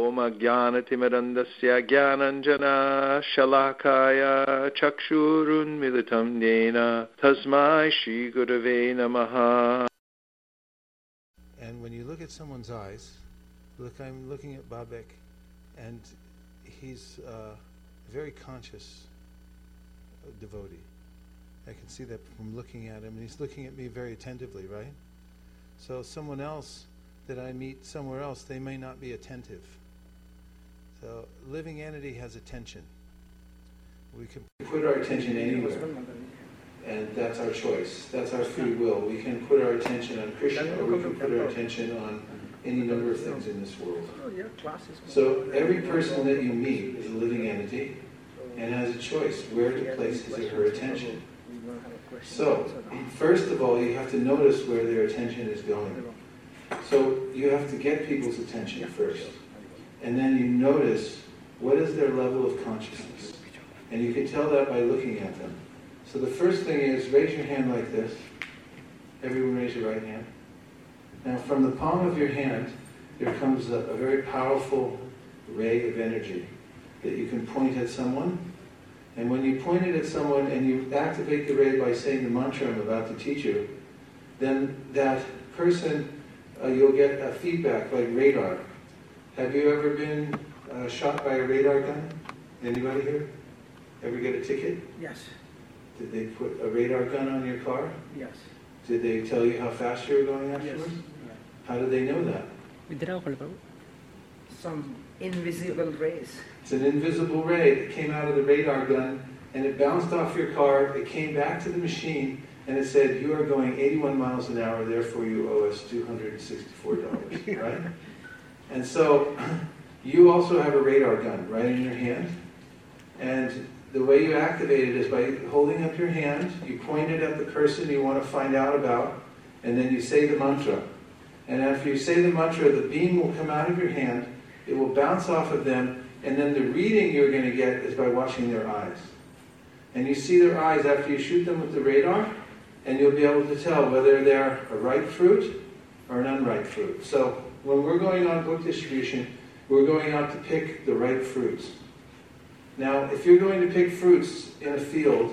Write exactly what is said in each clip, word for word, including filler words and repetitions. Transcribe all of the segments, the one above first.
Om Jnanatimidandasya Jnananjana Shalakaya Chakshurun Militam Yena Tasmai Shri Gurave Namaha. And when you look at someone's eyes, look, I'm looking at Babek, and he's uh, a very conscious devotee. I can see that from looking at him, and he's looking at me very attentively, right? So someone else that I meet somewhere else, they may not be attentive. So living entity has attention. We can put our attention anywhere, and that's our choice. That's our free will. We can put our attention on Krishna, or we can put our attention on any number of things in this world. So every person that you meet is a living entity and has a choice where to place his or her attention. So, first of all, you have to notice where their attention is going. So you have to get people's attention first. And then you notice what is their level of consciousness. And you can tell that by looking at them. So the first thing is, raise your hand like this. Everyone raise your right hand. Now from the palm of your hand, there comes a, a very powerful ray of energy that you can point at someone. And when you point it at someone and you activate the ray by saying the mantra I'm about to teach you, then that person, uh, you'll get a feedback like radar. Have you ever been uh, shot by a radar gun? Anybody here? Ever get a ticket? Yes. Did they put a radar gun on your car? Yes. Did they tell you how fast you were going afterwards? Yes. How did they know that? Some invisible rays. It's an invisible ray that came out of the radar gun, and it bounced off your car, it came back to the machine, and it said, you are going eighty-one miles an hour, therefore you owe us two hundred sixty-four dollars, right? And so, you also have a radar gun right in your hand, and the way you activate it is by holding up your hand, you point it at the person you want to find out about, and then you say the mantra. And after you say the mantra, the beam will come out of your hand, it will bounce off of them, and then the reading you're going to get is by watching their eyes. And you see their eyes after you shoot them with the radar, and you'll be able to tell whether they're a ripe fruit or an unripe fruit. So when we're going on book distribution, we're going out to pick the ripe fruits. Now, if you're going to pick fruits in a field,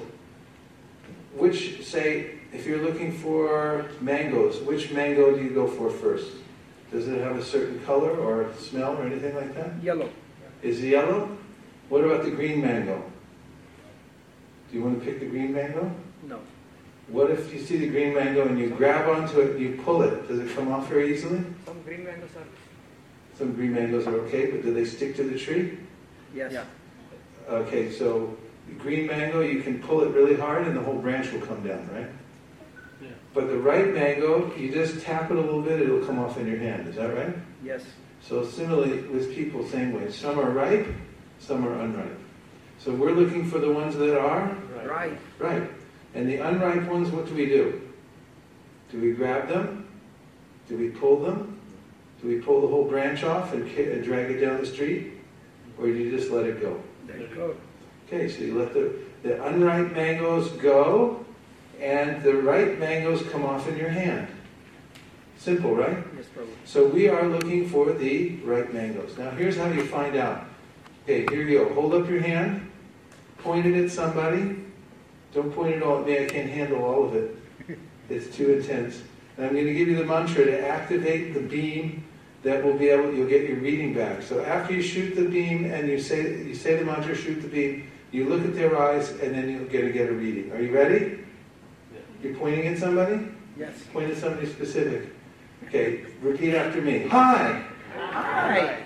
which, say, if you're looking for mangoes, which mango do you go for first? Does it have a certain color or smell or anything like that? Yellow. Is it yellow? What about the green mango? Do you want to pick the green mango? No. What if you see the green mango and you grab onto it and you pull it? Does it come off very easily? Some green mangoes are... Some green mangoes are okay, but do they stick to the tree? Yes. Yeah. Okay, so the green mango, you can pull it really hard and the whole branch will come down, right? Yeah. But the ripe mango, you just tap it a little bit, it'll come off in your hand. Is that right? Yes. So similarly with people, same way. Some are ripe, some are unripe. So we're looking for the ones that are ripe. Right. And the unripe ones, what do we do? Do we grab them? Do we pull them? Do we pull the whole branch off and, and drag it down the street? Or do you just let it go? Let it go. Okay, so you let the, the unripe mangoes go, and the ripe mangoes come off in your hand. Simple, right? Yes, Prabhu. So we are looking for the ripe mangoes. Now here's how you find out. Okay, here you go. Hold up your hand, point it at somebody. Don't point it all at me, I can't handle all of it. It's too intense. And I'm going to give you the mantra to activate the beam that will be able, you'll get your reading back. So after you shoot the beam and you say you say the mantra, shoot the beam, you look at their eyes and then you'll get to get a reading. Are you ready? Yeah. You're pointing at somebody? Yes. Point at somebody specific. Okay, repeat after me. Hi! Hi!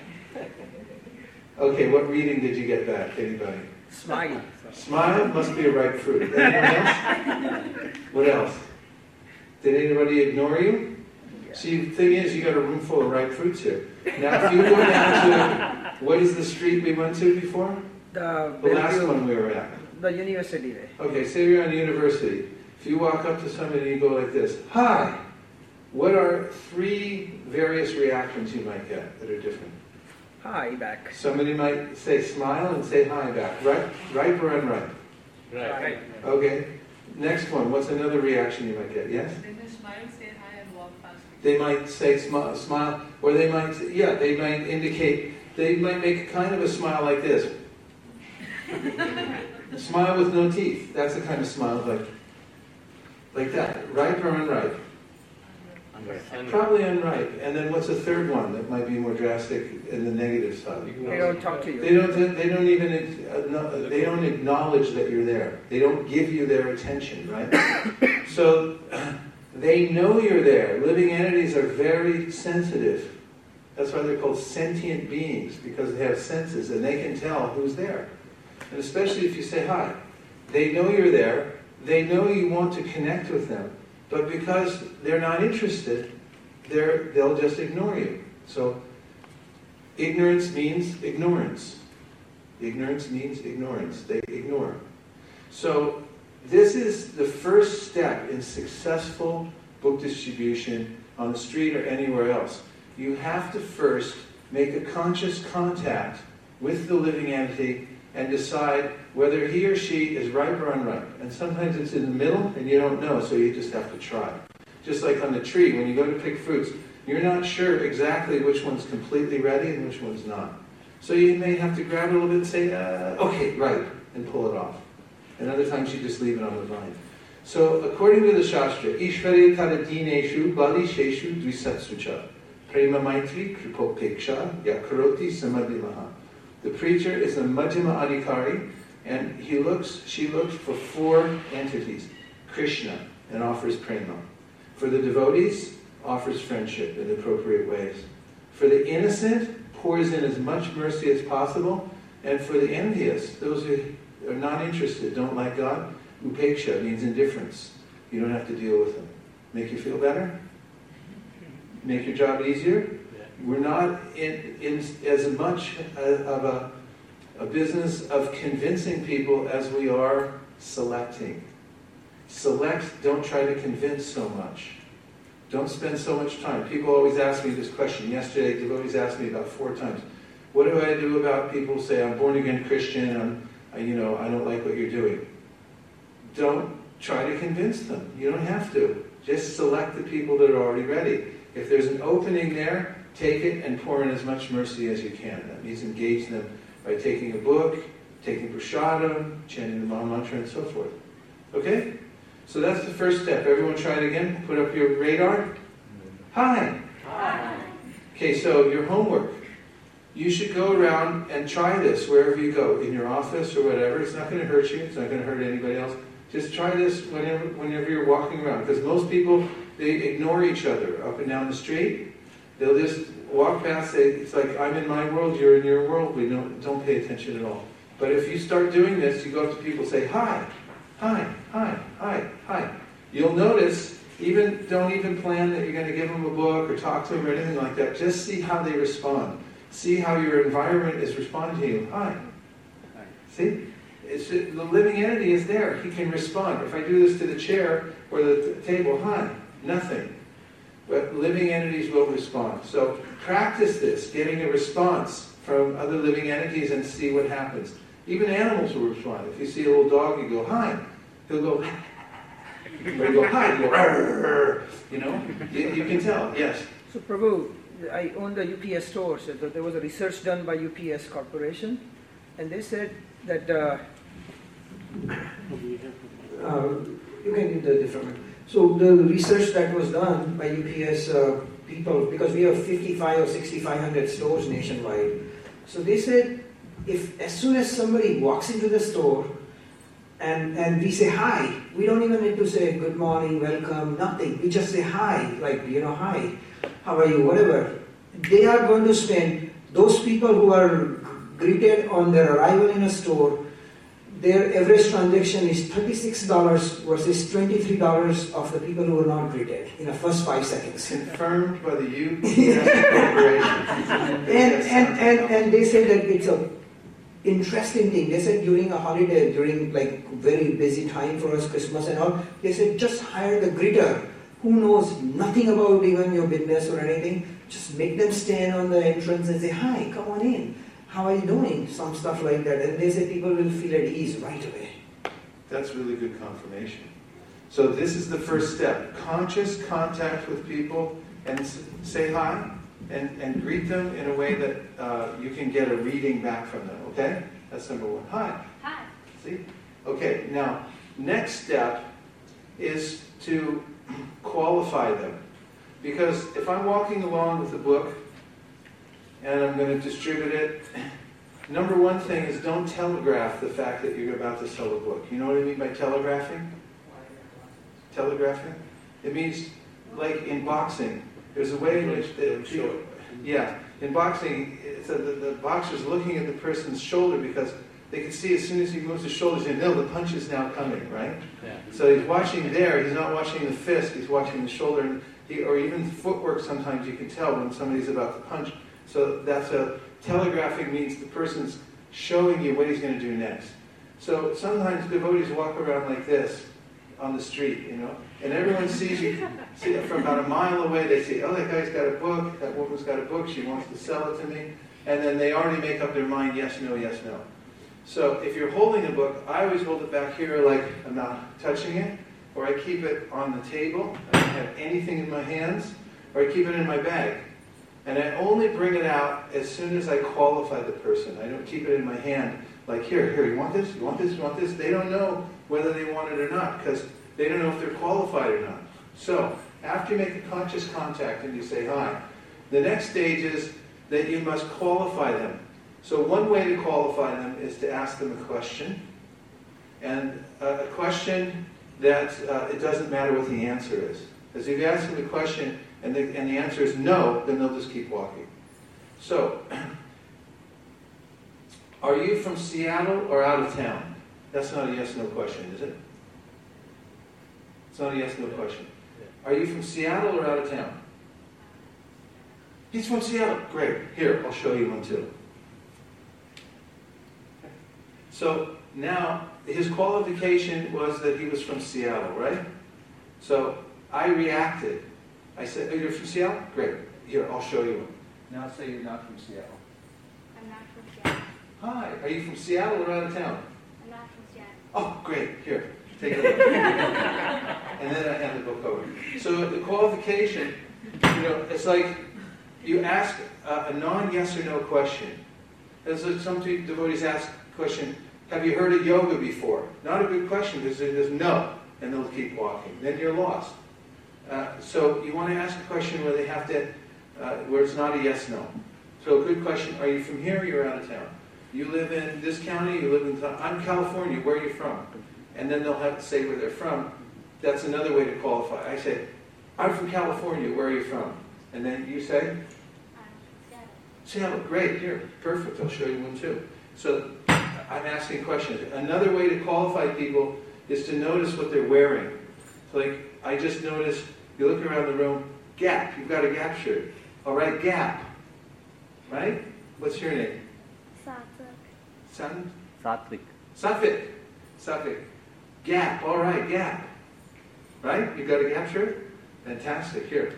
Okay, what reading did you get back? Anybody? Smile. Smile must be a ripe fruit. Anyone else? What else? Did anybody ignore you? Yeah. See, the thing is, you got a room full of ripe fruits here. Now, if you go down to, what is the street we went to before? The, the last one we were at. The university. Okay, say you're on university. If you walk up to somebody and you go like this, hi, what are three various reactions you might get that are different? Hi back. Somebody might say smile and say hi back. Right, ripe or unripe? Right. right. Okay. Next one. What's another reaction you might get? Yes? They may smile, say hi, and walk past. They might say smi- smile, or they might, yeah, they might indicate they might make kind of a smile like this. A smile with no teeth. That's the kind of smile like, like that. Ripe or unripe? Unripe. Probably unripe. And then what's the third one that might be more drastic in the negative side? They don't talk to you. They don't. They don't even. Uh, they don't acknowledge that you're there. They don't give you their attention, right? So they know you're there. Living entities are very sensitive. That's why they're called sentient beings, because they have senses and they can tell who's there. And especially if you say hi, they know you're there. They know you want to connect with them, but because they're not interested, they're, they'll just ignore you. So ignorance means ignorance. Ignorance means ignorance. They ignore. So this is the first step in successful book distribution on the street or anywhere else. You have to first make a conscious contact with the living entity and decide whether he or she is ripe or unripe. And sometimes it's in the middle and you don't know, so you just have to try. Just like on the tree, when you go to pick fruits, you're not sure exactly which one's completely ready and which one's not. So you may have to grab it a little bit and say, uh, okay, ripe, and pull it off. And other times you just leave it on the vine. So according to the Shastra, Ishvare Karadineshu Bali Sheshu Dvisatsucha Prema Maitri Kripopeksha Yakaroti Samadhimaha. The preacher is a Majjhima Adhikari, and he looks, she looks for four entities. Krishna, and offers prema. For the devotees, offers friendship in appropriate ways. For the innocent, pours in as much mercy as possible. And for the envious, those who are not interested, don't like God, upeksha means indifference. You don't have to deal with them. Make you feel better? Make your job easier? We're not in, in as much of a, a business of convincing people as we are selecting. Select, don't try to convince so much. Don't spend so much time. People always ask me this question. Yesterday, devotees asked me about four times. What do I do about people who say, I'm born-again Christian, I'm, I, you know, I don't like what you're doing? Don't try to convince them. You don't have to. Just select the people that are already ready. If there's an opening there, take it and pour in as much mercy as you can. That means engage them by taking a book, taking prasadam, chanting the Maha Mantra, and so forth. Okay? So that's the first step. Everyone try it again. Put up your radar. Hi. Hi. Okay, so your homework. You should go around and try this wherever you go, in your office or whatever. It's not going to hurt you. It's not going to hurt anybody else. Just try this whenever, whenever you're walking around. Because most people, they ignore each other up and down the street. They'll just walk past, say, it's like, I'm in my world, you're in your world. We don't, don't pay attention at all. But if you start doing this, you go up to people and say, hi, hi, hi, hi, hi. You'll notice, even don't even plan that you're going to give them a book or talk to them or anything like that. Just see how they respond. See how your environment is responding to you. Hi. Hi. See? It's just, the living entity is there. He can respond. If I do this to the chair or the t- table, hi, nothing. But living entities will respond. So practice this, getting a response from other living entities and see what happens. Even animals will respond. If you see a little dog, you go, hi. He'll go, or you go, hi. You go, arr. You know? You, you can tell, yes. So Prabhu, I own the U P S store. So there was a research done by U P S Corporation. And they said that, uh, uh, you can give the different one. So the research that was done by U P S uh, people, because we have fifty-five or sixty-five hundred stores nationwide. So they said, if as soon as somebody walks into the store and, and we say hi, we don't even need to say good morning, welcome, nothing. We just say hi, like, you know, hi, how are you, whatever. They are going to spend, those people who are greeted on their arrival in a store, their average transaction is thirty-six dollars versus twenty-three dollars of the people who were not greeted in the first five seconds. Confirmed by the U P S Corporation. and, and, and, and they say that it's a interesting thing. They said during a holiday, during like very busy time for us, Christmas and all, they said just hire the greeter who knows nothing about even your business or anything. Just make them stand on the entrance and say, hi, come on in. How are you doing? Some stuff like that. And they say people will feel at ease right away. That's really good confirmation. So this is the first step. Conscious contact with people and say hi. and, and greet them in a way that uh, you can get a reading back from them, okay? That's number one. Hi. Hi. See? Okay, now, next step is to qualify them. Because if I'm walking along with a book and I'm going to distribute it, number one thing is don't telegraph the fact that you're about to sell a book. You know what I mean by telegraphing? Telegraphing? It means, like in boxing, there's a way in which, the, the, yeah, in boxing, it's a, the, the boxer's looking at the person's shoulder because they can see as soon as he moves his shoulders, they know the punch is now coming, right? Yeah. So he's watching there, he's not watching the fist, he's watching the shoulder, and he, or even footwork sometimes you can tell when somebody's about to punch. So that's a, telegraphing means the person's showing you what he's going to do next. So sometimes devotees walk around like this on the street, you know, and everyone sees you see, from about a mile away. They say, oh, that guy's got a book, that woman's got a book, she wants to sell it to me. And then they already make up their mind, yes, no, yes, no. So if you're holding a book, I always hold it back here like I'm not touching it, or I keep it on the table, I don't have anything in my hands, or I keep it in my bag. And I only bring it out as soon as I qualify the person. I don't keep it in my hand like, here, here, you want this, you want this, you want this? They don't know whether they want it or not, because they don't know if they're qualified or not. So, after you make a conscious contact and you say hi, the next stage is that you must qualify them. So one way to qualify them is to ask them a question. And uh, a question that uh, it doesn't matter what the answer is. Because if you ask them a question and the, and the answer is no, then they'll just keep walking. So, are you from Seattle or out of town? That's not a yes-no question, is it? It's not a yes-no question. Are you from Seattle or out of town? He's from Seattle. Great. Here, I'll show you one too. So now, his qualification was that he was from Seattle, right? So I reacted. I said, oh, you're from Seattle? Great. Here, I'll show you one. Now say you're not from Seattle. I'm not from Seattle. Hi. Are you from Seattle or out of town? I'm not from Seattle. Oh, great. Here, take a look. And then I hand the book over. So the qualification, you know, it's like you ask a, a non-yes or no question. As some devotees ask the question, have you heard of yoga before? Not a good question because it is no, and they'll keep walking. Then you're lost. Uh, so you want to ask a question where they have to, uh, where it's not a yes/no. So a good question: are you from here? Or you're out of town. You live in this county. You live in. I'm California. Where are you from? And then they'll have to say where they're from. That's another way to qualify. I say, I'm from California. Where are you from? And then you say, I'm from Seattle. Seattle. Great. Here, perfect. I'll show you one too. So I'm asking questions. Another way to qualify people is to notice what they're wearing. So like, I just noticed, you look around the room, Gap, you've got a Gap shirt. All right, Gap. Right? What's your name? Satvik. Son? Satvik. Safik. Safik. Gap, all right, Gap. Right? You got a Gap shirt? Fantastic. Here.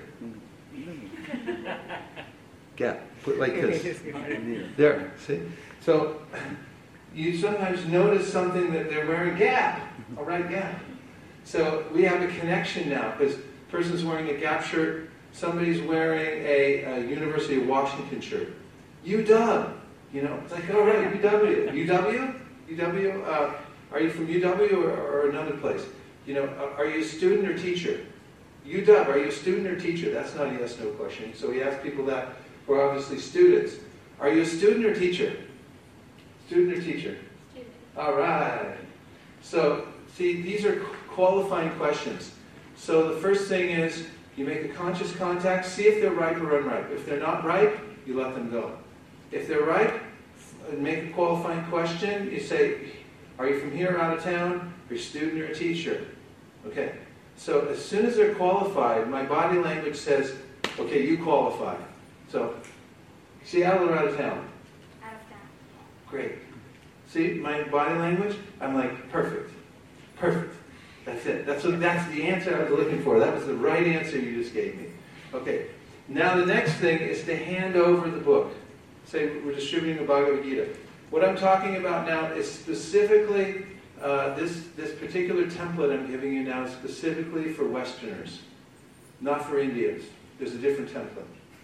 Gap. Put like this. There, see? So, you sometimes notice something that they're wearing. Gap. All right, Gap. So we have a connection now because the person's wearing a Gap shirt, somebody's wearing a, a University of Washington shirt. U W. You know, it's like, all right, U W. U W? U W? Uh, are you from U W or, or another place? You know, are you a student or teacher? U W, are you a student or teacher? That's not a yes/no question. So we ask people that who are obviously students. Are you a student or teacher? Student or teacher? Student. All right. So, see, these are qualifying questions. So the first thing is you make a conscious contact, see if they're ripe or unripe. If they're not ripe, you let them go. If they're ripe, make a qualifying question. You say, are you from here or out of town? Are you a student or a teacher? Okay. So as soon as they're qualified, my body language says, okay, you qualify. So, Seattle or out of town? Out of town. Great. See, my body language? I'm like, perfect. Perfect. That's it. That's what, that's the answer I was looking for. That was the right answer you just gave me. Okay. Now the next thing is to hand over the book. Say we're distributing the Bhagavad Gita. What I'm talking about now is specifically, uh, this, this particular template I'm giving you now is specifically for Westerners, not for Indians. There's a different template.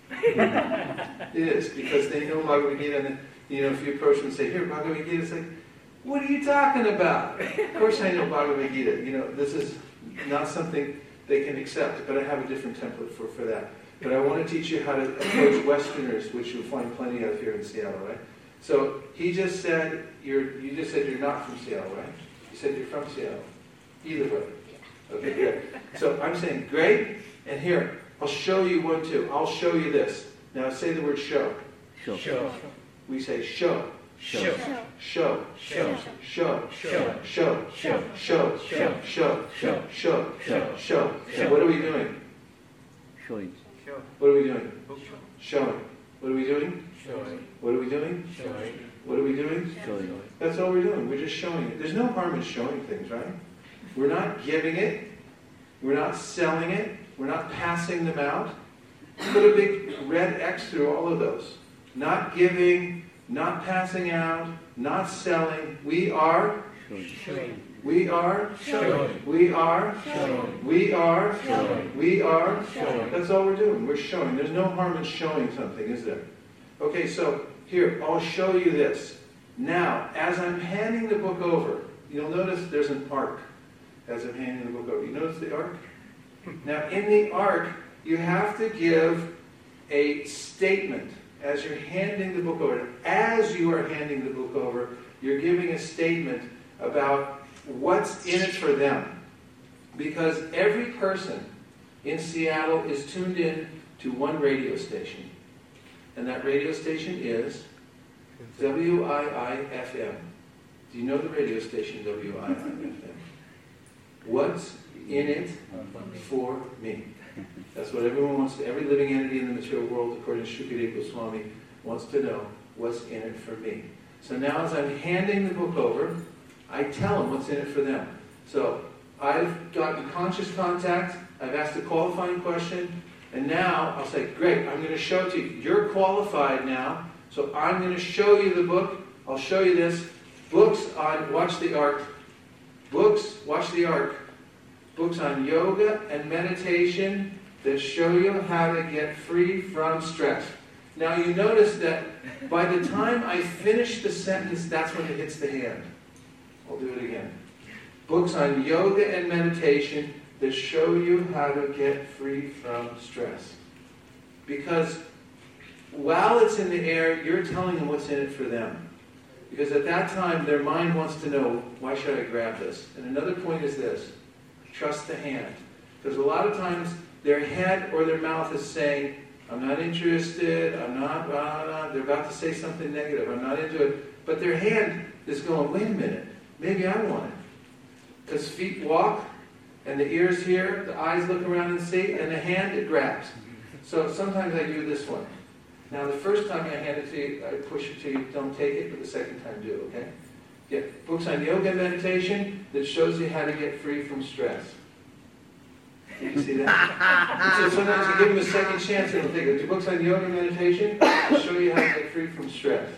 It is, because they know Bhagavad Gita, and you know, if you approach them and say, here, Bhagavad Gita, it's like, what are you talking about? Of course I know Bhagavad Gita. You know, this is not something they can accept, but I have a different template for, for that. But I want to teach you how to approach Westerners, which you'll find plenty of here in Seattle, right? So he just said, you're, you just said you're not from Seattle, right? You said you're from Seattle. Either way. Okay, good. So I'm saying, great, and here, I'll show you one too. I'll show you this. Now say the word show. Show. Show. We say show. Show. Show. Show. Show. Show. Show. Show. Show. Show. Show. Show. Show. Show. Show. Show. What are we doing? Showing. What are we doing? Showing. What are we doing? Showing. What are we doing? Showing. What are we doing? Showing. That's all we're doing. We're just showing it. There's no harm in showing things, right? We're not giving it. We're not selling it. We're not passing them out. Put a big red X through all of those. Not giving, not passing out, not selling. We are. Showing. We are. Showing. We are. Showing. We are. Showing. We are. Showing. That's all we're doing. We're showing. There's no harm in showing something, is there? Okay, so here, I'll show you this. Now, as I'm handing the book over, you'll notice there's an arc as I'm handing the book over. You notice the arc? Now, in the arc, you have to give a statement as you're handing the book over. As you are handing the book over, you're giving a statement about what's in it for them. Because every person in Seattle is tuned in to one radio station. And that radio station is W I I F M. Do you know the radio station W I I F M? What's in it for me? That's what everyone wants to, every living entity in the material world, according to Shukadeva Goswami, wants to know what's in it for me. So now as I'm handing the book over, I tell them what's in it for them. So I've gotten conscious contact, I've asked a qualifying question, and now I'll say, great, I'm going to show it to you. You're qualified now, so I'm going to show you the book. I'll show you this. Books on, watch the arc. Books, watch the arc. Books on yoga and meditation that show you how to get free from stress. Now you notice that by the time I finish the sentence, that's when it hits the hand. I'll do it again. Books on yoga and meditation that show you how to get free from stress. Because while it's in the air, you're telling them what's in it for them. Because at that time, their mind wants to know, why should I grab this? And another point is this, trust the hand. Because a lot of times, their head or their mouth is saying, I'm not interested, I'm not, blah, blah, they're about to say something negative, I'm not into it. But their hand is going, wait a minute, maybe I want it. Because feet walk, and the ears hear, the eyes look around and see, and the hand, it grabs. So sometimes I do this one. Now the first time I hand it to you, I push it to you, don't take it, but the second time do, okay? Get books on yoga and meditation that shows you how to get free from stress. Did you see that? So sometimes you give them a second chance and they'll take it. Books on yoga and meditation that show you how to get free from stress.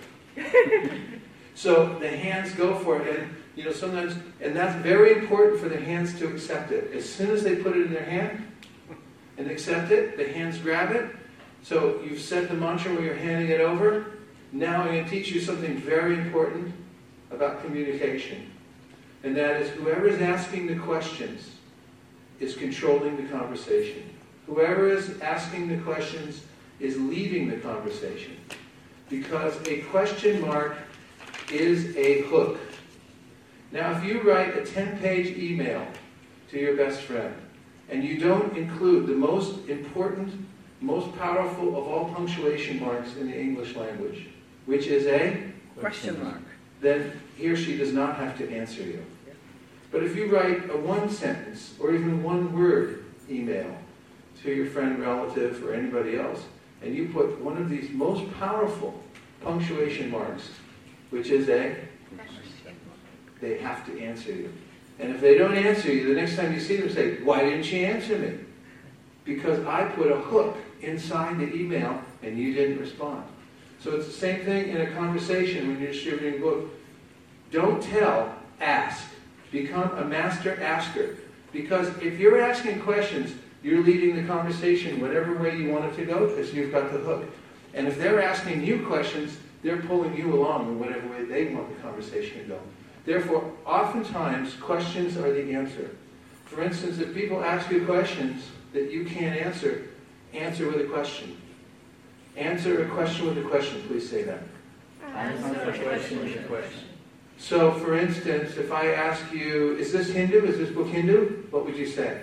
So the hands go for it, and you know sometimes, and that's very important for the hands to accept it. As soon as they put it in their hand and accept it, the hands grab it. So you've said the mantra where you're handing it over. Now I'm going to teach you something very important about communication. And that is whoever is asking the questions is controlling the conversation. Whoever is asking the questions is leading the conversation. Because a question mark is a hook. Now if you write a ten-page email to your best friend and you don't include the most important, most powerful of all punctuation marks in the English language, which is a Question mark. then he or she does not have to answer you. But if you write a one sentence or even one word email to your friend, relative, or anybody else, and you put one of these most powerful punctuation marks, which is a, they have to answer you. And if they don't answer you, the next time you see them, say, why didn't you answer me? Because I put a hook inside the email and you didn't respond. So it's the same thing in a conversation when you're distributing a book. Don't tell, ask. Become a master asker. Because if you're asking questions, You're leading the conversation whatever way you want it to go because you've got the hook. And if they're asking you questions, they're pulling you along in whatever way they want the conversation to go. Therefore, oftentimes, questions are the answer. For instance, if people ask you questions that you can't answer, answer with a question. Answer a question with a question. Please say that. Answer a question with a question. So, for instance, if I ask you, is this Hindu? Is this book Hindu? What would you say?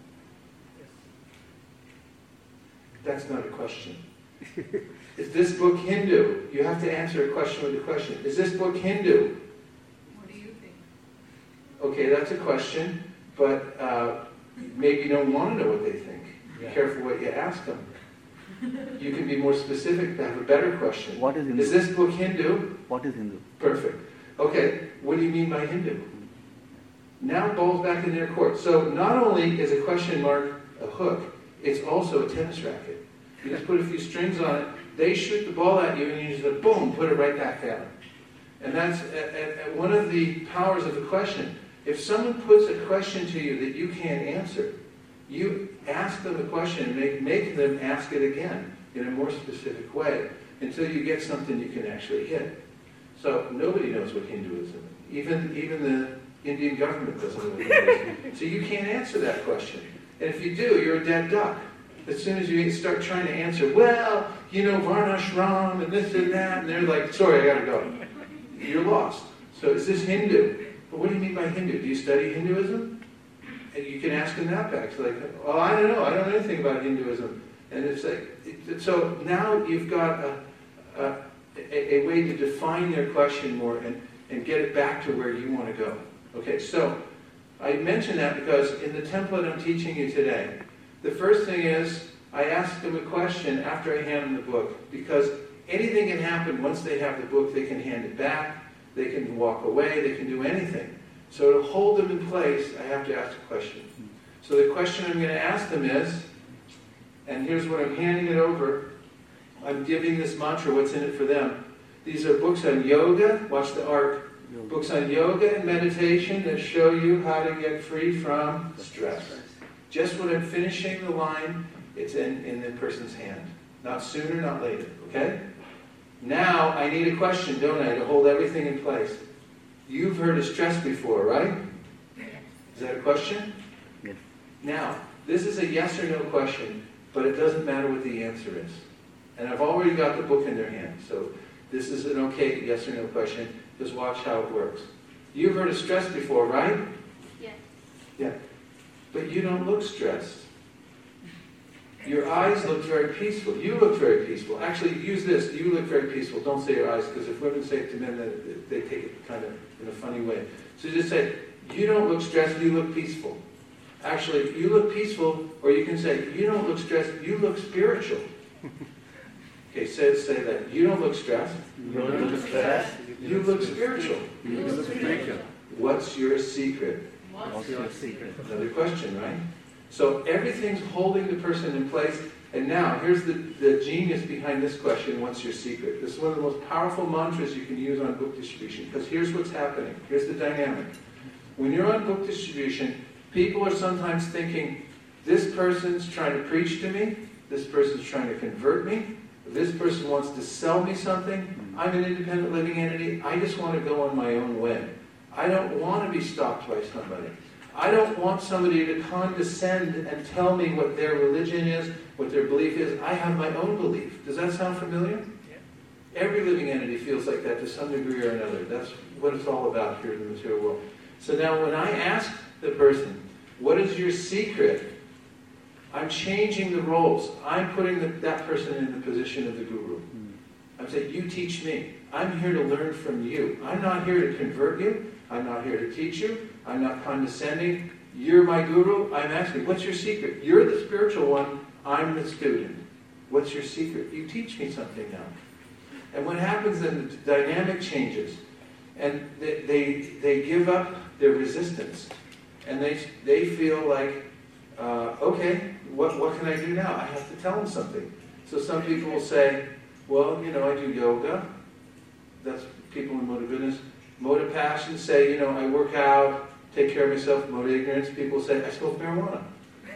That's not a question. Is this book Hindu? You have to answer a question with a question. Is this book Hindu? What do you think? Okay, that's a question, but uh, maybe you don't want to know what they think. Be Yeah. careful what you ask them. You can be more specific to have a better question. What is Hindu? Is this book Hindu? What is Hindu? Perfect. Okay, what do you mean by Hindu? Now ball's back in their court. So not only is a question mark a hook, it's also a tennis racket. You just put a few strings on it, they shoot the ball at you, and you just go, boom, put it right back down. And that's at, at, at one of the powers of a question. If someone puts a question to you that you can't answer, you ask them a question and make, make them ask it again in a more specific way until you get something you can actually hit. So nobody knows what Hinduism is. Even, even the Indian government doesn't know what Hinduism is. So you can't answer that question. And if you do, you're a dead duck. As soon as you start trying to answer, well, you know, Varnashram and this and that, and they're like, sorry, I gotta go. You're lost. So is this Hindu? But what do you mean by Hindu? Do you study Hinduism? And you can ask them that back. It's like, oh, I don't know. I don't know anything about Hinduism. And it's like, it, so now you've got a, a, a, a way to define their question more and, and get it back to where you want to go. Okay, so I mention that because in the template I'm teaching you today, the first thing is I ask them a question after I hand them the book, because anything can happen once they have the book. They can hand it back, they can walk away, they can do anything. So to hold them in place, I have to ask a question. So the question I'm going to ask them is, and here's what I'm handing it over, I'm giving this mantra, what's in it for them. These are books on yoga, watch the arc, books on yoga and meditation that show you how to get free from stress. Just when I'm finishing the line, it's in, in the person's hand. Not sooner, not later, okay? Now, I need a question, don't I, to hold everything in place. You've heard of stress before, right? Is that a question? Yes. Now, this is a yes or no question, but it doesn't matter what the answer is. And I've already got the book in their hand, so this is an okay yes or no question. Just watch how it works. You've heard of stress before, right? Yes. Yeah. But you don't look stressed. Your eyes look very peaceful. You look very peaceful. Actually, use this. You look very peaceful. Don't say your eyes, because if women say it to men, then they take it kind of in a funny way. So just say, you don't look stressed, you look peaceful. Actually, you look peaceful, or you can say, you don't look stressed, you look spiritual. Okay, say, say that. You don't look stressed. You don't look stressed. You look spiritual. You look spiritual. What's your secret? What's your secret? Another question, right? So everything's holding the person in place. And now, here's the, the genius behind this question, what's your secret? This is one of the most powerful mantras you can use on book distribution, because here's what's happening. Here's the dynamic. When you're on book distribution, people are sometimes thinking, this person's trying to preach to me, this person's trying to convert me, this person wants to sell me something, I'm an independent living entity, I just want to go on my own way. I don't want to be stopped by somebody. I don't want somebody to condescend and tell me what their religion is, what their belief is. I have my own belief. Does that sound familiar? Yeah. Every living entity feels like that to some degree or another. That's what it's all about here in the material world. So now when I ask the person, what is your secret? I'm changing the roles. I'm putting the, that person in the position of the guru. I'm saying, you teach me. I'm here to learn from you. I'm not here to convert you. I'm not here to teach you. I'm not condescending. You're my guru. I'm asking, what's your secret? You're the spiritual one. I'm the student. What's your secret? You teach me something now. And what happens then, the dynamic changes. And they, they, they give up their resistance. And they, they feel like, uh, okay, what, what can I do now? I have to tell them something. So some people will say, well, you know, I do yoga. That's people in mode of goodness. Mode of passion say, you know, I work out, take care of myself. Mode of ignorance, people say, I smoke marijuana.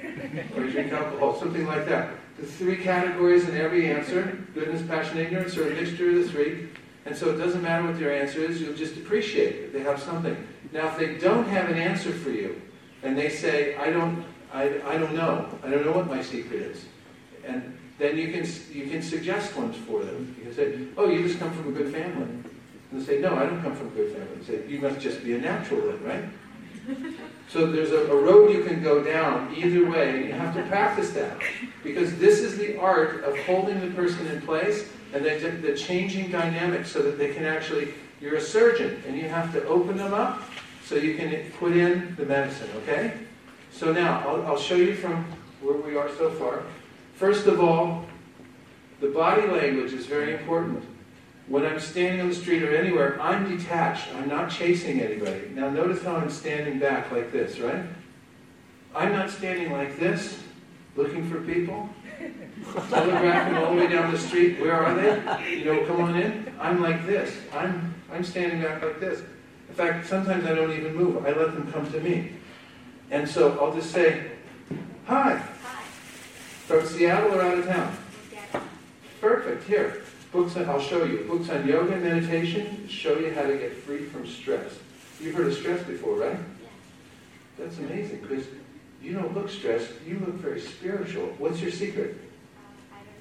or you drink alcohol, something like that. The three categories in every answer, goodness, passion, ignorance, are a mixture of the three. And so it doesn't matter what their answer is, you'll just appreciate it. They have something. Now, if they don't have an answer for you, and they say, I don't, I, I don't know, I don't know what my secret is, and then you can you can suggest ones for them. You can say, oh, you just come from a good family. And they say, no, I don't come from a good family. You say, you must just be a natural then, right? So there's a, a road you can go down either way, and you have to practice that. Because this is the art of holding the person in place and the, the changing dynamics so that they can actually, you're a surgeon, and you have to open them up so you can put in the medicine, okay? So now, I'll, I'll show you from where we are so far. First of all, the body language is very important. When I'm standing on the street or anywhere, I'm detached. I'm not chasing anybody. Now notice how I'm standing back like this, right? I'm not standing like this, looking for people, telegraphing all the way down the street. Where are they? You know, come on in. I'm like this. I'm, I'm standing back like this. In fact, sometimes I don't even move. I let them come to me. And so I'll just say, hi. Hi. From Seattle or out of town? Seattle. Perfect. Here. Books on, I'll show you. Books on yoga and meditation show you how to get free from stress. You've heard of stress before, right? Yes. That's amazing because you don't look stressed. You look very spiritual. What's your secret? Uh, I don't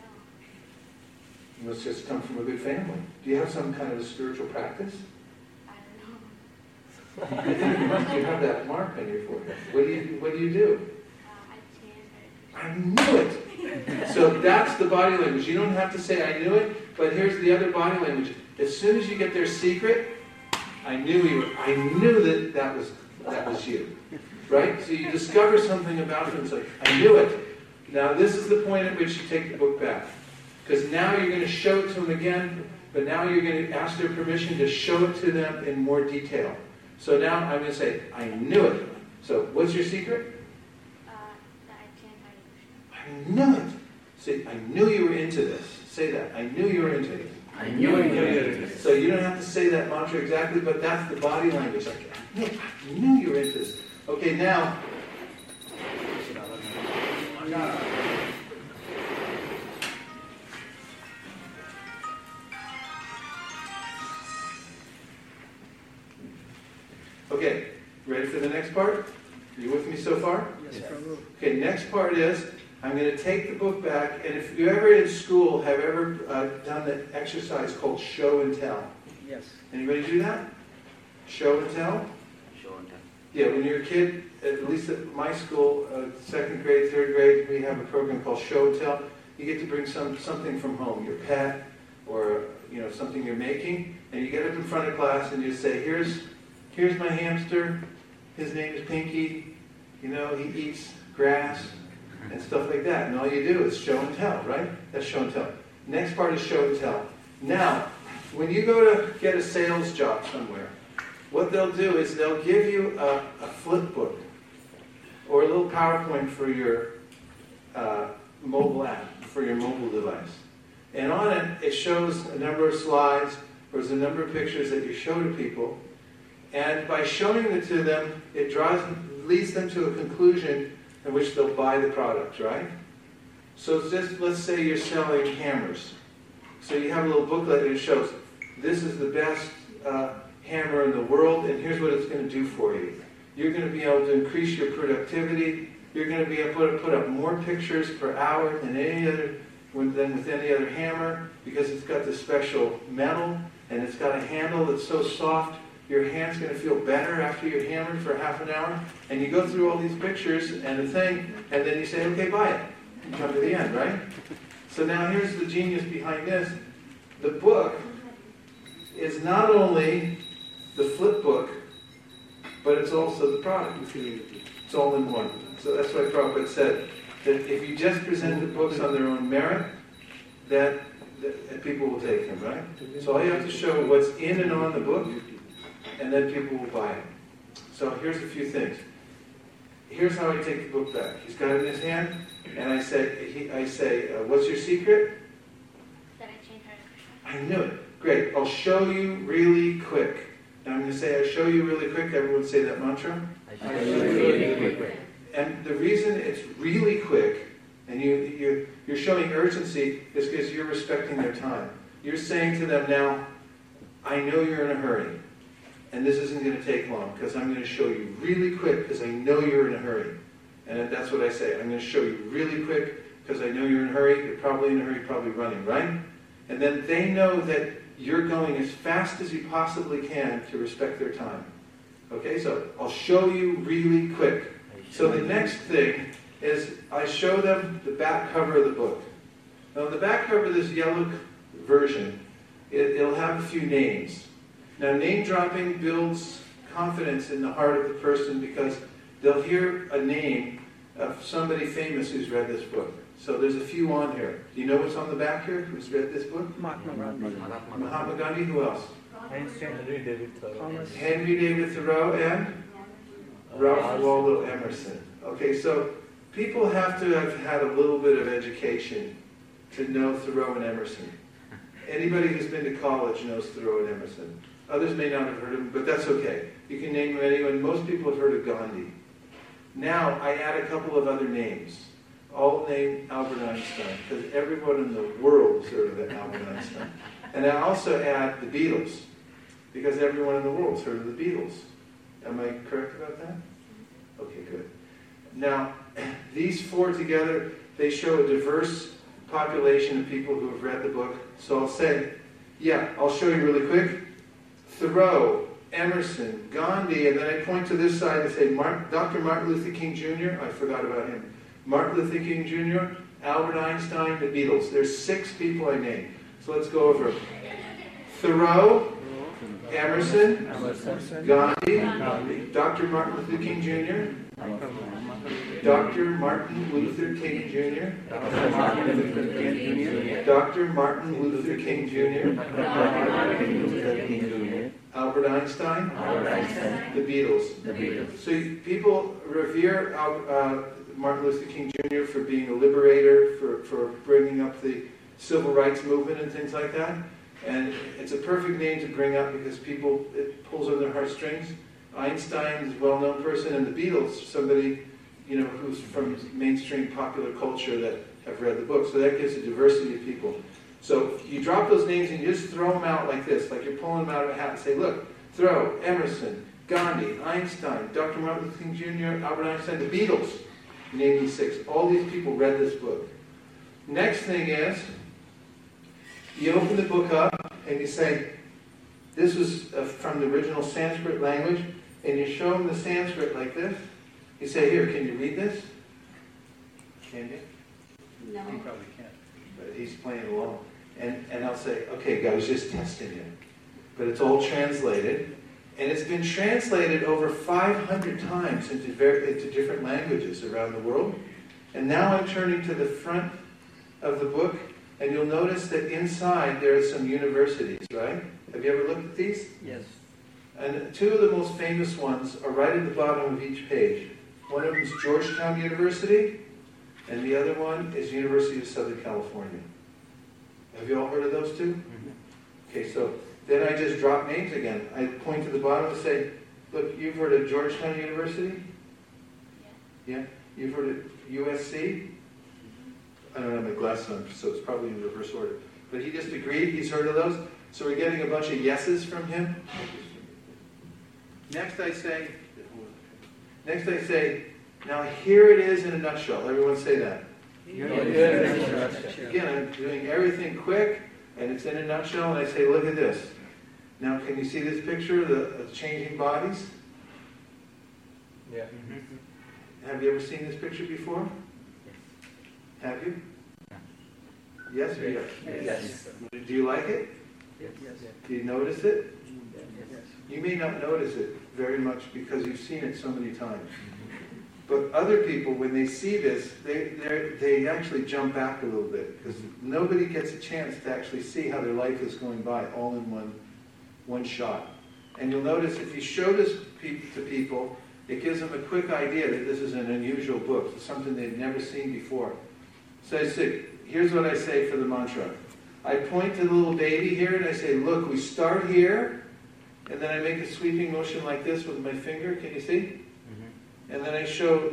know. You must just come from a good family. Do you have some kind of a spiritual practice? I don't know. I think you must. You have that mark on your forehead. What do you What do you do? Uh, I chant. I knew it. So that's the body language. You don't have to say I knew it, but here's the other body language. As soon as you get their secret, I knew you. Were, I knew that that was that was you, right? So you discover something about them. It's like I knew it. Now this is the point at which you take the book back, because now you're going to show it to them again, but now you're going to ask their permission to show it to them in more detail. So now I'm going to say I knew it. So what's your secret? Uh, that I chant Hare Krishna. I knew it. See, I knew you were into this. Say that. I knew you were into this. I knew you were into this. So you don't have to say that mantra exactly, but that's the body language. Like, I knew, I knew you were into this. Okay, now. Okay, ready for the next part? Are you with me so far? Yes. Okay, next part is, I'm going to take the book back, and if you ever in school have ever uh, done the exercise called show and tell. Yes. Anybody do that? Show and tell? Show and tell. Yeah, when you're a kid, at least at my school, uh, second grade, third grade, we have a program called show and tell. You get to bring some something from home, your pet, or you know something you're making, and you get up in front of class and you say, here's, here's my hamster, his name is Pinky, you know, he eats grass, and stuff like that. And all you do is show and tell, right? That's show and tell. Next part is show and tell. Now, when you go to get a sales job somewhere, what they'll do is they'll give you a, a flip book or a little PowerPoint for your uh, mobile app, for your mobile device. And on it, it shows a number of slides, or there's a number of pictures that you show to people. And by showing it to them, it draws, leads them to a conclusion in which they'll buy the product, right? So just, let's say you're selling hammers. So you have a little booklet and it shows, this is the best uh, hammer in the world, and here's what it's going to do for you. You're going to be able to increase your productivity. You're going to be able to put up more pictures per hour than any other, than with any other hammer, because it's got this special metal, and it's got a handle that's so soft, your hand's going to feel better after you're hammered for half an hour. And you go through all these pictures and the thing, and then you say, okay, buy it. You come to the end, right? So now here's the genius behind this. The book is not only the flip book, but it's also the product. It's all in one. So that's why Prabhupada said that if you just present the books on their own merit, that, that people will take them, right? So all you have to show what's in and on the book, and then people will buy it. So here's a few things. Here's how I take the book back. He's got it in his hand, and I say, he, I say, uh, what's your secret? That I chant Hare Krishna. I knew it. Great. I'll show you really quick. And I'm going to say, I show you really quick. Everyone say that mantra. I show you really quick. and the reason it's really quick, and you, you, you're showing urgency, is because you're respecting their time. You're saying to them now, I know you're in a hurry, and this isn't going to take long, because I'm going to show you really quick, because I know you're in a hurry. And that's what I say. I'm going to show you really quick, because I know you're in a hurry. You're probably in a hurry, probably running, right? And then they know that you're going as fast as you possibly can to respect their time. Okay, so I'll show you really quick. So the next thing is I show them the back cover of the book. Now the back cover of this yellow version, it, it'll have a few names. Now name dropping builds confidence in the heart of the person because they'll hear a name of somebody famous who's read this book. So there's a few on here. Do you know what's on the back here? Who's read this book? Mahatma Gandhi. Mahatma Gandhi. Who else? Henry David Thoreau. Henry David Thoreau and Ralph Waldo Emerson. Okay, so people have to have had a little bit of education to know Thoreau and Emerson. Anybody who's been to college knows Thoreau and Emerson. Others may not have heard of them, but that's okay. You can name anyone. Most people have heard of Gandhi. Now, I add a couple of other names, all named Albert Einstein, because everyone in the world has heard of Albert Einstein. And I also add the Beatles, because everyone in the world has heard of the Beatles. Am I correct about that? Okay, good. Now, these four together, they show a diverse population of people who have read the book. So I'll say, yeah, I'll show you really quick. Thoreau, Emerson, Gandhi, and then I point to this side and say, Mark, Doctor Martin Luther King Junior, I forgot about him. Martin Luther King Junior, Albert Einstein, the Beatles. There's six people I named. So let's go over. Thoreau, Emerson, Gandhi, Doctor Martin Luther King Junior, Doctor Martin Luther King Junior, Doctor Martin Luther King Junior, Albert Einstein, the Beatles. So people revere uh, Martin Luther King Junior for being a liberator, for, for bringing up the civil rights movement and things like that. And it's a perfect name to bring up because people, it pulls on their heartstrings. Einstein is a well-known person, and the Beatles, somebody, you know, who's from mainstream popular culture that have read the book. So that gives a diversity of people. So you drop those names and you just throw them out like this, like you're pulling them out of a hat and say, look, Thoreau, Emerson, Gandhi, Einstein, Doctor Martin Luther King Junior, Albert Einstein, the Beatles. You name these six. All these people read this book. Next thing is, you open the book up and you say, this was uh, from the original Sanskrit language, and you show them the Sanskrit like this. You say, here, can you read this? Can you? No. He probably can't. But he's playing along. And, and I'll say, okay, I was just testing you. But it's all translated. And it's been translated over five hundred times into, very, into different languages around the world. And now I'm turning to the front of the book, and you'll notice that inside there are some universities, right? Have you ever looked at these? Yes. And two of the most famous ones are right at the bottom of each page. One of them is Georgetown University, and the other one is University of Southern California. Have you all heard of those two? Mm-hmm. Okay, so then I just drop names again. I point to the bottom and say, look, you've heard of Georgetown University? Yeah. Yeah? You've heard of U S C? I don't have my glasses on, so it's probably in reverse order. But he just agreed, he's heard of those. So we're getting a bunch of yeses from him. Next I say, next I say, now here it is in a nutshell. Everyone say that. Again, I'm doing everything quick, and it's in a nutshell, and I say, look at this. Now, can you see this picture of the of changing bodies? Yeah. Have you ever seen this picture before? Have you? Yes or yes? Yes. Do you like it? Yes. Do you notice it? Yes. You may not notice it very much because you've seen it so many times. But other people, when they see this, they they actually jump back a little bit because nobody gets a chance to actually see how their life is going by all in one, one shot. And you'll notice if you show this pe- to people, it gives them a quick idea that this is an unusual book, it's something they've never seen before. So I say, here's what I say for the mantra. I point to the little baby here and I say, look, we start here, and then I make a sweeping motion like this with my finger, can you see? Mm-hmm. And then I show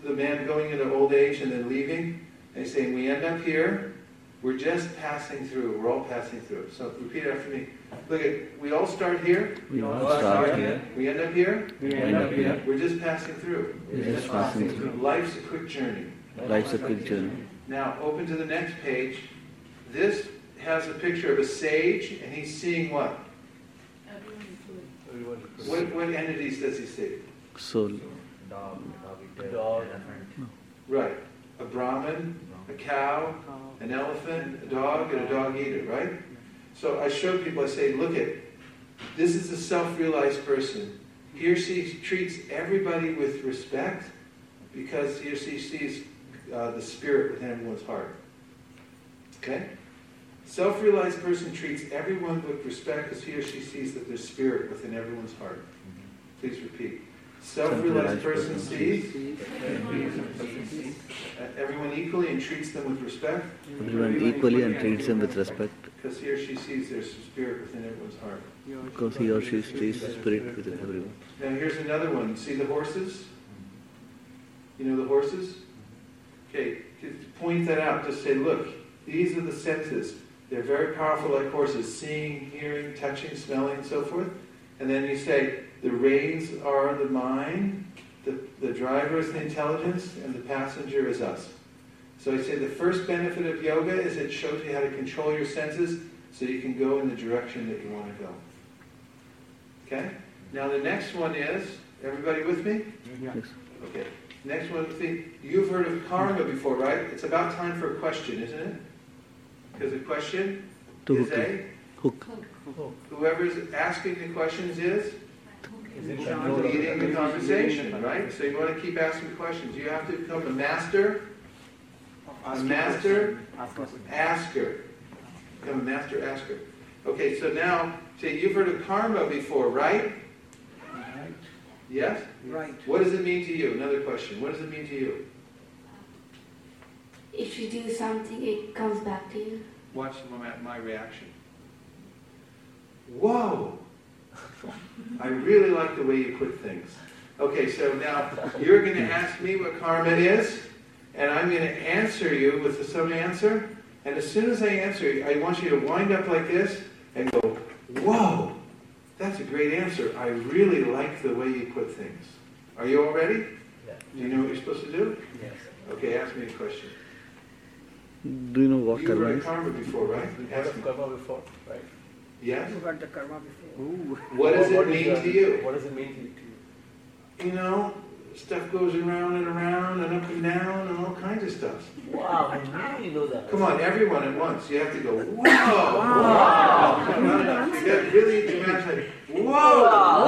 the man going into old age and then leaving, and he's saying, we end up here, we're just passing through, we're all passing through. So repeat after me. Look at, we all start here, We all start here. we end up here, We end up here. we're just passing through. We're just passing through. Life's a quick journey. Life's a quick journey. Now, open to the next page. This has a picture of a sage, and he's seeing what? Everyone. What, what entities does he see? Soul. Dog, dog, Dog. elephant. Right. A Brahmin, a cow, an elephant, a dog, and a dog eater, right? So I show people, I say, look at, this is a self-realized person. He or she treats everybody with respect because he or she sees uh, the spirit within everyone's heart. Okay? Self-realized person treats everyone with respect because he or she sees that there's spirit within everyone's heart. Please repeat. Self-realized person sees everyone equally and treats them with respect. Everyone equally and treats them with respect Because he or she sees there's spirit within everyone's heart. because he or she sees the spirit within everyone. Now here's another one. See the horses? You know the horses? Okay, just point that out. Just say, look, these are the senses. They're very powerful like horses. Seeing, hearing, touching, smelling, and so forth. And then you say, the reins are the mind, the, the driver is the intelligence, and the passenger is us. So I say the first benefit of yoga is it shows you how to control your senses so you can go in the direction that you want to go. Okay? Now the next one is, everybody with me? Yes. Okay. Next one, see, you've heard of karma before, right? It's about time for a question, isn't it? Because a question To is hook. a, Hook. whoever's asking the questions is Is it control of leading the everything? conversation, right? So you want to keep asking questions. You have to become a master, a master asker. Become a master asker. Okay, so now, say you've heard of karma before, right? Yes? Right. What does it mean to you? Another question. What does it mean to you? If you do something, it comes back to you. Watch my, my reaction. Whoa! I really like the way you put things. Okay, so now you're going to ask me what karma is, and I'm going to answer you with some answer, and as soon as I answer you, I want you to wind up like this and go, whoa! That's a great answer. I really like the way you put things. Are you all ready? Yeah. Do you know what you're supposed to do? Yes. Okay, ask me a question. Do you know what You've karma heard is? karma before, right? You've Ask heard me. of karma before, right? Yes? You got the karma before. What does it is mean the- to you? What does it mean to you? You know, stuff goes around and around and up and down and all kinds of stuff. Wow, I really know that. Come on, everyone at once. You have to go, whoa! Wow! Come on, you got really dramatic. Whoa!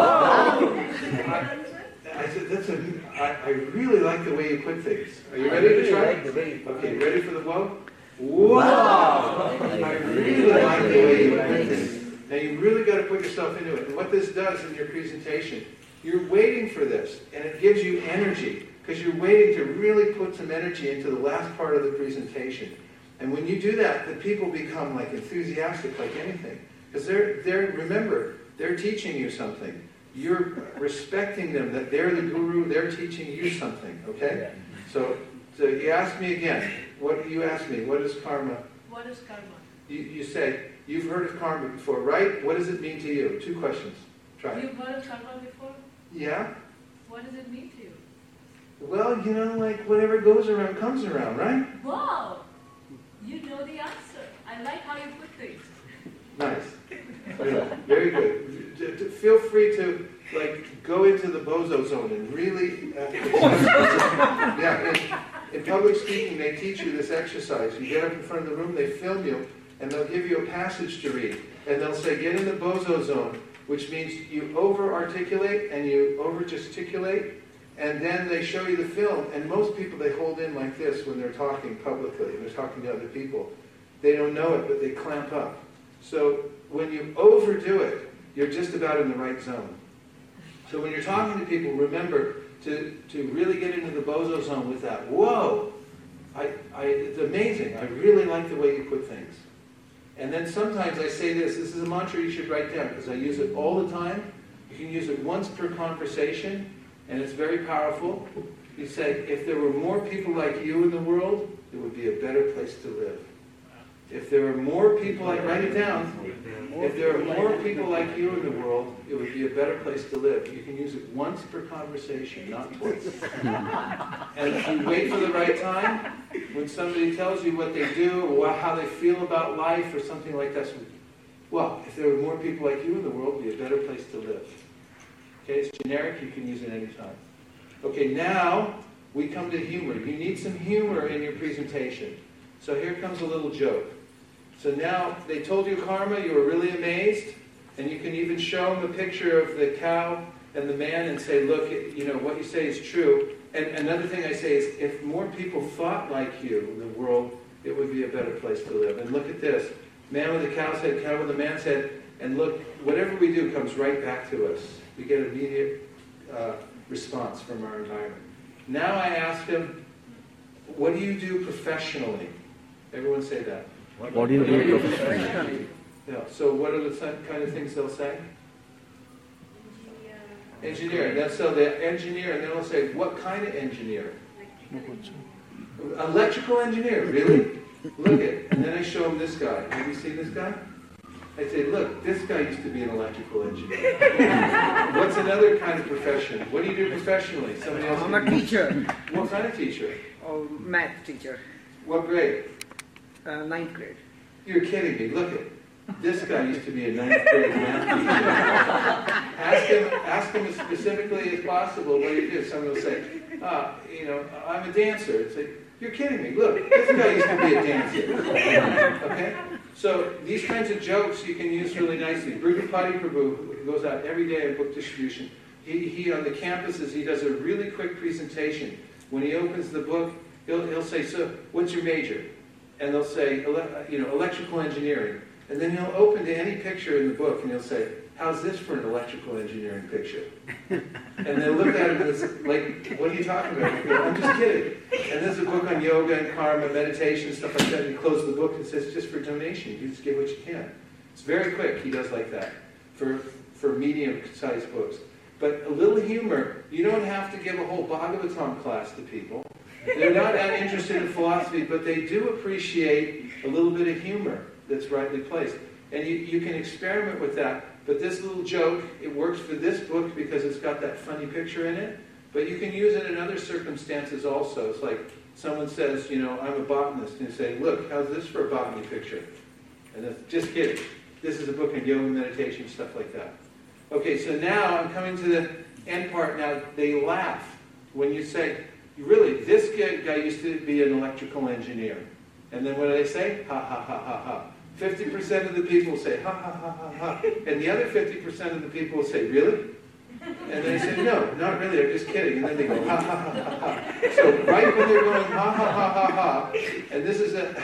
I, I said, that's a, I, I really like the way you put things. Are you ready to try? Like the way you put Okay, it. ready for the whoa? Whoa! I really like the way you put things. Now you really got to put yourself into it. And what this does in your presentation, you're waiting for this, and it gives you energy, because you're waiting to really put some energy into the last part of the presentation. And when you do that, the people become like enthusiastic like anything. Because they're, they're, remember, they're teaching you something. You're respecting them, that they're the guru, they're teaching you something, okay? So, so you ask me again, what you ask me, what is karma? What is karma? You, you say, you've heard of karma before, right? What does it mean to you? Two questions. Try it. You've heard of karma before? Yeah? What does it mean to you? Well, you know, like whatever goes around comes around, right? Wow! You know the answer. I like how you put things. Nice. Good. Very good. D- d- Feel free to like go into the bozo zone and really. Uh, yeah. In, in public speaking, they teach you this exercise. You get up in front of the room, they film you, and they'll give you a passage to read, and they'll say, "Get in the bozo zone," which means you over-articulate and you over-gesticulate, and then they show you the film. And most people they hold in like this when they're talking publicly and they're talking to other people. They don't know it, but they clamp up. So when you overdo it, you're just about in the right zone. So when you're talking to people, remember to, to really get into the bozo zone with that. Whoa! I, I, it's amazing. I really like the way you put things. And then sometimes I say this. This is a mantra you should write down because I use it all the time. You can use it once per conversation, and it's very powerful. You say, if there were more people like you in the world, it would be a better place to live. If there were more people like, write it down, if there are more people like you in the world, it would be a better place to live. You can use it once per conversation, not twice. And if you wait for the right time, when somebody tells you what they do, or how they feel about life, or something like that, well, if there were more people like you in the world, it would be a better place to live. Okay, it's generic, you can use it anytime. Okay, now we come to humor. You need some humor in your presentation. So here comes a little joke. So now, they told you karma, you were really amazed, and you can even show them a picture of the cow and the man and say, look, you know, what you say is true. And another thing I say is, if more people thought like you in the world, it would be a better place to live. And look at this. Man with the cow's head, cow with the man's head, and look, whatever we do comes right back to us. We get immediate uh, response from our environment. Now I ask him, what do you do professionally? Everyone say that. What do you do professionally? Yeah. So what are the kind of things they'll say? Engineer. That's so the engineer, and then they'll say, what kind of engineer? Electrical engineer. Really? Look at. And then I show them this guy. Have you seen this guy? I say, look, this guy used to be an electrical engineer. What's another kind of profession? What do you do professionally? Somebody else? I'm a teacher. What kind of teacher? Oh, math teacher. What grade? Uh, ninth grade. You're kidding me. Look at this guy used to be a ninth grade math teacher. Ask him, ask him as specifically as possible what you do. Someone will say, ah, you know, I'm a dancer. It's like, you're kidding me. Look, this guy used to be a dancer. Okay? So these kinds of jokes you can use really nicely. Brugapati Prabhu goes out every day at book distribution. He, he on the campuses, he does a really quick presentation. When he opens the book, he'll, he'll say, so what's your major? And they'll say, you know, electrical engineering. And then he'll open to any picture in the book and he'll say, how's this for an electrical engineering picture? And they'll look at him and it's like, what are you talking about? You know, I'm just kidding. And there's a book on yoga and karma, meditation, stuff like that. And he closes the book and says, just for donation. You just give what you can. It's very quick. He does like that for, for medium-sized books. But a little humor, you don't have to give a whole Bhagavatam class to people. They're not that interested in philosophy, but they do appreciate a little bit of humor that's rightly placed. And you, you can experiment with that. But this little joke, it works for this book because it's got that funny picture in it. But you can use it in other circumstances also. It's like someone says, you know, I'm a botanist. And you say, look, how's this for a botany picture? And that's, just kidding. This is a book on yoga, meditation, stuff like that. Okay, so now I'm coming to the end part. Now, they laugh when you say, really, this guy used to be an electrical engineer. And then what do they say? Ha, ha, ha, ha, ha. fifty percent of the people say, ha, ha, ha, ha, ha. And the other fifty percent of the people will say, really? And they say, no, not really, I'm just kidding. And then they go, ha, ha, ha, ha, ha. So right when they're going, ha, ha, ha, ha, ha, and this is a,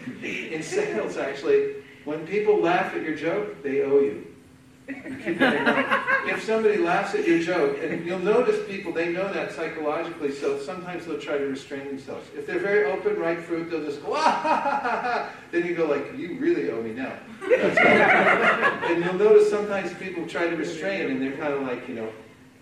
in sales actually, when people laugh at your joke, they owe you. Keep that in mind. If somebody laughs at your joke, and you'll notice people, they know that psychologically, so sometimes they'll try to restrain themselves. If they're very open, ripe fruit, they'll just go, ah, ha, ha, ha, ha. Then you go like, you really owe me now. And you'll notice sometimes people try to restrain, and they're kind of like, you know.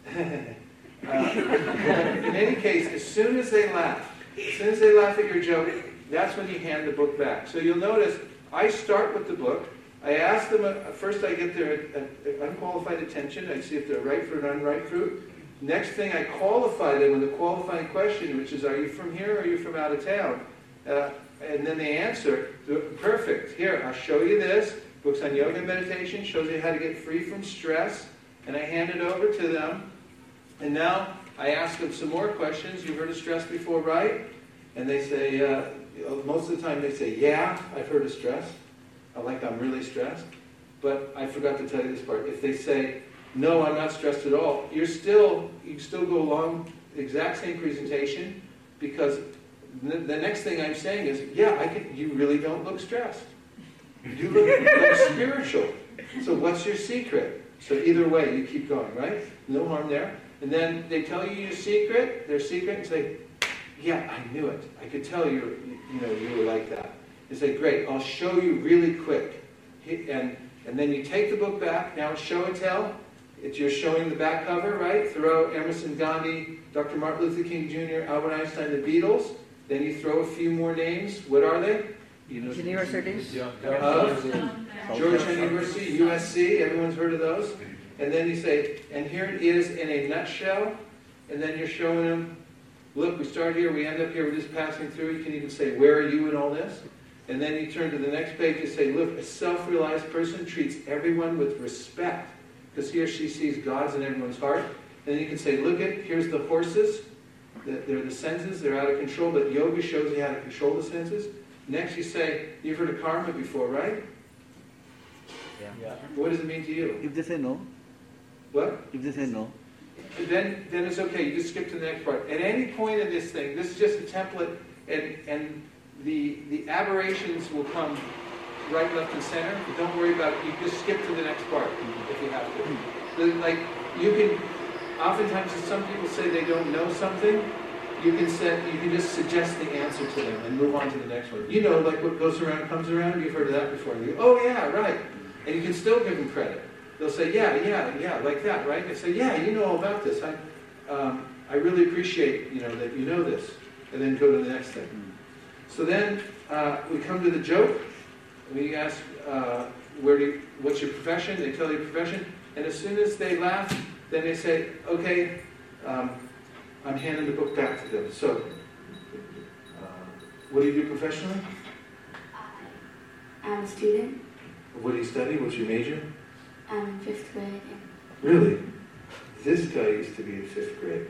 uh, in any case, as soon as they laugh, as soon as they laugh at your joke, that's when you hand the book back. So you'll notice, I start with the book. I ask them, uh, first I get their uh, unqualified attention. I see if they're ripe fruit or unripe fruit. Next thing, I qualify them with a qualifying question, which is, are you from here or are you from out of town? Uh, and then they answer, perfect. Here, I'll show you this. Books on yoga and meditation, shows you how to get free from stress. And I hand it over to them. And now I ask them some more questions. You've heard of stress before, right? And they say, uh, most of the time they say, yeah, I've heard of stress. Like I'm really stressed. But I forgot to tell you this part. If they say, no, I'm not stressed at all, you're still, you still go along the exact same presentation, because the, the next thing I'm saying is, yeah, I can, you really don't look stressed. You look, look spiritual. So what's your secret? So either way, you keep going, right? No harm there. And then they tell you your secret, their secret, and say, yeah, I knew it. I could tell you, you know, you were like that. You say, great, I'll show you really quick. And, and then you take the book back, now it's show and tell, It's, you're showing the back cover, right? Thoreau, Emerson, Gandhi, Doctor Martin Luther King Junior, Albert Einstein, the Beatles. Then you throw a few more names. What are they? Universities. Of Georgetown University, U S C. Everyone's heard of those. And then you say, and here it is in a nutshell. And then you're showing them, look, we start here, we end up here, we're just passing through. You can even say, where are you in all this? And then you turn to the next page and say, look, a self-realized person treats everyone with respect because he or she sees God's in everyone's heart. And then you can say, look at, here's the horses. They're the senses, they're out of control, but yoga shows you how to control the senses. Next you say, you've heard of karma before, right? Yeah. yeah. What does it mean to you? If they say no? What? If they say no? Then, then it's okay, you just skip to the next part. At any point in this thing, this is just a template, and, and the, the aberrations will come right, left, and center. But don't worry about it, you just skip to the next part if you have to. The, like, you can, oftentimes if some people say they don't know something, you can set, you can just suggest the answer to them and move on to the next one. You know, like what goes around comes around, you've heard of that before. You go, oh yeah, right. And you can still give them credit. They'll say, yeah, yeah, yeah, like that, right? They say, yeah, you know all about this. I, um, I really appreciate, you know, that you know this. And then go to the next thing. So then uh, we come to the joke. We ask, uh, where do you, what's your profession? They tell you profession. And as soon as they laugh, then they say, okay, um, I'm handing the book back to them. So, uh, what do you do professionally? I'm a student. What do you study? What's your major? I'm in fifth grade. Really? This guy used to be in fifth grade.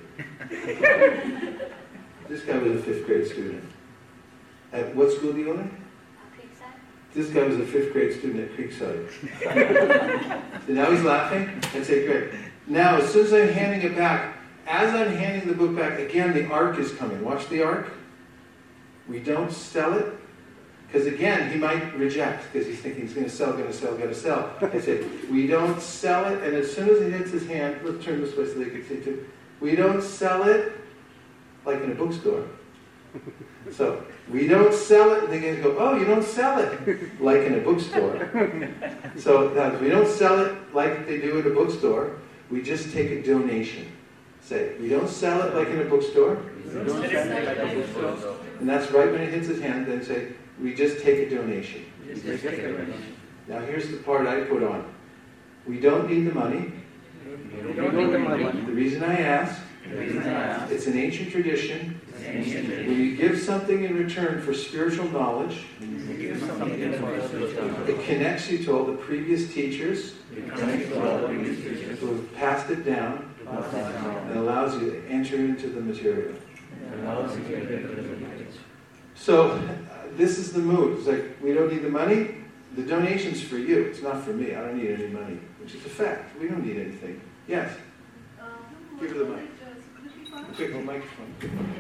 This guy was a fifth grade student. At what school do you go to? Creekside. This guy was a fifth grade student at Creekside. So now he's laughing. I say, great. Now, as soon as I'm handing it back, as I'm handing the book back, again, the arc is coming. Watch the arc. We don't sell it. Because again, he might reject, because he's thinking he's going to sell, going to sell, going to sell. I say, we don't sell it, and as soon as he hits his hand, let's turn this way so they can see too. We don't sell it like in a bookstore. So, we don't sell it, and they go, oh, you don't sell it like in a bookstore. So, that, we don't sell it like they do at a bookstore, we just take a donation. Say, we don't sell it like in a bookstore. We don't sell it like a bookstore. And that's right when it hits his hand, then say, we just take a donation. Just take a donation. Now here's the part I put on. We don't need the money. We don't need the money. The reason I ask, The reason I ask, it's an ancient tradition. it's an ancient tradition. When you give something in return for spiritual knowledge, We give something in return. it connects you to all the previous teachers It connects to all the previous teachers who have passed it down who pass it down and allows you to enter into the material. and allows you to enter into the knowledge. So, uh, this is the mood. It's like, we don't need the money. The donation's for you. It's not for me. I don't need any money. Which is a fact. We don't need anything. Yes? Give her the mic. Quick, the microphone.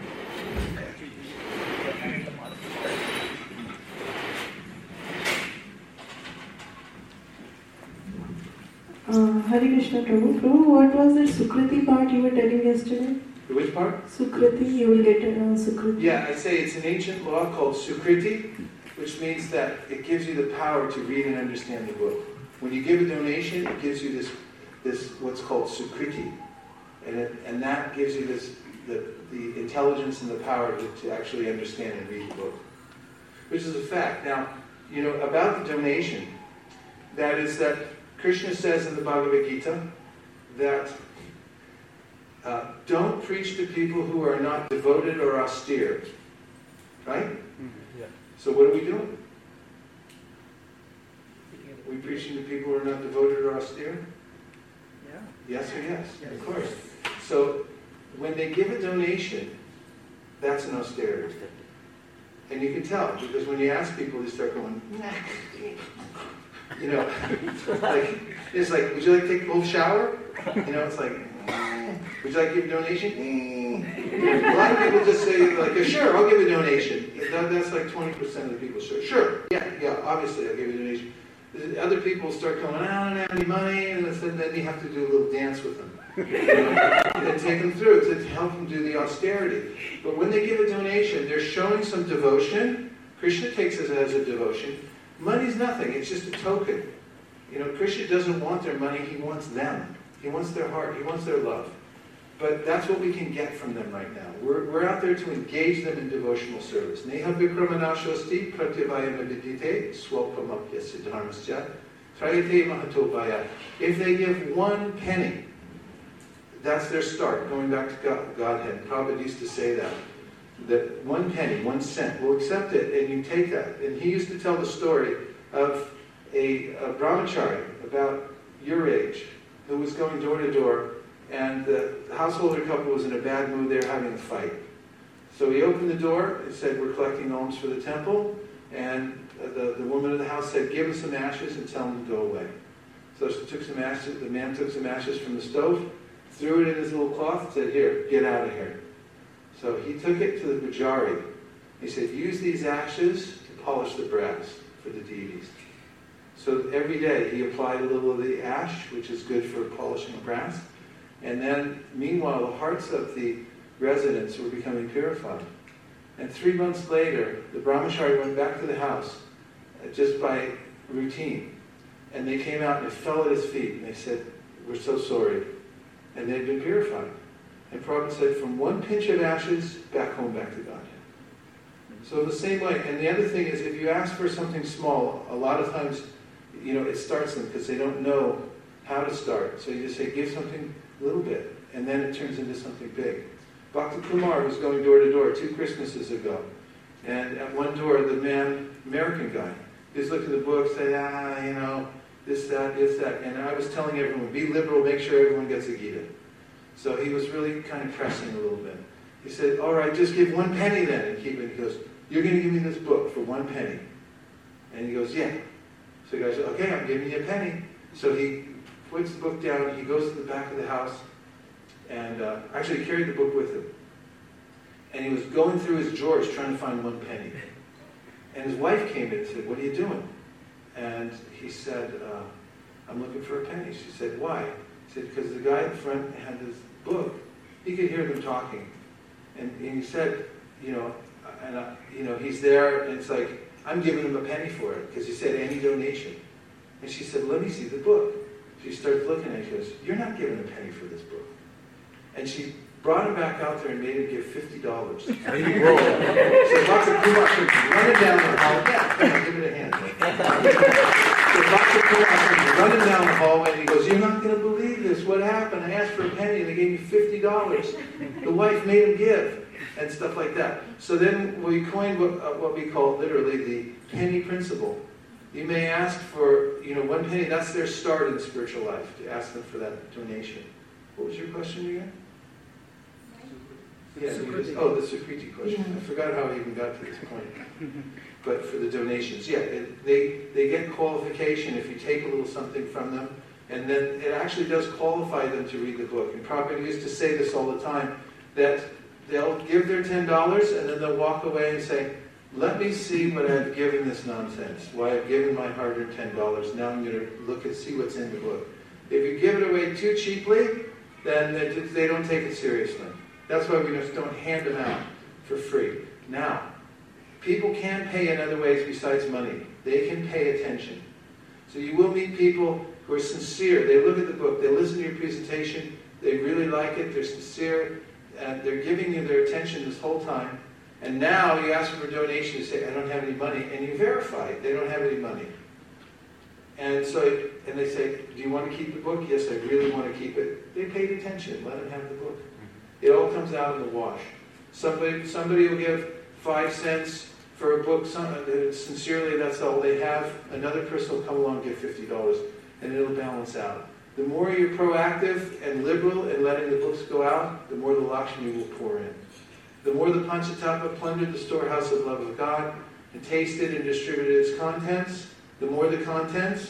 Uh, Hare Krishna Prabhu. Prabhu, what was that Sukriti part you were telling yesterday? The which part? Sukriti, you will get it on Sukriti. Yeah, I say it's an ancient law called Sukriti, which means that it gives you the power to read and understand the book. When you give a donation, it gives you this, this what's called Sukriti. And, it, and that gives you this, the, the intelligence and the power to, to actually understand and read the book. Which is a fact. Now, you know, about the donation, that is that Krishna says in the Bhagavad Gita that uh, don't preach to people who are not devoted or austere. Right? Mm-hmm. Yeah. So what are we doing? Are we preaching to people who are not devoted or austere? Yeah. Yes or yes? Yes. Of course. So when they give a donation, that's an austerity. And you can tell, because when you ask people, they start going, you know, like, it's like, would you like to take a cold shower? You know, it's like, would you like to give a donation? A lot of people just say, like, sure, I'll give a donation. That, that's like twenty percent of the people, sure, sure, yeah, yeah, obviously I'll give you a donation. Other people start going, I don't have any money, and then you have to do a little dance with them. You know, and take them through to help them do the austerity. But when they give a donation, they're showing some devotion. Krishna takes it as a devotion. Money's nothing, it's just a token. You know, Krishna doesn't want their money, he wants them. He wants their heart. He wants their love. But that's what we can get from them right now. We're, we're out there to engage them in devotional service. Neha vikramanashosti pratyavayana vidite swalpamapyasya dharmasya trayate mahatobaya. If they give one penny, that's their start, going back to God, Godhead. Prabhupada used to say that. That one penny, one cent, we'll accept it, and you take that. And he used to tell the story of a, a brahmachari about your age who was going door to door, and the householder couple was in a bad mood. They were having a fight. So he opened the door and said, we're collecting alms for the temple. And the, the woman of the house said, give us some ashes and tell them to go away. So she took some ashes. The man took some ashes from the stove, threw it in his little cloth, and said, here, get out of here. So he took it to the pujari. He said, use these ashes to polish the brass for the deities. So every day he applied a little of the ash, which is good for polishing brass. And then, meanwhile, the hearts of the residents were becoming purified. And three months later, the brahmachari went back to the house, uh, just by routine. And they came out and they fell at his feet, and they said, we're so sorry. And they'd been purified. And Prabhupada said, from one pinch of ashes, back home, back to Godhead. So the same way, and the other thing is, if you ask for something small, a lot of times, you know, it starts them because they don't know how to start. So you just say, give something a little bit, and then it turns into something big. Bhakta Kumar was going door to door two Christmases ago, and at one door, the man, American guy, just looked at the book, said, ah, you know, this, that, this, that, and I was telling everyone, be liberal, make sure everyone gets a Gita. So he was really kind of pressing a little bit. He said, all right, just give one penny then, and keep it. He goes, you're going to give me this book for one penny. And he goes, yeah. So the guy said, okay, I'm giving you a penny. So he puts the book down, he goes to the back of the house, and uh, actually he carried the book with him. And he was going through his drawers trying to find one penny. And his wife came in and said, what are you doing? And he said, uh, I'm looking for a penny. She said, why? He said, because the guy in front had this book. He could hear them talking. And, and he said, you know, and uh, you know, he's there, and it's like, I'm giving him a penny for it, because he said any donation. And she said, let me see the book. She starts looking at it. She goes, you're not giving a penny for this book. And she brought him back out there and made him give fifty dollars. So Bhakta Kumar comes running down the hall. Yeah, give it a hand. So Bhakta Kumar comes running down the hallway, and he goes, you're not going to believe this. What happened? I asked for a penny, and they gave me fifty dollars. The wife made him give, and stuff like that. So then we coined what, uh, what we call literally the penny principle. You may ask for, you know, one penny. That's their start in spiritual life, to ask them for that donation. What was your question again? Yeah, you just, oh, the Sukriti question. I forgot how I even got to this point. But for the donations, yeah, it, they, they get qualification if you take a little something from them, and then it actually does qualify them to read the book. And Prabhupada used to say this all the time, that they'll give their ten dollars and then they'll walk away and say, let me see what I've given this nonsense, why I've given my hard-earned ten dollars. Now I'm going to look and see what's in the book. If you give it away too cheaply, then they don't take it seriously. That's why we just don't hand them out for free. Now, people can pay in other ways besides money. They can pay attention. So you will meet people who are sincere. They look at the book, they listen to your presentation, they really like it, they're sincere, and they're giving you their attention this whole time. And now you ask them for a donation, you say, I don't have any money, and you verify they don't have any money. And so, and they say, do you want to keep the book? Yes, I really want to keep it. They paid attention, let them have the book. It all comes out in the wash. Somebody, somebody will give five cents for a book, some, uh, sincerely that's all they have. Another person will come along and give fifty dollars, and it'll balance out. The more you're proactive and liberal in letting the books go out, the more the Lakshmi will pour in. The more the Panchatattva plundered the storehouse of love of God and tasted and distributed its contents, the more the contents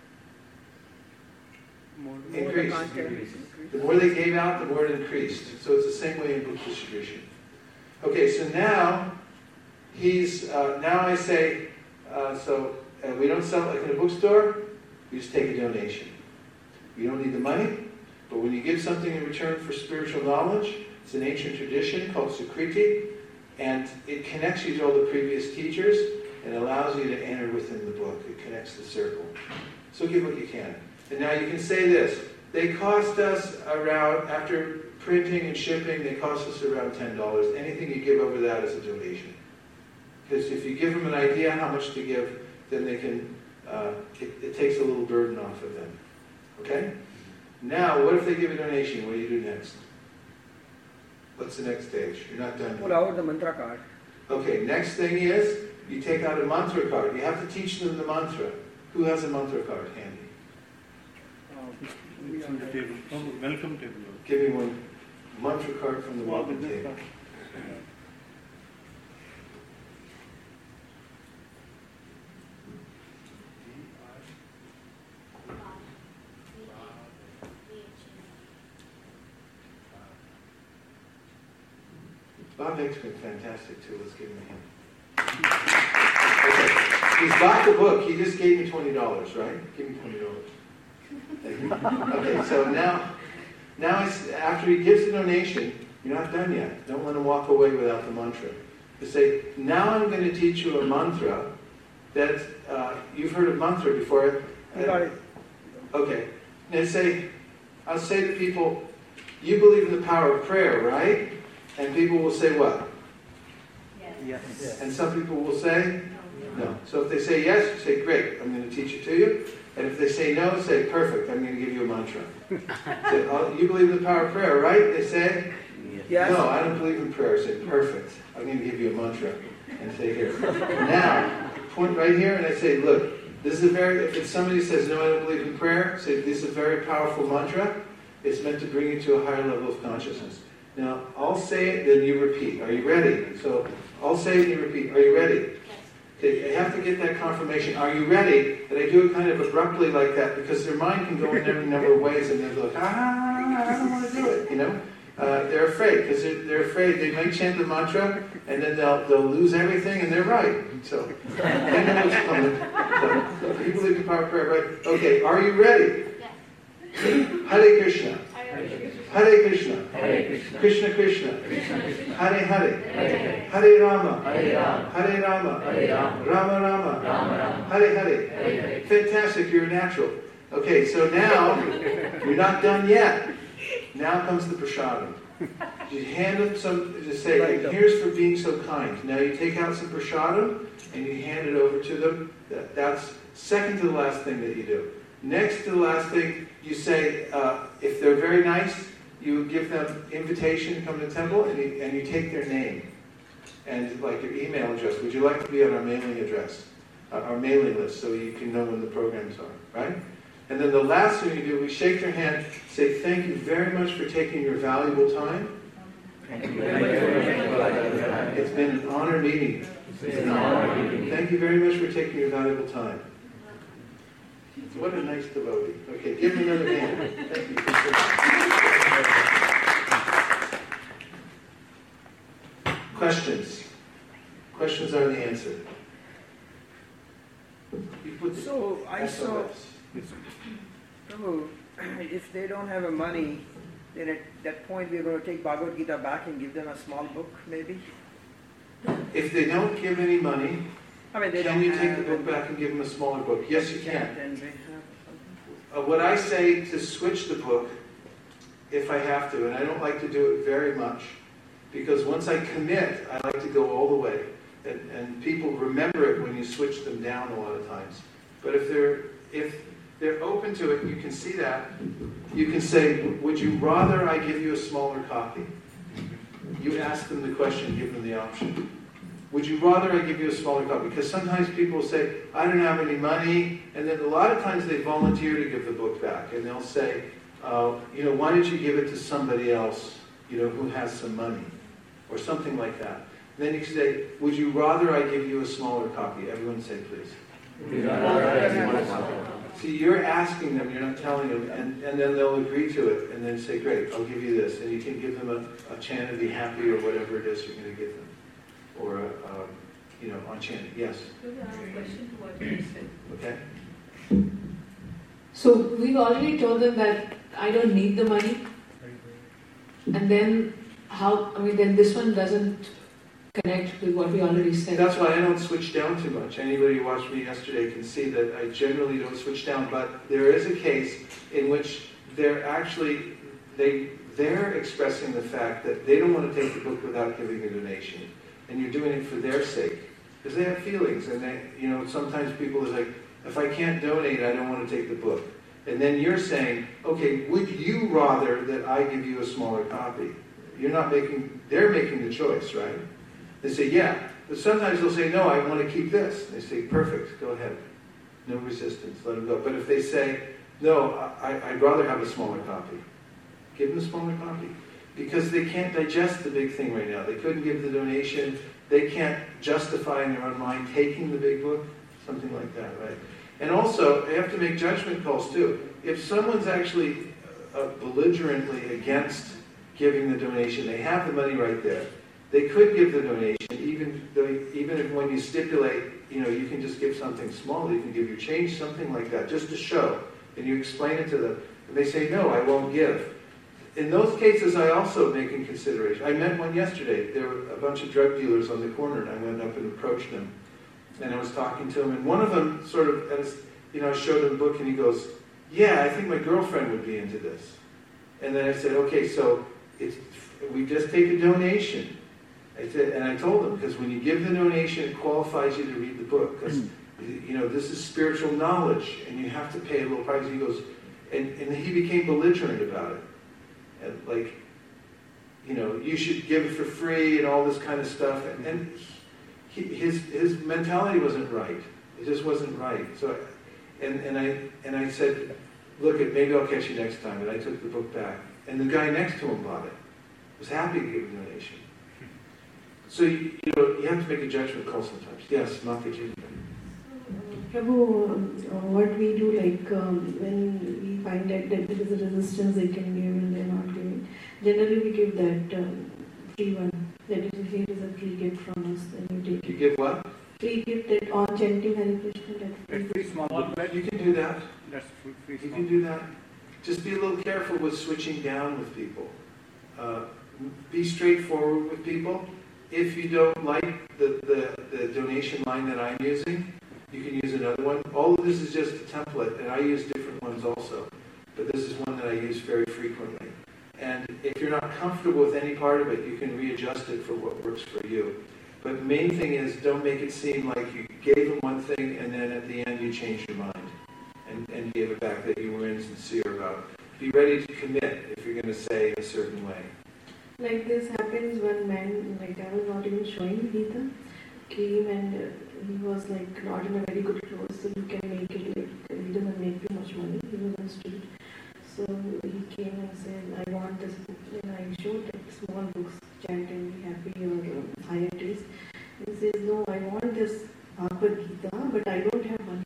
More, more increased. the content. The more they gave out, the more it increased. So it's the same way in book distribution. Okay, so now he's uh, now I say uh, so uh, we don't sell like in a bookstore. We just take a donation. You don't need the money, but when you give something in return for spiritual knowledge, it's an ancient tradition called Sukriti, and it connects you to all the previous teachers and allows you to enter within the book. It connects the circle. So give what you can. And now you can say this, They cost us around, after printing and shipping, they cost us around ten dollars. Anything you give over that is a donation. Because if you give them an idea how much to give, then they can, uh, it, it takes a little burden off of them. Okay? Now, what if they give a donation? What do you do next? What's the next stage? You're not done Pull yet. out the mantra card. Okay, next thing is, you take out a mantra card. You have to teach them the mantra. Who has a mantra card handy? It's on the table. Oh, welcome table. Give me one mantra card from the welcome table. Bob Beck's been fantastic too. Let's give him a hand. Okay. He's bought the book. He just gave me twenty dollars, right? Give me twenty dollars. Thank you. Okay, so now, now it's, after he gives the donation, you're not done yet. Don't let him walk away without the mantra. You say, now I'm going to teach you a mantra that uh, you've heard of mantra before. You got it. Okay. Now say, I'll say to people, you believe in the power of prayer, right? And people will say what? Yes. Yes. And some people will say no. So if they say yes, you say great, I'm going to teach it to you. And if they say no, say perfect, I'm going to give you a mantra. Say, oh, you believe in the power of prayer, right? They say Yes. no, I don't believe in prayer. Say perfect, I'm going to give you a mantra. And say here. Now, point right here, and I say, look, this is a very, if it's somebody says no, I don't believe in prayer, say this is a very powerful mantra. It's meant to bring you to a higher level of consciousness. Now, I'll say it, then you repeat. Are you ready? So, I'll say it and you repeat. Are you ready? Okay, I have to get that confirmation. Are you ready? And I do it kind of abruptly like that because their mind can go in every number of ways and they're like, ah, I don't want to do it, you know? Uh, they're afraid because they're, they're afraid they might chant the mantra and then they'll, they'll lose everything and they're right. So, they know what's coming. So, you believe in the power of prayer, right? Okay, are you ready? Yes. Hare Krishna. Hare Krishna. Hare Krishna. Krishna Krishna. Krishna Krishna. Hare Hare. Hare Hare Rama. Hare Rama. Hare Rama. Hare Rama. Rama Rama. Rama Rama. Hare Hare. Hare Hare. Fantastic, you're a natural. Okay, so now, you're not done yet. Now comes the prasadam. You hand them some, just say, here's for being so kind. Now you take out some prasadam and you hand it over to them. That, that's second to the last thing that you do. Next to the last thing, you say, uh, if they're very nice, you give them invitation to come to the temple and you, and you take their name and like your email address. Would you like to be on our mailing address, uh, our mailing list, so you can know when the programs are, right? And then the last thing you do, we shake their hand, say thank you very much for taking your valuable time. Thank you very much for taking your valuable time. It's been an honor meeting you. It's been an honor meeting you. Thank you very much for taking your valuable time. What a nice devotee. Okay, give him another hand. Thank you. Questions? Questions are the answer. You put the So I S O saw, S. Prabhu, if they don't have a money, then at that point we're going to take Bhagavad Gita back and give them a small book, maybe? If they don't give any money, I mean, they can don't you take have the book back and give them a smaller book? Yes, you can. Then they have Uh, what I say to switch the book, if I have to, and I don't like to do it very much, because once I commit, I like to go all the way. And, and people remember it when you switch them down a lot of times. But if they're, if they're open to it, you can see that, you can say, would you rather I give you a smaller copy? You ask them the question, give them the option. Would you rather I give you a smaller copy? Because sometimes people say, I don't have any money, and then a lot of times they volunteer to give the book back, and they'll say, uh, you know, why don't you give it to somebody else, you know, who has some money, or something like that. And then you can say, would you rather I give you a smaller copy? Everyone say, please. See, you're asking them, you're not telling them, and, and then they'll agree to it, and then say, great, I'll give you this, and you can give them a, a chant of be happy, or whatever it is you're going to give them. Or, uh, um, you know, on chanting. Yes? Could I ask a question to what you said? Okay. So we've already told them that I don't need the money. And then how, I mean, then this one doesn't connect with what we already said. That's why I don't switch down too much. Anybody who watched me yesterday can see that I generally don't switch down, but there is a case in which they're actually, they, they're expressing the fact that they don't want to take the book without giving a donation. And you're doing it for their sake. Because they have feelings. And they, you know, sometimes people are like, if I can't donate, I don't want to take the book. And then you're saying, okay, would you rather that I give you a smaller copy? You're not making, they're making the choice, right? They say, yeah. But sometimes they'll say, no, I want to keep this. They say, perfect, go ahead. No resistance, let them go. But if they say, no, I, I'd rather have a smaller copy, give them a smaller copy. Because they can't digest the big thing right now. They couldn't give the donation. They can't justify in their own mind taking the big book, something like that, right? And also, they have to make judgment calls too. If someone's actually uh, belligerently against giving the donation, they have the money right there. They could give the donation, even though, even if when you stipulate, you know, you can just give something small, you can give your change, something like that, just to show, and you explain it to them, and they say, no, I won't give. In those cases, I also make in consideration. I met one yesterday. There were a bunch of drug dealers on the corner, and I went up and approached them, and I was talking to them, and one of them sort of, as, you know, I showed him the book, and he goes, yeah, I think my girlfriend would be into this. And then I said, okay, so it's, we just take a donation. I said, and I told him, because when you give the donation, it qualifies you to read the book, because, you know, this is spiritual knowledge, and you have to pay a little price. He goes, and, and he became belligerent about it. And like, you know, you should give it for free and all this kind of stuff. And, and he, his his mentality wasn't right. It just wasn't right. So, and and I and I said, look, it maybe I'll catch you next time. And I took the book back. And the guy next to him bought it. Was happy to give a donation. So you, you know, you have to make a judgment call sometimes. Yes, Mataji. Prabhu, um, what we do, like um, when we find that, that there is a resistance, they can give and they are not giving. Generally, we give that um, free one. That is, here is a free gift from us. Then you take You it. give what? Free gift that on chanting Hare Krishna. That free small book. You can do that. That's free, free You small. can do that. Just be a little careful with switching down with people. Uh, be straightforward with people. If you don't like the, the, the donation line that I'm using, you can use another one. All of this is just a template, and I use different ones also. But this is one that I use very frequently. And if you're not comfortable with any part of it, you can readjust it for what works for you. But the main thing is, don't make it seem like you gave them one thing, and then at the end you changed your mind and, and gave it back that you were insincere about. Be ready to commit if you're going to say a certain way. Like this happens when man, like I was not even showing Gita, came and uh, he was like not in a very good clothes, so you can make it like, he doesn't make too much money, he was on the street. So he came and said, I want this book. And I showed like small books, Chant and Be Happy or uh, Higher Taste. He says, no, I want this Bhagavad Gita, but I don't have money.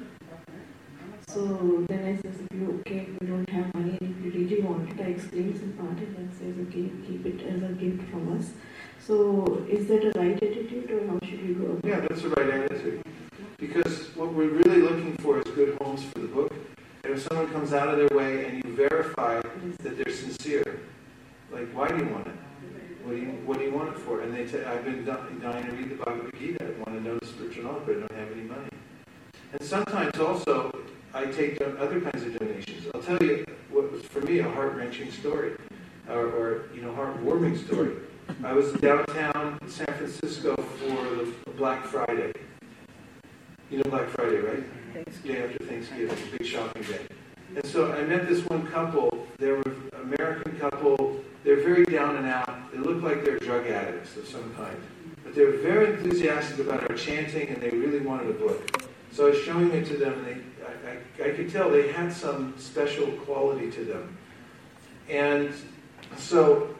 So then I says, if you okay, if you don't have money and if you really want it, I explain some part and then says, okay, keep it as a gift from us. So is that a right attitude or how should we go? Yeah, that's the right attitude. Because what we're really looking for is good homes for the book. And if someone comes out of their way and you verify that they're sincere, like, why do you want it? What do you, what do you want it for? And they say, I've been dying to read the Bhagavad Gita. I want to know the spiritual knowledge, but I don't have any money. And sometimes also, I take other kinds of donations. I'll tell you what was, for me, a heart-wrenching story, or, or you know, heart-warming story. I was downtown San Francisco for the Black Friday. You know Black Friday, right? Day after Thanksgiving, big shopping day. And so I met this one couple. They were an American couple. They're very down and out. They look like they're drug addicts of some kind. But they were very enthusiastic about our chanting, and they really wanted a book. So I was showing it to them, and they, I, I, I could tell they had some special quality to them. And so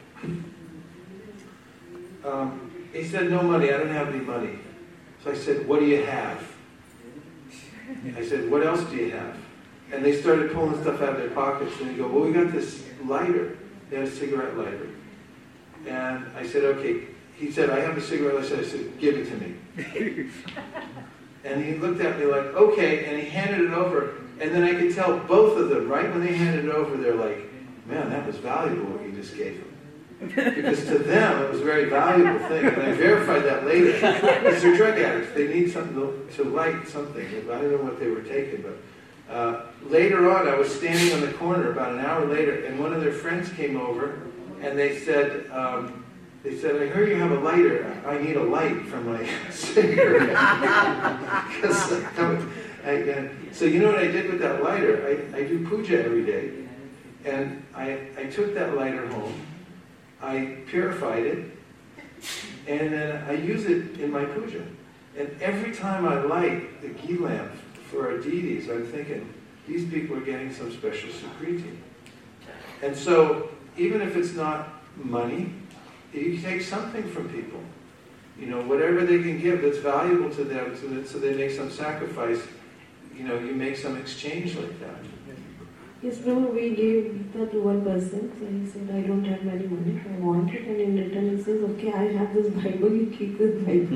um, he said, no money, I don't have any money. So I said, what do you have? I said, what else do you have? And they started pulling stuff out of their pockets, and they go, well, we got this lighter. They had a cigarette lighter. And I said, okay. He said, I have a cigarette lighter. I said, give it to me. And he looked at me like, okay, and he handed it over. And then I could tell both of them, right when they handed it over, they're like, man, that was valuable what you just gave them. Because to them, it was a very valuable thing. And I verified that later. Because they're drug addicts. They need something to, to light something. I don't know what they were taking, but Uh, later on, I was standing on the corner about an hour later, and one of their friends came over, and they said, um, they said, I heard you have a lighter. I need a light for my cigarette. I, uh, so you know what I did with that lighter? I, I do puja every day. And I, I took that lighter home, I purified it, and then I use it in my puja. And every time I light the ghee lamp for our deities, I'm thinking, these people are getting some special sukriti. And so, even if it's not money, you take something from people. You know, whatever they can give that's valuable to them, so, that, so they make some sacrifice, you know, you make some exchange like that. Yes, Prabhu, we gave that to one person, so he said, I don't have any money, I want it, and in return he says, okay, I have this Bible, you keep this Bible.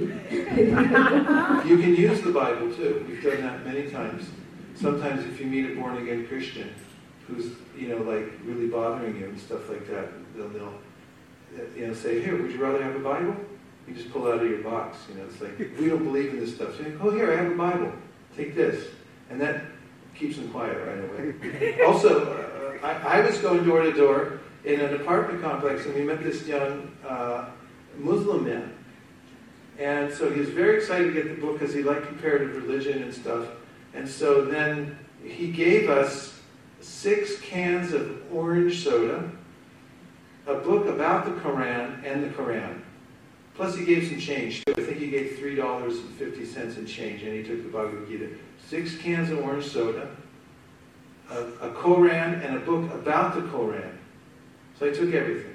You can use the Bible too. We've done that many times. Sometimes if you meet a born-again Christian who's, you know, like really bothering you and stuff like that, they'll, they'll you know, say, here, would you rather have a Bible? You just pull out of your box. You know, it's like, we don't believe in this stuff. So you go, oh, here, I have a Bible. Take this. And that keeps them quiet right away. Also, uh, I, I was going door to door in an apartment complex, and we met this young uh, Muslim man. And so he was very excited to get the book because he liked comparative religion and stuff. And so then he gave us six cans of orange soda, a book about the Quran and the Quran. Plus he gave some change too. I think he gave three dollars and fifty cents in change, and he took the Bhagavad Gita. Six cans of orange soda, a, a Quran, and a book about the Quran. So I took everything.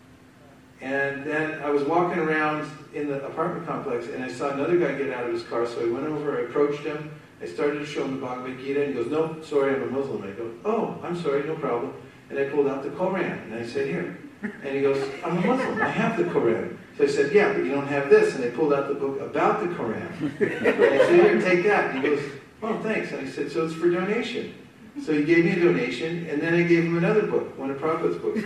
And then I was walking around in the apartment complex, and I saw another guy get out of his car, so I went over, I approached him, I started to show him the Bhagavad Gita, and he goes, no, sorry, I'm a Muslim. I go, oh, I'm sorry, no problem. And I pulled out the Quran, and I said, here. And he goes, I'm a Muslim, I have the Quran. So I said, yeah, but you don't have this. And I pulled out the book about the Quran. And I said, here, take that. And he goes, oh, thanks. And I said, so it's for donation. So he gave me a donation, and then I gave him another book, one of Prabhupada's books.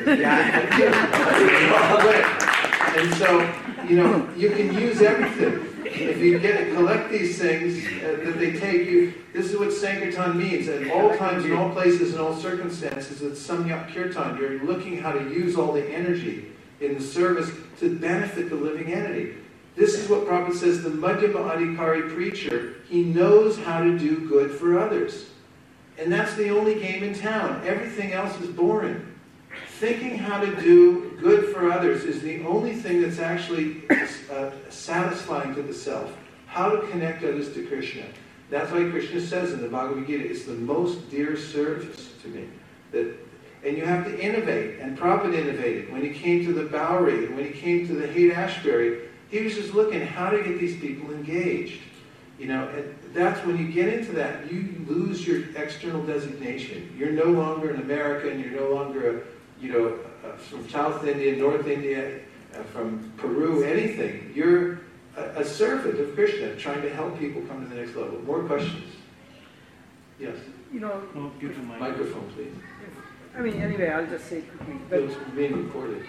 And so, you know, you can use everything. If you get collect these things uh, that they take you, this is what Sankirtan means. At all times, in all places, in all circumstances, it's Samyak Kirtan. You're looking how to use all the energy in the service to benefit the living entity. This is what Prabhupada says, the Madhyama Adhikari preacher, he knows how to do good for others. And that's the only game in town. Everything else is boring. Thinking how to do good for others is the only thing that's actually uh, satisfying to the self. How to connect others to Krishna. That's why Krishna says in the Bhagavad Gita, it's the most dear service to me. That, and you have to innovate. And Prabhupada innovated. When he came to the Bowery, and when he came to the Haight-Ashbury, he was just looking how to get these people engaged. You know, and that's when you get into that, you lose your external designation. You're no longer an American, you're no longer a, you know, uh, from South India, North India, uh, from Peru, anything. You're a, a servant of Krishna, trying to help people come to the next level. More questions? Yes? You know, oh, give the mic. Microphone, please. I mean, anyway, I'll just say quickly. It was being recorded.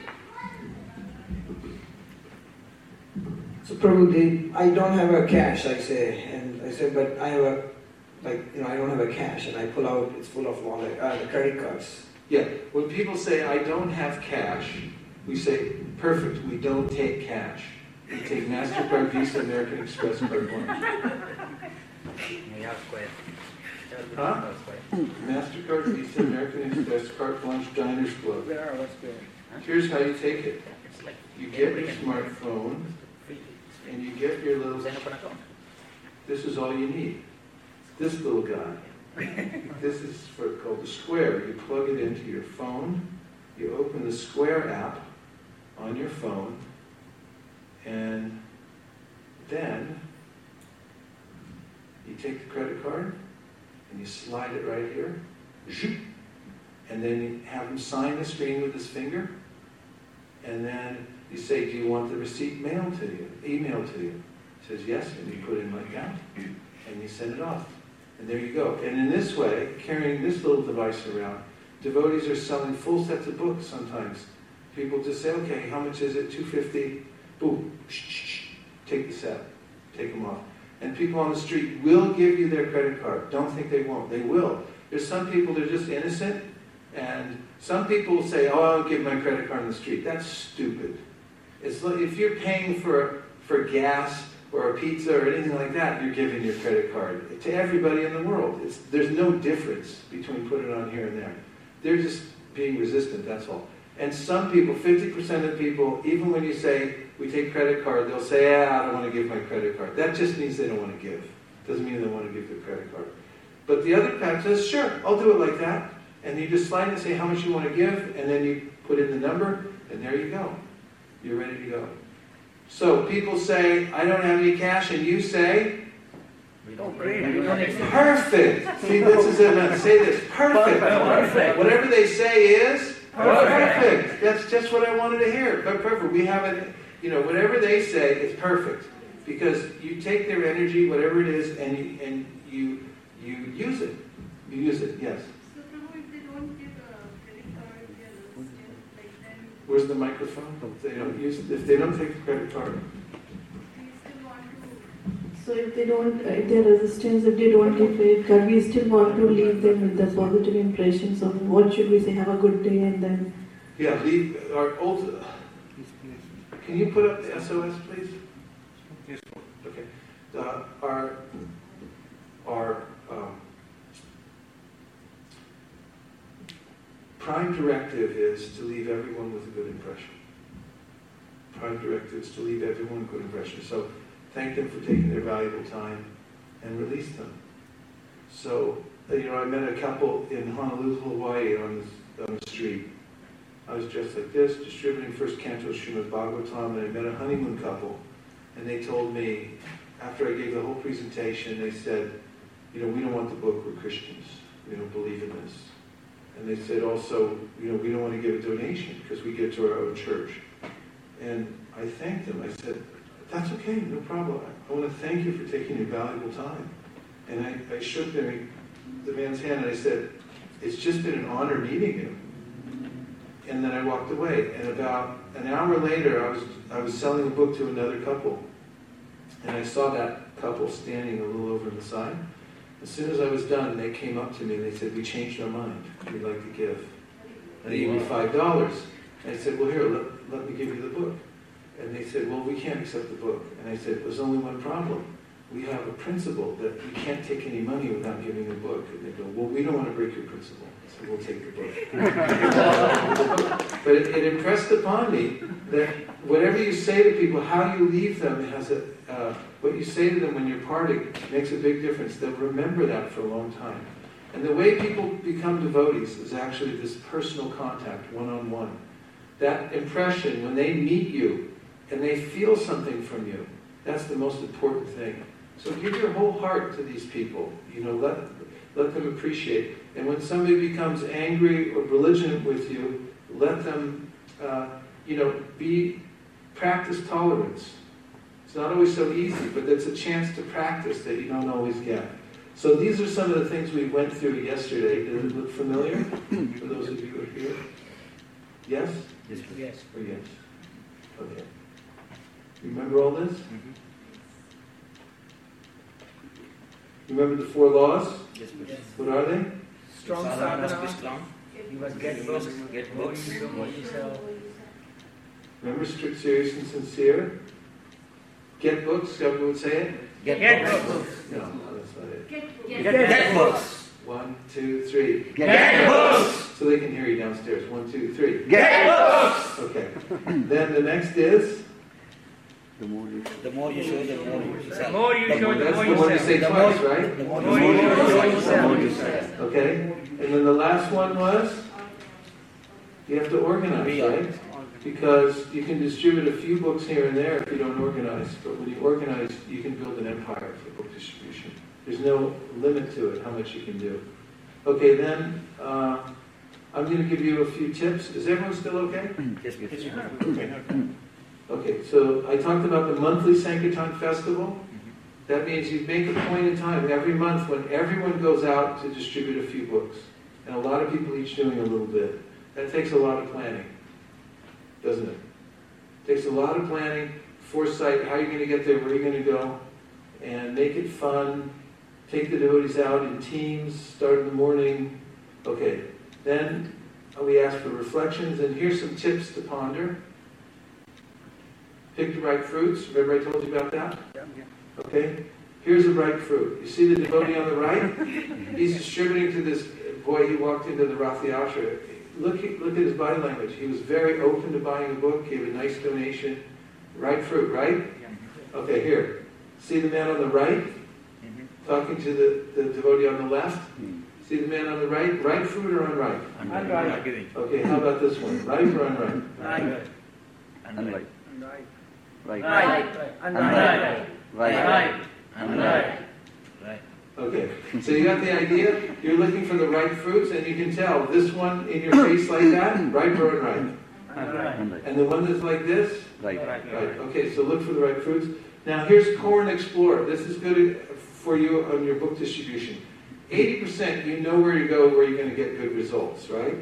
So Prabhu, they, I don't have a cash, I say, and I say, but I have a, like, you know, I don't have a cash, and I pull out, it's full of wallet, uh, credit cards. Yeah, when people say, I don't have cash, we say, perfect, we don't take cash. We take MasterCard, Visa, American Express, Card One. Huh? MasterCard, Visa, American Express, Carte Blanche, Diners Club. Here's how you take it. You get your smartphone, and you get your little... This is all you need. This little guy. This is for, called the Square. You plug it into your phone, you open the Square app on your phone, and then you take the credit card, and you slide it right here, and then you have him sign the screen with his finger, and then you say, do you want the receipt mailed to you, emailed to you? He says, yes, and you put it in my account, and you send it off. And there you go. And in this way, carrying this little device around, devotees are selling full sets of books sometimes. People just say, okay, how much is it? two fifty. Boom. Shh, shh, shh. Take the set. Take them off. And people on the street will give you their credit card. Don't think they won't. They will. There's some people that are just innocent, and some people say, oh, I'll give my credit card on the street. That's stupid. It's like if you're paying for, for gas or a pizza or anything like that, you're giving your credit card to everybody in the world. It's, there's no difference between putting it on here and there. They're just being resistant, that's all. And some people, fifty percent of people, even when you say, we take credit card, they'll say, ah, I don't want to give my credit card. That just means they don't want to give. Doesn't mean they want to give their credit card. But the other pack says, sure, I'll do it like that. And you just slide and say how much you want to give, and then you put in the number, and there you go. You're ready to go. So people say, I don't have any cash, and you say, Oh, great. We don't accept. perfect. See, this is it. Say this. Perfect. Perfect. Whatever they say is Perfect. perfect. That's just what I wanted to hear. But perfect. We have it, you know, whatever they say is perfect. Because you take their energy, whatever it is, and you, and you, you use it. You use it, yes. So, Prabhu, if they don't give a credit card, they are resistant, like then Where's the microphone? If they don't use it, if they don't take the credit card. we still want to. So if they don't, if they're resistant, if they don't give credit card, we still want to leave them with the positive impressions of what should we say, have a good day, and then. Yeah, leave our old. Can you put up the S O S, please? Yes. Okay. Uh, our our um, prime directive is to leave everyone with a good impression. Prime directive is to leave everyone with a good impression. So thank them for taking their valuable time and release them. So, you know, I met a couple in Honolulu, Hawaii on the, on the street. I was dressed like this, distributing first canto Srimad Bhagavatam, and I met a honeymoon couple. And they told me, after I gave the whole presentation, they said, you know, we don't want the book, we're Christians. We don't believe in this. And they said also, you know, we don't want to give a donation because we give to our own church. And I thanked them. I said, that's okay, no problem. I want to thank you for taking your valuable time. And I, I shook the, the man's hand and I said, it's just been an honor meeting you. And then I walked away. And about an hour later, I was I was selling a book to another couple. And I saw that couple standing a little over on the side. As soon as I was done, they came up to me and they said, we changed our mind. We'd like to give. And they gave me five dollars. And I said, well, here, let, let me give you the book. And they said, well, we can't accept the book. And I said, there's only one problem. We have a principle that you can't take any money without giving a book. And they go, well, we don't want to break your principle. So we'll take the book. But it, it impressed upon me that whatever you say to people, how you leave them has a, uh, what you say to them when you're parting makes a big difference. They'll remember that for a long time. And the way people become devotees is actually this personal contact, one-on-one. That impression, when they meet you and they feel something from you, that's the most important thing. So give your whole heart to these people. You know, let, let them appreciate. And when somebody becomes angry or belligerent with you, let them, uh, you know, be, practice tolerance. It's not always so easy, but it's a chance to practice that you don't always get. So these are some of the things we went through yesterday. Does it look familiar for those of you who are here? Yes? Yes. Yes. Or yes? Okay. You remember all this? Mm-hmm. You remember the four laws? Yes, yes. What are they? Strong sadhana. You must get books. Get books. Remember strict, serious, and sincere? Get books, everyone would say it? Get, Get books. books. No, that's not it. Get, Get, get, get books. One, two, three. Get, get books. So they can hear you downstairs. One, two, three. Get books. Okay. Then the next is? The more you The more you show, the more you sell. The more you show, the That's more the you one you sell. say The twice, more- right? The more The more you you show, show, the you sell. more you sell. Okay. And then the last one was? You have to organize, Be right? honest. Because you can distribute a few books here and there if you don't organize. But when you organize, you can build an empire for book distribution. There's no limit to it, how much you can do. Okay, then uh, I'm going to give you a few tips. Is everyone still okay? Yes, yes. Okay. Okay, so I talked about the monthly Sankirtan festival. That means you make a point in time every month when everyone goes out to distribute a few books. And a lot of people each doing a little bit. That takes a lot of planning, doesn't it? It takes a lot of planning, foresight, how you're going to get there, where you're going to go, and make it fun. take the devotees out in teams, start in the morning. Okay, then we ask for reflections, and here's some tips to ponder. Pick the right fruits. Remember I told you about that? Okay, here's a ripe fruit. You see the devotee on the right? He's distributing to this boy. He walked into the Rath Yatra. Look, look at his body language. He was very open to buying a book. He had a nice donation. Ripe fruit, right? Okay, here. See the man on the right? Talking to the, the devotee on the left? See the man on the right? Ripe fruit or unripe? Unripe. Okay, how about this one? Ripe or unripe? Unripe. Unripe. Right. Right. Unripe. Right. Unripe. Right. Okay, so you got the idea? You're looking for the ripe fruits, and you can tell this one in your face like that, ripe or unripe? Unripe. And the one that's like this? Right. Right. Okay, so look for the ripe fruits. Now here's Corn Explorer. This is good for you on your book distribution. eighty percent you know where to go, where you're going to get good results, right?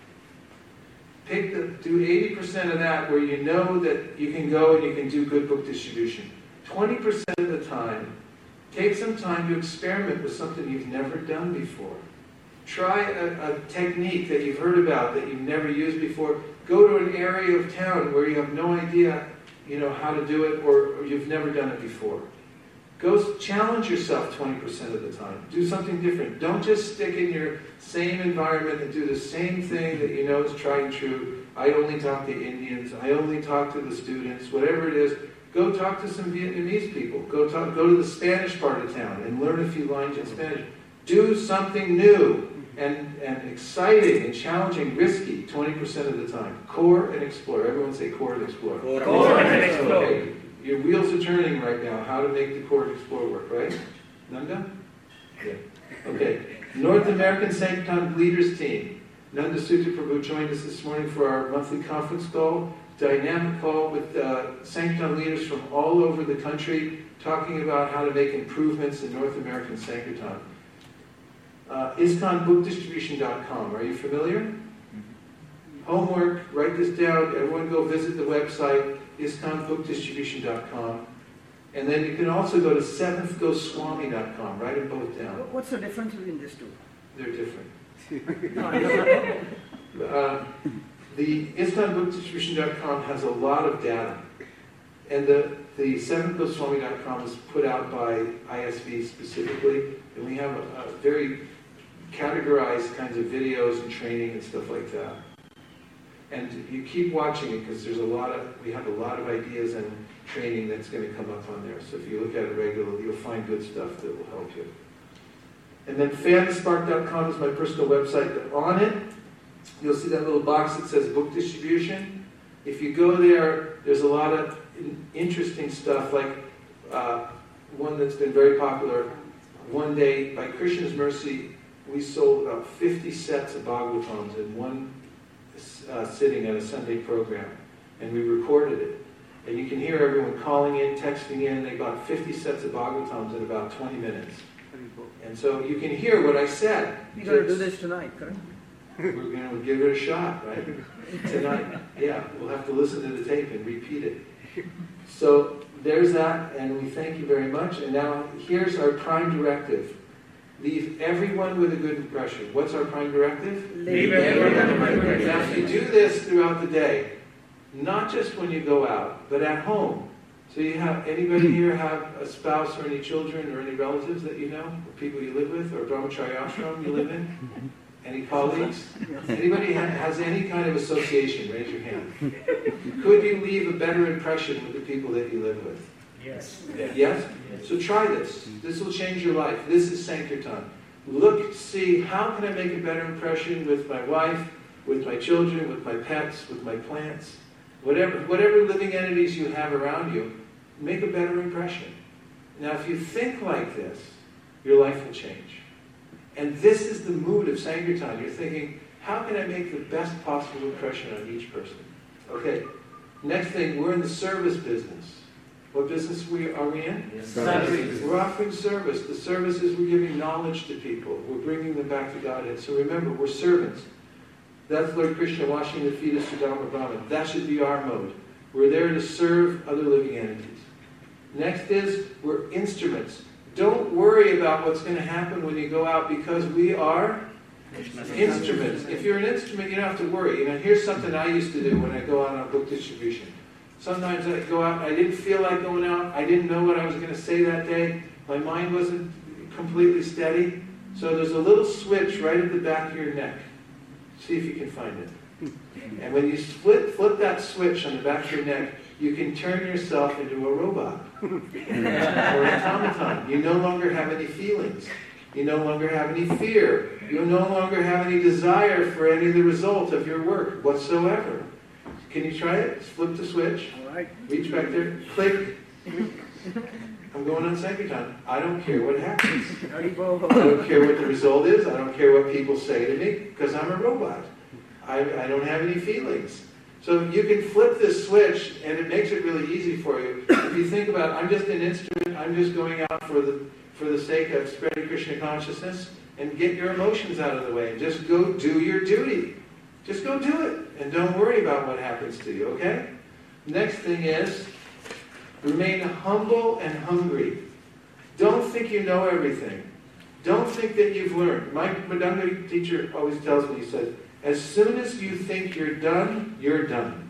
Pick the, do eighty percent of that where you know that you can go and you can do good book distribution. twenty percent of the time, take some time to experiment with something you've never done before. Try a, a technique that you've heard about that you've never used before. Go to an area of town where you have no idea, you know, how to do it, or, or you've never done it before. Go challenge yourself twenty percent of the time. Do something different. Don't just stick in your same environment and do the same thing that you know is tried and true. I only talk to Indians. I only talk to the students. Whatever it is, go talk to some Vietnamese people. Go talk. Go to the Spanish part of town and learn a few lines in Spanish. Do something new and, and exciting and challenging, risky twenty percent of the time. Core and explore. Everyone say core and explore. Core, core and explore. Okay. Your wheels are turning right now. How to make the core and explore work, right? Nanda? Yeah. Okay. North American Sankirtan Leaders Team. Nanda Sutta Prabhu joined us this morning for our monthly conference call. Dynamic call with uh, Sankirtan leaders from all over the country talking about how to make improvements in North American Sankirtan. Uh, ISKCON book distribution dot com. Are you familiar? Homework, write this down. Everyone go visit the website, ISKCON book distribution dot com. And then you can also go to seventh goswami dot com. Write them both down. What's the difference between these two? They're different. uh, the ISKCON book distribution dot com has a lot of data. And the, the seventh goswami dot com is put out by I S V specifically. And we have a, a very categorized kinds of videos and training and stuff like that. And you keep watching it because there's a lot of, we have a lot of ideas and training that's going to come up on there. So if you look at it regularly, you'll find good stuff that will help you. And then fan the spark dot com is my personal website. But on it, you'll see that little box that says book distribution. If you go there, there's a lot of interesting stuff, like uh, one that's been very popular. One day, by Krishna's mercy, we sold about fifty sets of Bhagavatams in one uh, sitting at a Sunday program. And we recorded it. And you can hear everyone calling in, texting in. They bought fifty sets of Bhagavatams in about twenty minutes. And so you can hear what I said. You're going to do this tonight, correct? We're going to give it a shot, right? Tonight. Yeah, we'll have to listen to the tape and repeat it. So there's that, and we thank you very much. And now here's our prime directive. Leave everyone with a good impression. What's our prime directive? Leave everyone with a good impression. Now if you do this throughout the day, not just when you go out, but at home. So you have, anybody here have a spouse or any children or any relatives that you know, or people you live with, or brahmacharya ashram you live in? Any colleagues? Anybody ha- has any kind of association? Raise your hand. Could you leave a better impression with the people that you live with? Yes. Yes? Yes? So try this. This will change your life. This is Sankirtan. Look, see, how can I make a better impression with my wife, with my children, with my pets, with my plants? Whatever, whatever living entities you have around you, make a better impression. Now, if you think like this, your life will change. And this is the mood of Sankirtan. You're thinking, how can I make the best possible impression on each person? Okay, next thing, we're in the service business. What business we, are we in? Yes. Service. We're offering service. The service is we're giving knowledge to people. We're bringing them back to Godhead. So remember, we're servants. That's Lord Krishna washing the feet of Sudama Brahman. That should be our mode. We're there to serve other living entities. Next is, we're instruments. don't worry about what's going to happen when you go out, because we are instruments. If you're an instrument, you don't have to worry. You know, here's something I used to do when I go out on book distribution. Sometimes I go out, I didn't feel like going out, I didn't know what I was going to say that day, my mind wasn't completely steady. So there's a little switch right at the back of your neck. See if you can find it. And when you flip, flip that switch on the back of your neck, you can turn yourself into a robot or an automaton. You no longer have any feelings. You no longer have any fear. You no longer have any desire for any of the result of your work whatsoever. Can you try it? Flip the switch. All right. Reach back there. Click. I'm going on Sankirtan. I don't care what happens. I don't care what the result is. I don't care what people say to me, because I'm a robot. I, I don't have any feelings. So you can flip this switch, and it makes it really easy for you. If you think about it, I'm just an instrument. I'm just going out for the for the sake of spreading Krishna consciousness, and get your emotions out of the way. And just go do your duty. Just go do it, and don't worry about what happens to you, okay? Next thing is, remain humble and hungry. Don't think you know everything. Don't think that you've learned. My Madanga teacher always tells me, he says, as soon as you think you're done, you're done.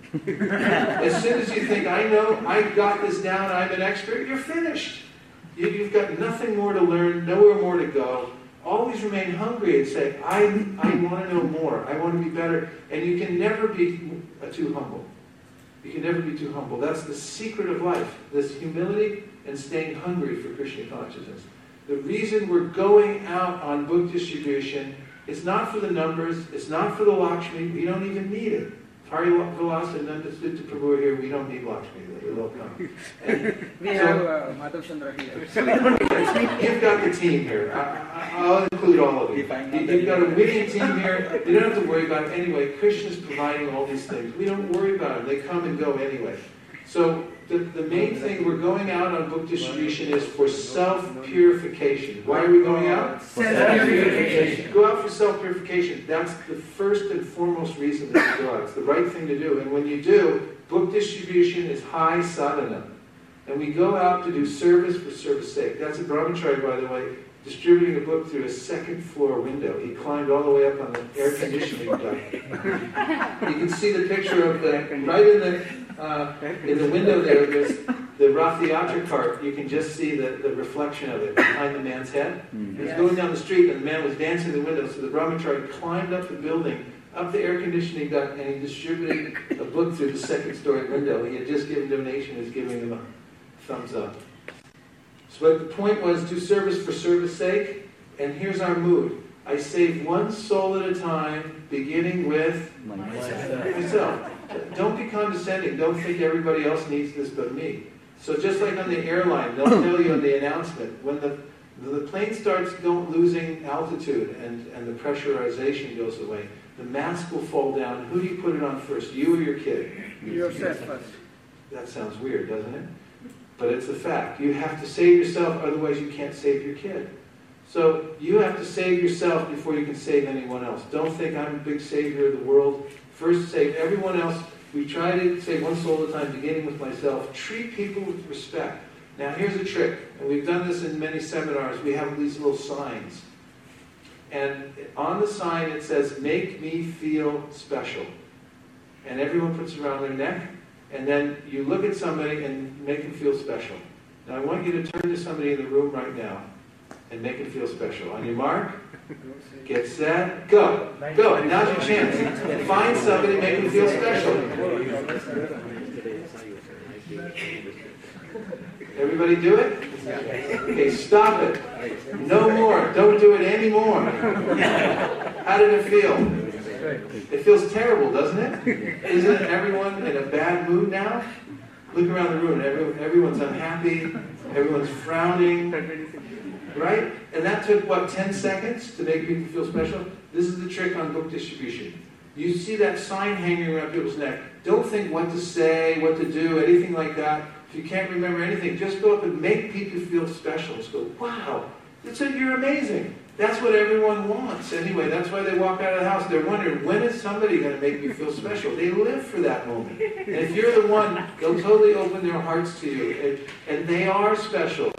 As soon as you think, I know, I got this down, I'm an expert, you're finished. You, you've got nothing more to learn, nowhere more to go. Always remain hungry and say, I, I want to know more. I want to be better. And you can never be uh, too humble. You can never be too humble. That's the secret of life, this humility and staying hungry for Krishna consciousness. The reason we're going out on book distribution, it's not for the numbers, it's not for the Lakshmi, we don't even need it. Hari Vilas and Nanda Sutta Prabhu are here, we don't need Lakshmi, they'll come. And we so, have uh, Madhav Chandra here. You've got the team here. I, I, I'll include all of you. You've got a winning team here. You don't have to worry about it anyway. Krishna's providing all these things. We don't worry about them. They come and go anyway. So the, the main thing, we're going out on book distribution is for self-purification. Why are we going out? Self-purification. Go out for self-purification. That's the first and foremost reason that you go out. It's the right thing to do. And when you do, book distribution is high sadhana. And we go out to do service for service sake. That's a brahmachari, by the way, distributing a book through a second floor window. He climbed all the way up on the air conditioning duct. You can see the picture of the, right in the, uh, in the window there, there's the Rath Yatra cart. You can just see the, the reflection of it behind the man's head. He was going down the street and the man was dancing in the window, so the brahmachari climbed up the building, up the air conditioning duct, and he distributed a book through the second story window. He had just given donation, he was giving them a thumbs up. So the point was, do service for service sake, and here's our mood. I save one soul at a time, beginning with myself. Don't be condescending. Don't think everybody else needs this but me. So just like on the airline, they'll tell you in the announcement, when the, the plane starts don't losing altitude and, and the pressurization goes away, the mask will fall down. Who do you put it on first, you or your kid? Yourself first. That sounds weird, doesn't it? But it's a fact. You have to save yourself, otherwise you can't save your kid. So you have to save yourself before you can save anyone else. Don't think I'm a big savior of the world. First save everyone else. We try to save one soul at a time, beginning with myself. Treat people with respect. Now here's a trick, and we've done this in many seminars. We have these little signs. And on the sign it says, make me feel special. And everyone puts it around their neck. And then you look at somebody and make them feel special. Now I want you to turn to somebody in the room right now and make them feel special. On your mark, get set, go. Go. Now's your chance. Find somebody, make them feel special. Everybody do it? Okay, stop it. No more. Don't do it anymore. How did it feel? It feels terrible, doesn't it? Isn't everyone in a bad mood now? Look around the room. Every, everyone's unhappy. Everyone's frowning. Right? And that took, what, ten seconds to make people feel special? This is the trick on book distribution. You see that sign hanging around people's neck. Don't think what to say, what to do, anything like that. If you can't remember anything, just go up and make people feel special. Just go, wow, it's a, you're amazing. That's what everyone wants anyway. That's why they walk out of the house. They're wondering, when is somebody going to make me feel special? They live for that moment. And if you're the one, they'll totally open their hearts to you. And, and they are special.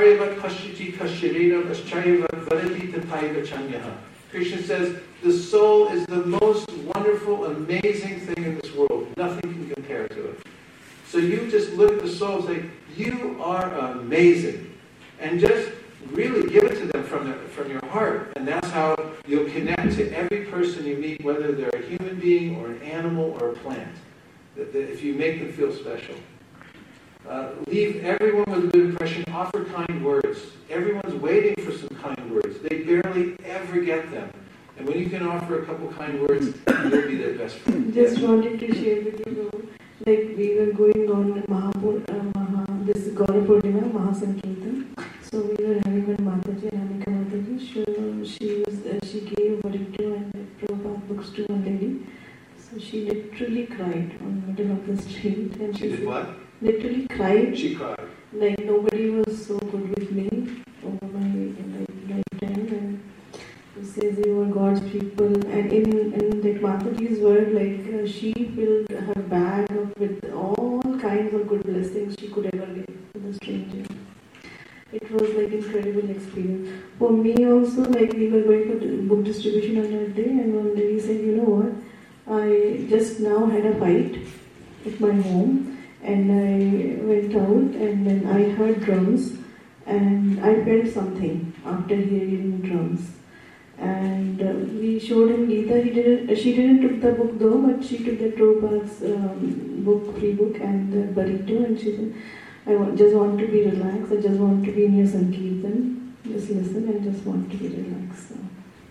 Krishna says, the soul is the most wonderful, amazing thing in this world. Nothing can compare to it. So you just look at the soul and say, you are amazing. And just really give it to them from, the, from your heart. And that's how you'll connect to every person you meet, whether they're a human being or an animal or a plant. That, that if you make them feel special. Uh, leave everyone with a good impression. Offer kind words. Everyone's waiting for some kind words. They barely ever get them. And when you can offer a couple kind words, you'll be their best friend. Just wanted to share with you, like we were going on Mahapur, uh, Maha, this Gaura Purnima, Mahasankirtan. So we were having one Mataji, Ramika Mataji. She, she, was, uh, she gave Varito and Prabhupada books to one lady. So she literally cried on the middle of the street. And She she did said, what? Literally cried. She cried. Like nobody was so good with me over my like, lifetime. And she says you are God's people. And in, in that Mataji's word, like uh, she filled her bag up with all kinds of good blessings she could ever give to the stranger. It was like incredible experience. For me also, like we were going for book distribution on that day, and one lady said, you know what, I just now had a fight at my home, and I went out, and then I heard drums, and I felt something after hearing drums. And uh, we showed him Gita. He didn't. She didn't took the book though, but she took the Prabhupada's um, book, free book, and the Barito, and she said, I want, just want to be relaxed. I just want to be in your Sankirtan. Just listen and just want to be relaxed. So.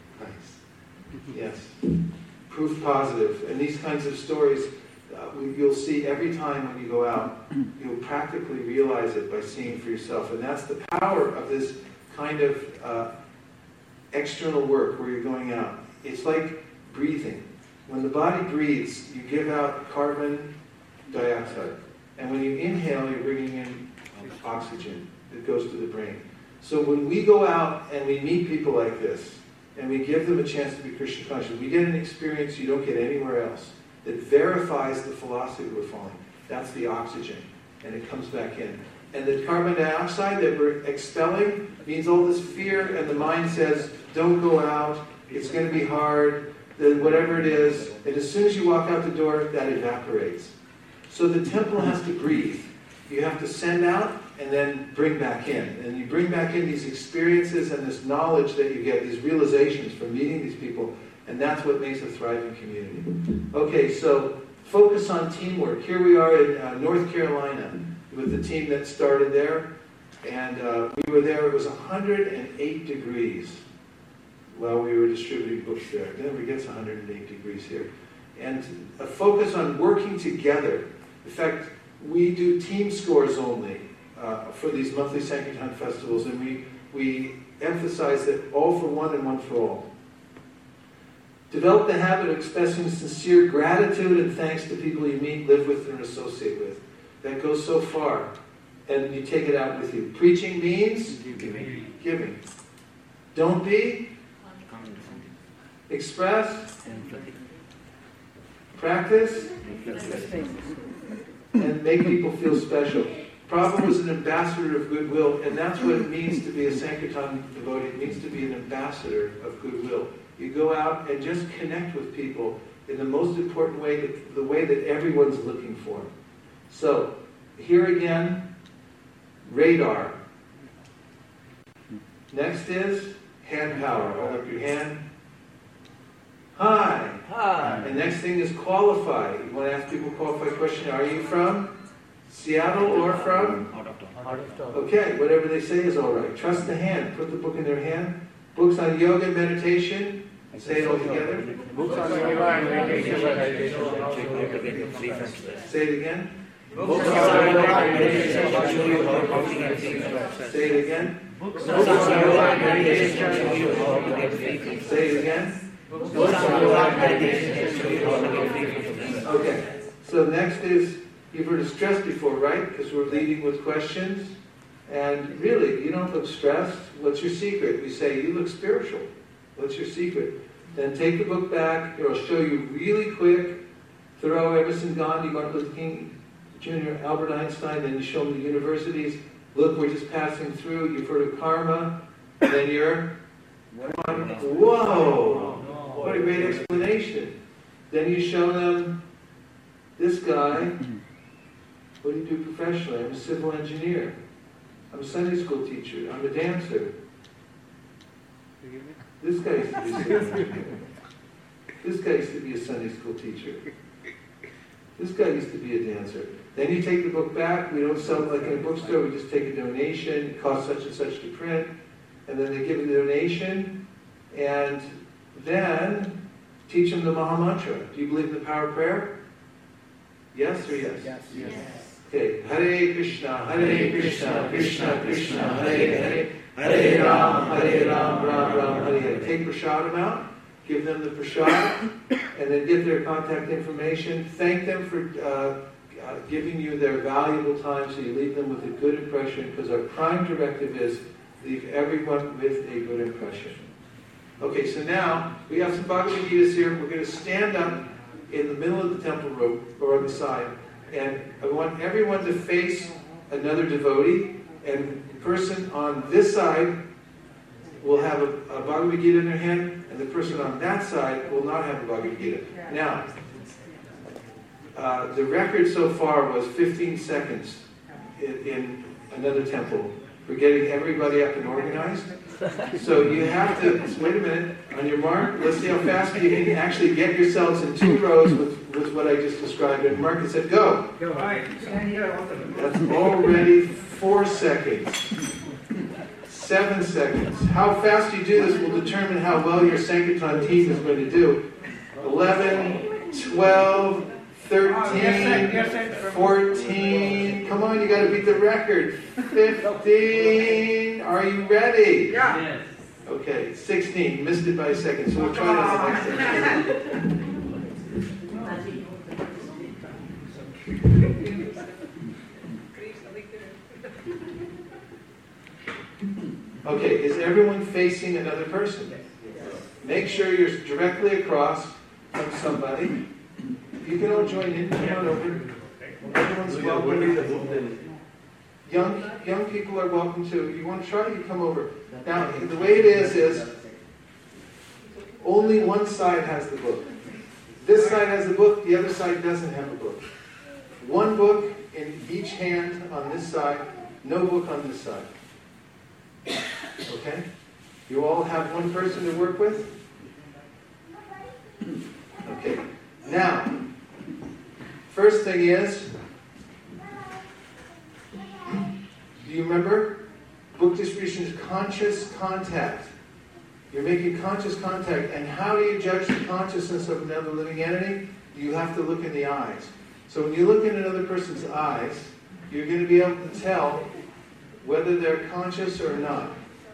Nice. Yes. Proof positive. And these kinds of stories, uh, you'll see every time when you go out, you'll practically realize it by seeing for yourself. And that's the power of this kind of uh, external work where you're going out. It's like breathing. When the body breathes, you give out carbon dioxide. And when you inhale, you're bringing in oxygen that goes to the brain. So when we go out and we meet people like this, and we give them a chance to be Krishna conscious, we get an experience you don't get anywhere else that verifies the philosophy we're following. That's the oxygen, and it comes back in. And the carbon dioxide that we're expelling means all this fear, and the mind says, don't go out, it's going to be hard, whatever it is. And as soon as you walk out the door, that evaporates. So the temple has to breathe. You have to send out and then bring back in. And you bring back in these experiences and this knowledge that you get, these realizations from meeting these people, and that's what makes a thriving community. Okay, so focus on teamwork. Here we are in uh, North Carolina with the team that started there, and uh, we were there, it was one hundred eight degrees while we were distributing books there. It never gets one hundred eight degrees here. And a focus on working together. In fact, we do team scores only uh, for these monthly Sankirtan festivals, and we, we emphasize that all for one and one for all. Develop the habit of expressing sincere gratitude and thanks to people you meet, live with, and associate with. That goes so far, and you take it out with you. Preaching means giving. giving. Don't be. Express. Practice. And make people feel special. Prabhupada was an ambassador of goodwill, and that's what it means to be a Sankirtan devotee. It means to be an ambassador of goodwill. You go out and just connect with people in the most important way, that, the way that everyone's looking for. So, here again, radar. Next is hand power. Hold up your hand. Hi. Hi. And next thing is qualify. You want to ask people a qualified question. Are you from Seattle or from? Out of town. Out of town. Okay, whatever they say is all right. Trust the hand. Put the book in their hand. Books on yoga and meditation. Say it all together. Books on yoga and meditation. Say it again. Books on yoga and meditation. Say it again. Books on yoga and meditation. Say it again. Books on yoga and meditation. Okay, so next is, you've heard of stress before, right? Because we're leading with questions. And really, you don't look stressed. What's your secret? We say, you look spiritual. What's your secret? Then take the book back. It'll show you really quick. Thoreau, Emerson, Gandhi, Martin Luther King Junior, Albert Einstein. Then you show them the universities. Look, we're just passing through. You've heard of karma. Then you're... Whoa! What a great explanation. Then you show them this guy. What do you do professionally? I'm a civil engineer. I'm a Sunday school teacher. I'm a dancer. This guy used to be a Sunday school. This guy used to be a Sunday school teacher. This guy used to be a dancer. Then you take the book back. We don't sell it like in a bookstore. We just take a donation. It costs such and such to print. And then they give a donation. And then teach them the Maha Mantra. Do you believe in the power of prayer? Yes or yes? Yes. Yes. Okay. Hare Krishna, Hare Krishna, Krishna Krishna, Hare Hare, Hare Ram, Hare Ram, Ram Ram, Hare Hare. Take prasadam out, give them the prasad, and then get their contact information. Thank them for uh, uh, giving you their valuable time so you leave them with a good impression, because our prime directive is leave everyone with a good impression. Okay, so now we have some Bhagavad Gitas here. We're going to stand up in the middle of the temple room, or on the side, and I want everyone to face another devotee, and the person on this side will have a, a Bhagavad Gita in their hand, and the person on that side will not have a Bhagavad Gita. Now, uh, the record so far was fifteen seconds in, in another temple for getting everybody up and organized. So you have to, wait a minute, on your mark, let's see how fast you can actually get yourselves in two rows with, with what I just described. And Mark said, go. Go. Stand here. That's already four seconds. Seven seconds. How fast you do this will determine how well your Sankirtan team is going to do. Eleven, twelve, thirteen, fourteen. Come on, you got to beat the record. Fifteen. Are you ready? Yeah. Yes. Okay. Sixteen. Missed it by a second. So we'll try that the next time. Okay. Is everyone facing another person? Make sure you're directly across from somebody. You can all join in. Come on over. Everyone's welcome. Young young people are welcome too. You want to try? You come over. Now, the way it is is only one side has the book. This side has the book. The other side doesn't have a book. One book in each hand on this side. No book on this side. Okay? You all have one person to work with? Okay. Now, first thing is, do you remember? Book distribution is conscious contact. You're making conscious contact. And how do you judge the consciousness of another living entity? You have to look in the eyes. So when you look in another person's eyes, you're going to be able to tell whether they're conscious or not.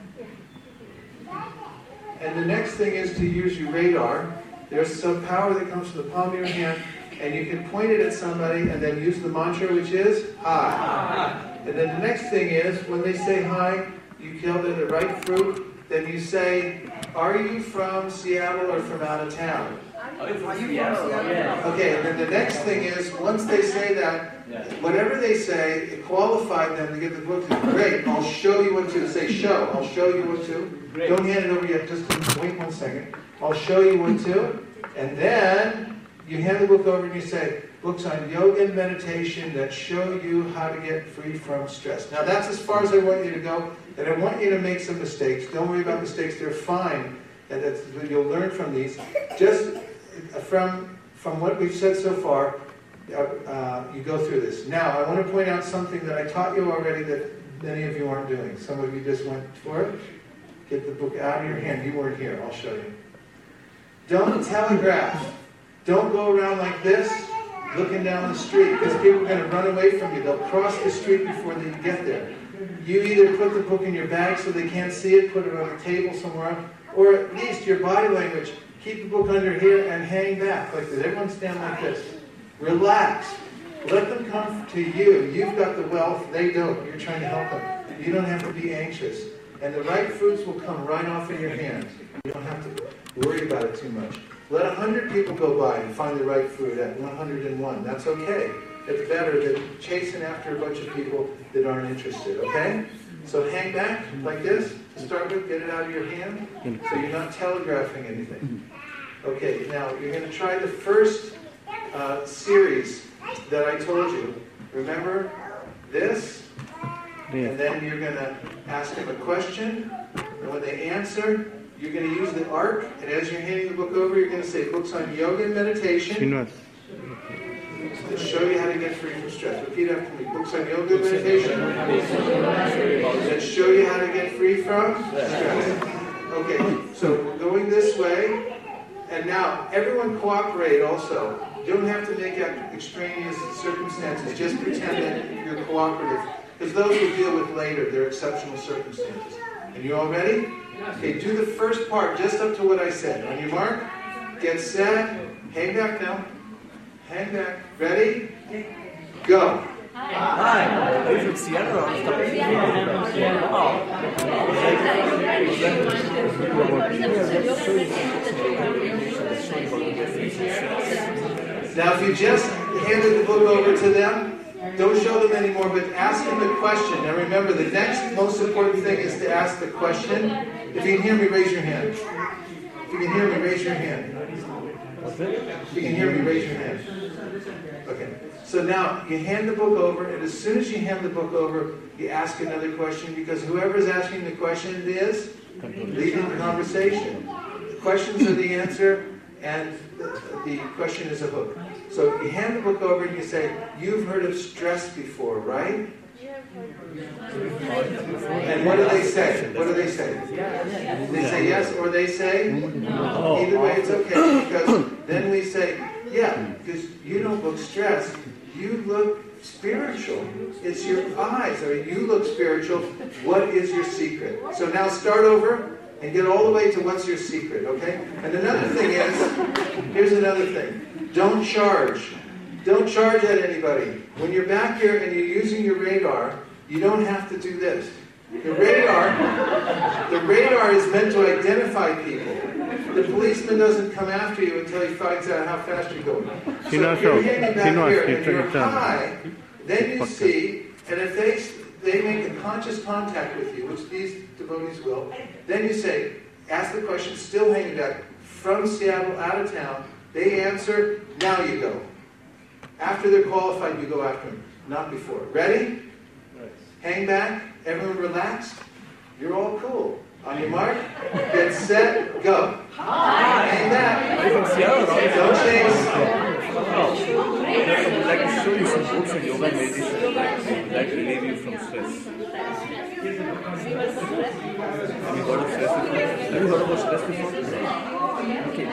And the next thing is to use your radar. There's some power that comes from the palm of your hand, and you can point it at somebody and then use the mantra, which is hi. And then the next thing is, when they say hi, you tell them the right fruit. Then you say, are you from Seattle or from out of town? Are you from Seattle? Okay, and then the next thing is, once they say that, whatever they say, it qualified them to get the book. Great, I'll show you what to. Say show, I'll show you what to. Don't hand it over yet, just wait one second. I'll show you what to. And then you hand the book over and you say, books on yoga and meditation that show you how to get free from stress. Now that's as far as I want you to go, and I want you to make some mistakes. Don't worry about mistakes, they're fine. And that's, you'll learn from these. Just from, from what we've said so far, uh, uh, you go through this. Now, I want to point out something that I taught you already that many of you aren't doing. Some of you just went for it. Get the book out of your hand. You weren't here, I'll show you. Don't telegraph. Don't go around like this, looking down the street, because people are going to run away from you. They'll cross the street before they get there. You either put the book in your bag so they can't see it, put it on a table somewhere else, or at least your body language. Keep the book under here and hang back like this. Everyone stand like this. Relax. Let them come to you. You've got the wealth, they don't. You're trying to help them. You don't have to be anxious. And the right fruits will come right off in your hands. You don't have to worry about it too much. Let a hundred people go by and find the right fruit at one hundred and one. That's okay. It's better than chasing after a bunch of people that aren't interested, okay? So hang back like this to start with. Get it out of your hand so you're not telegraphing anything. Okay, now you're going to try the first uh, series that I told you. Remember this? And then you're going to ask them a question. And when they answer, you're going to use the arc. And as you're handing the book over, you're going to say books on yoga and meditation that show you how to get free from stress. Repeat after me. Books on yoga and meditation that show you how to get free from stress. Okay, so we're going this way. And now, everyone cooperate also. You don't have to make up extraneous circumstances. Just pretend that you're cooperative. Because those we'll deal with later. They're exceptional circumstances. And you all ready? Okay, do the first part just up to what I said. On your mark, get set, hang back now. Hang back. Ready? Go. Hi. Are you from Seattle or Now, if you just handed the book over to them, don't show them anymore, but ask them the question. Now remember, the next most important thing is to ask the question. If you can hear me, raise your hand. If you can hear me, raise your hand. If you can hear me, raise your hand. Okay. So now, you hand the book over, and as soon as you hand the book over, you ask another question, because whoever's asking the question is leading the conversation. The questions are the answer, and the, the question is a hook. So you hand the book over and you say, you've heard of stress before, right? And what do they say? What do they say? They say yes, or they say no. Either way, it's okay, because then we say, yeah, because you don't look stressed. You look spiritual. It's your eyes. I mean, you look spiritual. What is your secret? So now start over and get all the way to what's your secret, okay? And another thing is, here's another thing. Don't charge. Don't charge at anybody. When you're back here and you're using your radar, you don't have to do this. The radar, the radar is meant to identify people. The policeman doesn't come after you until he finds out how fast you're going. So if you're hanging back here and you're high, then you see, and if they they make a conscious contact with you, which these devotees will, then you say, ask the question, still hanging back, from Seattle, out of town. They answer, now you go. After they're qualified, you go after them, not before. Ready? Hang back. Everyone relaxed. You're all cool. On your mark, get set, go. Hang back. Don't chase. I'd like to show you some books on yoga and meditation that relieve you from stress. Have you heard of stress before? Have you heard about stress before? Okay.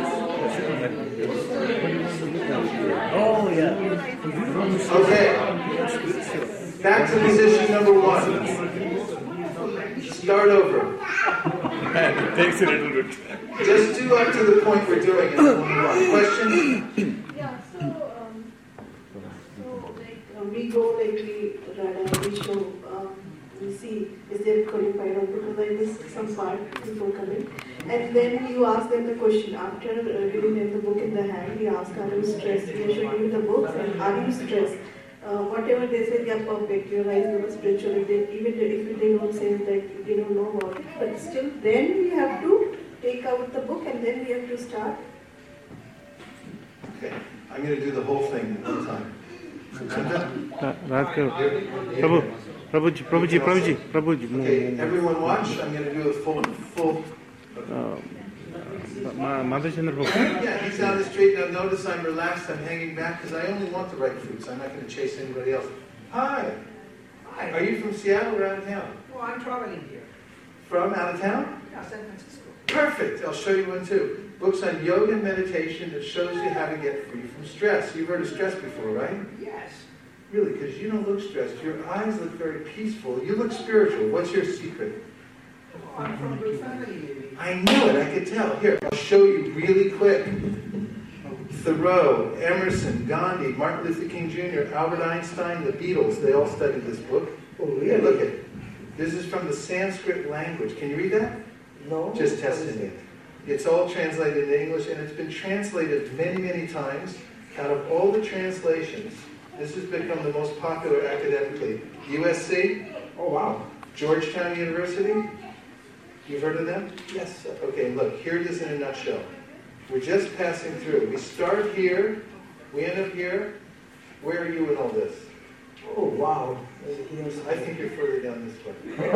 Oh, yeah. Okay. Back to position number one. Start over. It takes a little bit. Just do up to the point we're doing it. Question? Yeah, so, um, so like uh, we go like we radar, we show, um, we see is there qualified or because I missed some part before coming. And then you ask them the question after uh, giving them the book in the hand. You ask, are you stressed? We are showing you the books, and are you stressed? Uh, whatever they say, they are perfect. Your eyes become spiritual. If they, even if they don't say that they don't know about it, but still, then we have to take out the book and then we have to start. Okay, I'm going to do the whole thing at one time. Prabhu, Prabhuji, Prabhuji, Prabhuji, Prabhuji. Okay, everyone watch. I'm going to do a full, full. Yeah, he's down the street. Now notice I'm relaxed. I'm hanging back because I only want the right fruits. I'm not going to chase anybody else. Hi. Hi. Are you from Seattle or out of town? Oh, I'm traveling here. From out of town? Yeah, San Francisco. Perfect. I'll show you one too. Books on yoga and meditation that shows you how to get free from stress. You've heard of stress before, right? Yes. Really, because you don't look stressed. Your eyes look very peaceful. You look spiritual. What's your secret? Oh, I'm from a good family, maybe. I knew it. I could tell. Here, I'll show you really quick. Thoreau, Emerson, Gandhi, Martin Luther King Junior, Albert Einstein, the Beatles, they all studied this book. Oh, Yeah, really? look at it. This is from the Sanskrit language. Can you read that? No. Just testing it. It's all translated into English, and it's been translated many, many times. Out of all the translations, this has become the most popular academically. U S C? Oh, wow. Georgetown University? You've heard of them? Yes, sir. Okay, look, here it is in a nutshell. We're just passing through. We start here, we end up here. Where are you in all this? Oh, wow. I think you're further down this way.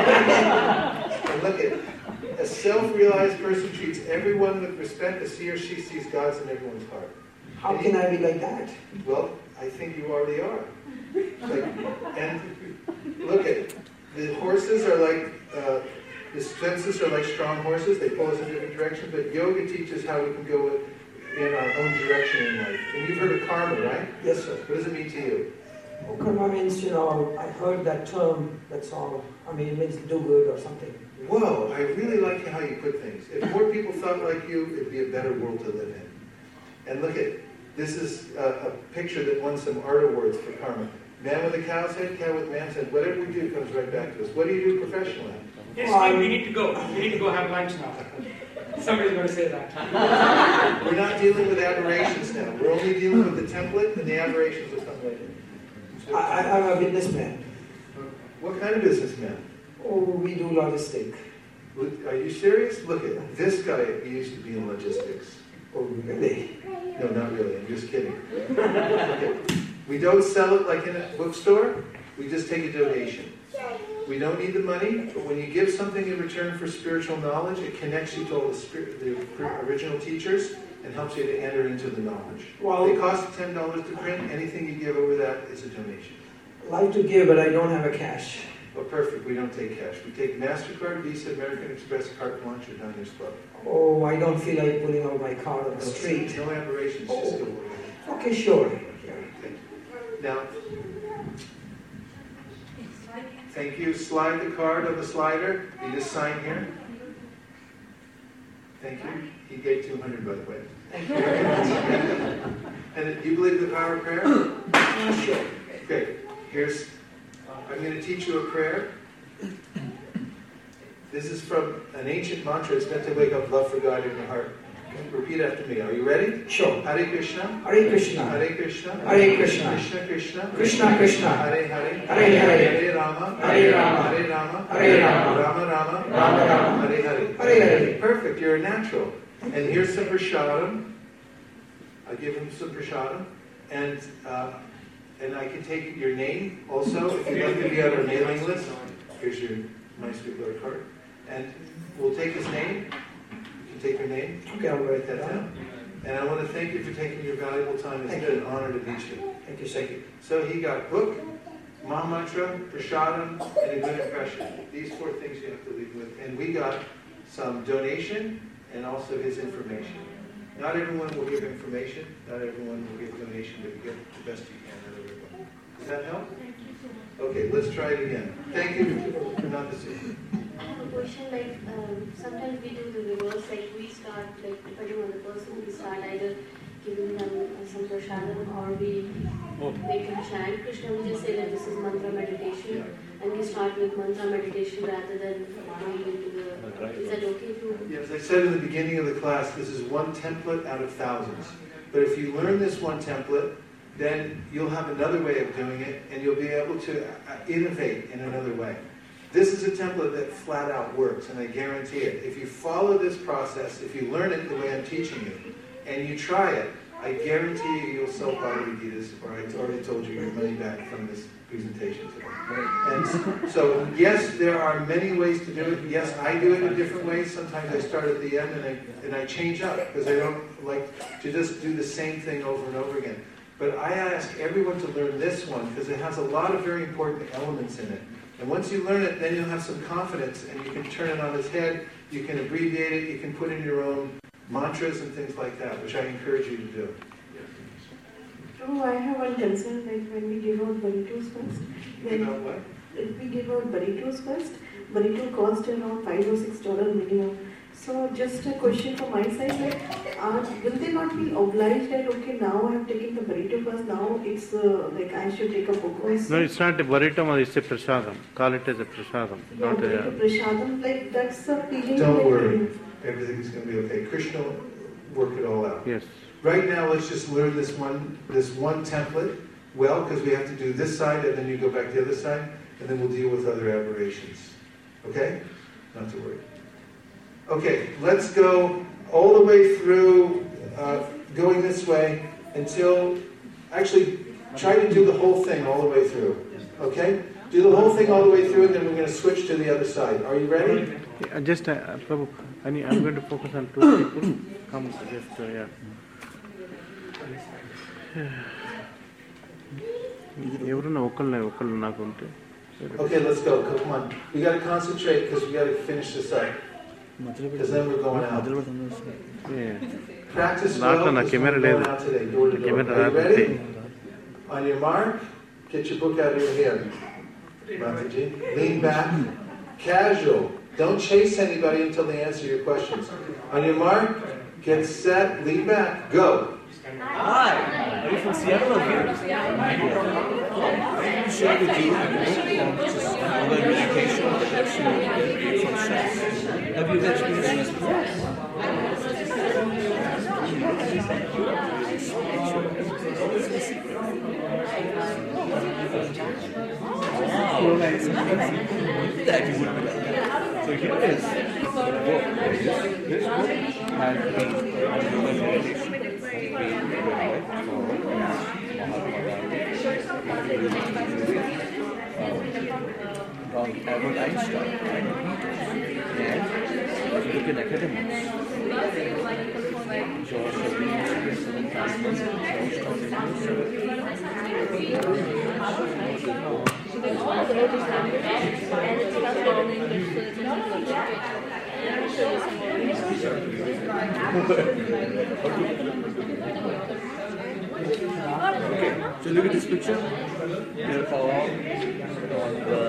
And look at, a self-realized person treats everyone with respect as he or she sees God's in everyone's heart. How can I be like that? Well, I think you already are. Like, and look at it. The horses are like, uh, the senses are like strong horses. They pull us in different directions. But yoga teaches how we can go in our own direction in life. And you've heard of karma, right? Yes, sir. What does it mean to you? Oh, karma means, you know, I heard that term, that's all. I mean, it means do good or something. Whoa, I really like how you put things. If more people thought like you, it'd be a better world to live in. And look at, this is a, a picture that won some art awards for karma. Man with a cow's head, cow with man's head. Whatever we do comes right back to us. What do you do professionally? Yes, Steve, we need to go. We need to go have lunch now. Somebody's going to say that. We're not dealing with aberrations now. We're only dealing with the template, and the aberrations will come later. I, I, I'm a businessman. What kind of businessman? Oh, we do logistic. Are you serious? Look at this guy. He used to be in logistics. Oh, really? No, not really. I'm just kidding. Okay. We don't sell it like in a bookstore. We just take a donation. We don't need the money, but when you give something in return for spiritual knowledge, it connects you to all the, spirit, the original teachers and helps you to enter into the knowledge. Well, they cost ten dollars to print. Anything you give over that is a donation. I like to give, but I don't have a cash. Oh, perfect. We don't take cash. We take MasterCard, Visa, American Express, carte blanche, or Diners Club. Oh, I don't feel like pulling out my card on the No, street. No aberrations. Oh. Just go. Okay, sure. Okay. Now, thank you. Slide the card on the slider. You just sign here. Thank you. He gave two hundred, by the way. Thank you. And do you believe in the power of prayer? Yeah, sure. Okay. Here's, I'm going to teach you a prayer. This is from an ancient mantra. It's meant to wake up love for God in your heart. Repeat after me. Are you ready? Sure. Hare Krishna. Hare Krishna. Hare Krishna. Hare Krishna. Krishna Krishna. Krishna Krishna. Hare Hare. Hare Hare. Hare Rama. Hare Rama. Hare Rama. Hare Rama. Rama Rama. Rama Rama. Hare Hare. Hare Hare. Perfect. You're a natural. And here's some prasadam. I give him some prasadam. And uh, and I can take your name also if you'd like to be on our mailing list. Here's your nice big letter card. And we'll take his name. You can take your name. Okay, I'll Write that down. And I want to thank you for taking your valuable time. It's been an honor to meet you. Thank you, Thank you. So he got book, Mahamantra, Prasadam, and a good impression. These four things you have to leave with. And we got some donation and also his information. Not everyone will give information. Not everyone will give donation, but you get the best you can out of everyone. Does that help? Okay, let's try it again. Thank you for not deceiving. I have a question, like um, sometimes we do the reverse, like we start, like depending on the person, we start either giving them uh, some prasadam or we make them chant Krishna. We just say that this is mantra meditation, yeah. And we start with mantra meditation rather than going into the. Is that okay to? Yeah, as I said in the beginning of the class, this is one template out of thousands. But if you learn this one template, then you'll have another way of doing it, and you'll be able to innovate in another way. This is a template that flat out works, and I guarantee it. If you follow this process, if you learn it the way I'm teaching you, and you try it, I guarantee you you'll sell Bhagavad Gita's, or I already told you your money back from this presentation today. And so, yes, there are many ways to do it. Yes, I do it in different ways. Sometimes I start at the end and I, and I change up, because I don't like to just do the same thing over and over again. But I ask everyone to learn this one, because it has a lot of very important elements in it. And once you learn it, then you'll have some confidence, and you can turn it on its head, you can abbreviate it, you can put in your own mantras and things like that, which I encourage you to do. Oh, I have one concern, like when we give out burritos first. You know what? If we give out burritos first, burrito cost around five or six dollars minimum. So just a question from my side, like, uh, will they not be obliged that, okay, now I have taken the burrito class, now it's uh, like I should take a book also? No, it's not a burrito, it's a prasadam. Call it as a prasadam. No, Not burrito a, prasadam, like that's a feeling. Don't like, worry. Everything's going to be okay. Krishna will work it all out. yes. Right now, let's just learn this one, this one template well, because we have to do this side, and then you go back to the other side, and then we'll deal with other aberrations. Okay? Not to worry. Okay, let's go all the way through, uh, going this way until, actually, try to do the whole thing all the way through. Okay? Do the whole thing all the way through, and then we're going to switch to the other side. Are you ready? Yeah, just, uh, Prabhu, I need, I'm going to focus on two people. Come, just, uh, yeah. ఎవరన్నా ఒకళ్ళే ఒకళ్ళు నాకు ఉంటే. Okay, let's go. Come on. We got to concentrate because we got to finish this up. Because then we're going out. Yeah. Practice దాంట్లో well నా because camera we're లేదు. going out today. Door to door. Camera Are you రాకపోతే. ready? On your mark, get your book out of your hand. Mataji. Lean back. Casual. Don't chase anybody until they answer your questions. On your mark, get set, lean back, go. Hi, are you from Seattle or here? I can share with you just another meditation that's made from stress. Have you experienced this before? That you would be. So here is the book. This book has been human meditation being read for Mahatma Gandhi, from Albert Einstein, and if you look at academics, George W. Seven Thompson, Georgetown Okay, so look at this picture. They're all on the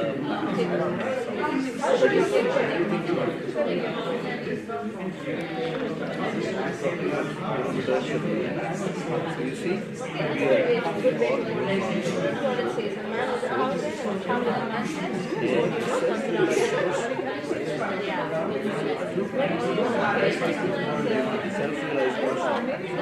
ready? So you see, we are self-realized person.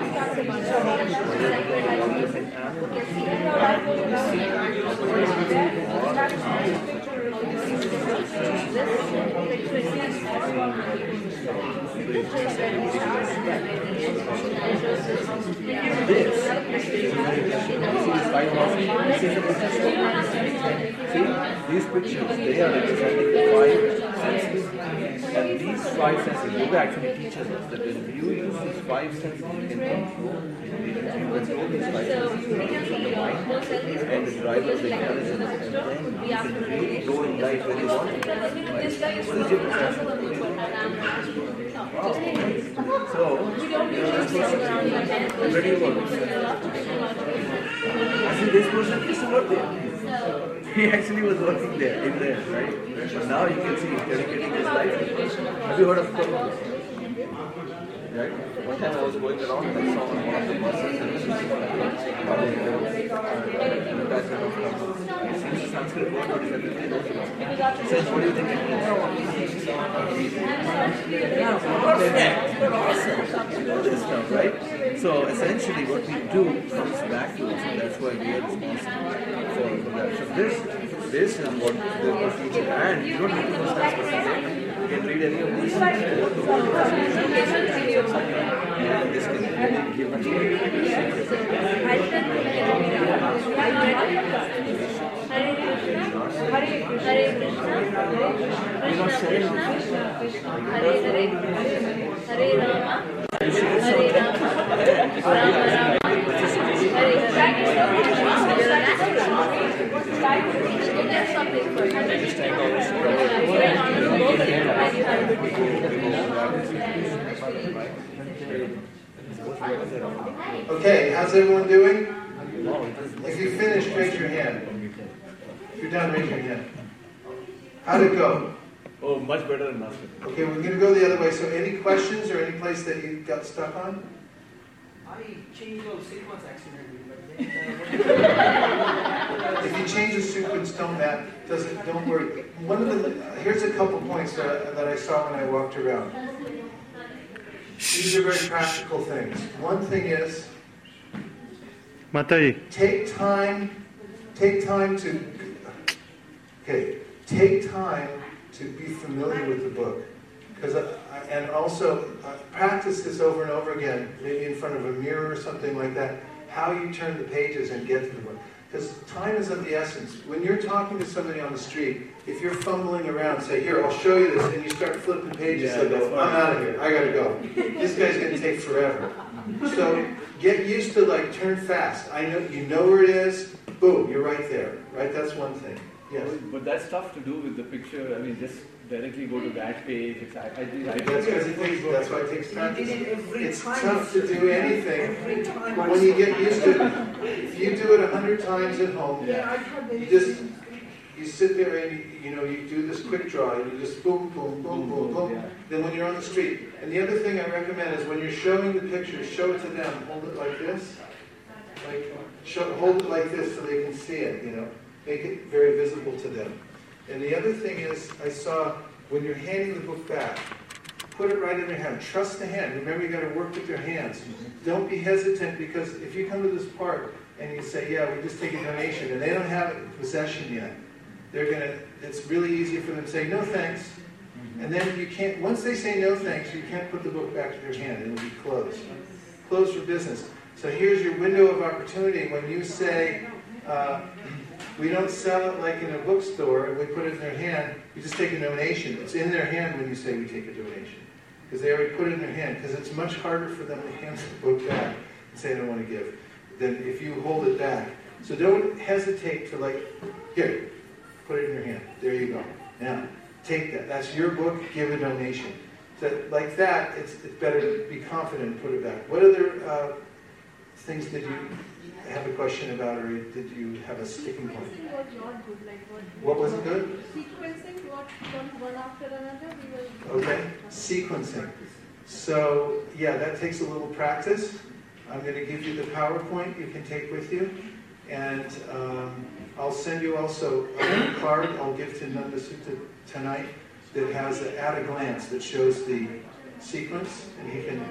This see, these pictures, they are representing five senses. And these five senses, yoga actually teaches us that when you use these five senses, you can control, you can control these five senses from the mind and the drive of the intelligence, and then you can really go in life where you want to. Right? What is your perception? Wow. So, you know, this person, I'm ready to work. I see this person used to work there. He actually was working there, in there, right? But now you can see he's dedicating his life. Have you heard of Prabhupada? Right? One time I was going around and I saw on one of the buses and this is the Sanskrit word, what is everything? He says, what do you think it means? Yeah, perfect! Awesome! This stuff, right? So essentially what we do comes back to us, and that's why we are responsible for, for that. So this, this is what the procedure, and you don't need to know Sanskrit today. You can read any of these. And this can really give you Hare Krishna, Hare Krishna, You're not saying Hare Hare, Hare Rama, Hare Rama, Rama Okay, how's everyone doing? If you finished, raise your hand. If you're done, raise your hand. How'd it go? Oh, much better than Master. Okay, we're going to go the other way. So any questions or any place that you got stuck on? I changed all sequence accidentally, but then, uh, If you change the sequence, don't that doesn't don't worry. One of the here's a couple points that, that I saw when I walked around. These are very practical things. One thing is Mataji. take time, take time to okay, take time to be familiar with the book, because and also uh, practice this over and over again, maybe in front of a mirror or something like that. How you turn the pages and get to the book. Because time is of the essence. When you're talking to somebody on the street, if you're fumbling around, say, here, I'll show you this, and you start flipping pages, Yeah, they go, I'm out of here, I gotta go. This guy's gonna take forever. So get used to like turn fast. I know you know where it is, boom, you're right there. Right? That's one thing. Yes. But that's tough to do with the picture. I mean, just directly go to that page. It's, I, I, think- I That's because it takes, that's why it takes he practice. did it every It's time. tough to do anything. Every time. But when you get used to it, if you do it a hundred times at home, Yeah, I thought they you just you sit there and you, you know you do this quick draw and you just boom, boom, boom, boom, boom. Yeah. Then when you're on the street, and the other thing I recommend is when you're showing the pictures, show it to them. Hold it like this, like show, hold it like this so they can see it. You know, make it very visible to them. And the other thing is, I saw when you're handing the book back, put it right in their hand. Trust the hand. Remember, you got to work with your hands. Don't be hesitant, because if you come to this part and you say, "Yeah, we just take a donation," and they don't have it in possession yet, they're gonna. It's really easy for them to say no thanks, and then you can't. Once they say no thanks, you can't put the book back to their hand. It'll be closed, closed for business. So here's your window of opportunity. When you say, uh, we don't sell it like in a bookstore and we put it in their hand, you just take a donation. It's in their hand when you say we take a donation, because they already put it in their hand, because it's much harder for them to hand the book back and say I don't want to give than if you hold it back. So don't hesitate to like, here, put it in your hand. There you go. Now, take that. That's your book, give a donation. So like that, it's, it's better to be confident and put it back. What other uh, things did you have a question about, or did you have a sticking point? Sequencing was not good. Like what? What wasn't good? Sequencing what one, one after another. We were. Okay, sequencing. So yeah, that takes a little practice. I'm going to give you the PowerPoint you can take with you, and um, I'll send you also a card I'll give to Nanda Sutta tonight that has an at a glance that shows the sequence, and he can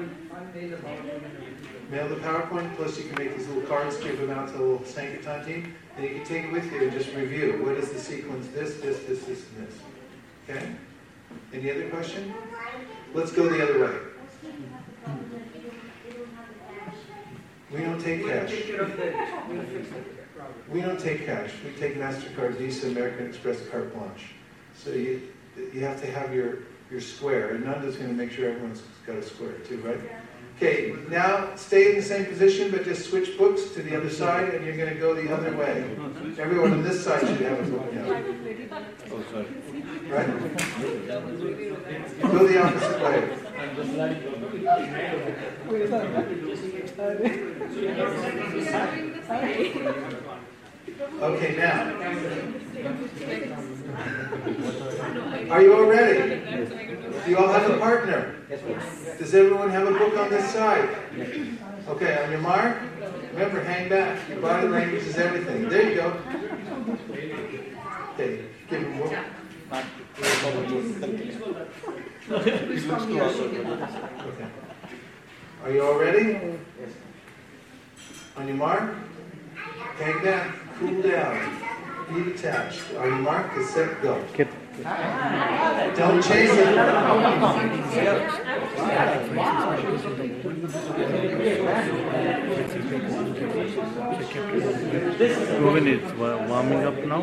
mail the PowerPoint, plus you can make these little cards, give them out to the little Sankirtan team, and you can take it with you and just review. What is the sequence? This, this, this, this, and this. Okay? Any other question? Let's go the other way. We don't take cash. We don't take cash. We take MasterCard, Visa, American Express, carte blanche. So you you have to have your, your square, and Nanda's going to make sure everyone's got a square too, right? Okay, now stay in the same position, but just switch books to the other side, and you're going to go the other way. Everyone on this side should have a book now. Oh, sorry. Right? Go the opposite way. Okay, now. Are you all ready? Do you all have a partner? Does everyone have a book on this side? Okay, on your mark, remember, hang back. Your body language is everything. There you go. Okay, give him more. Okay. Are you all ready? On your mark, hang back, cool down, be detached. Are you marked? Get set, go. Don't chase it. Govind is wa- warming up now.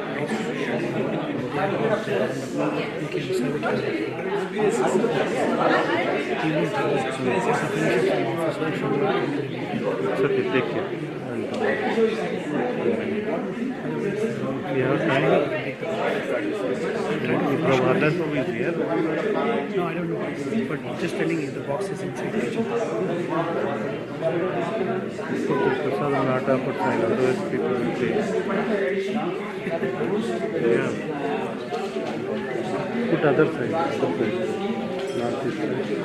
It's okay, take care. And, uh, we have time. Prabhatan is here. No, I don't know. But just telling you, the box is inside. Put the prasad and atta put side, otherwise people will take. Yeah. That other side, other side, not this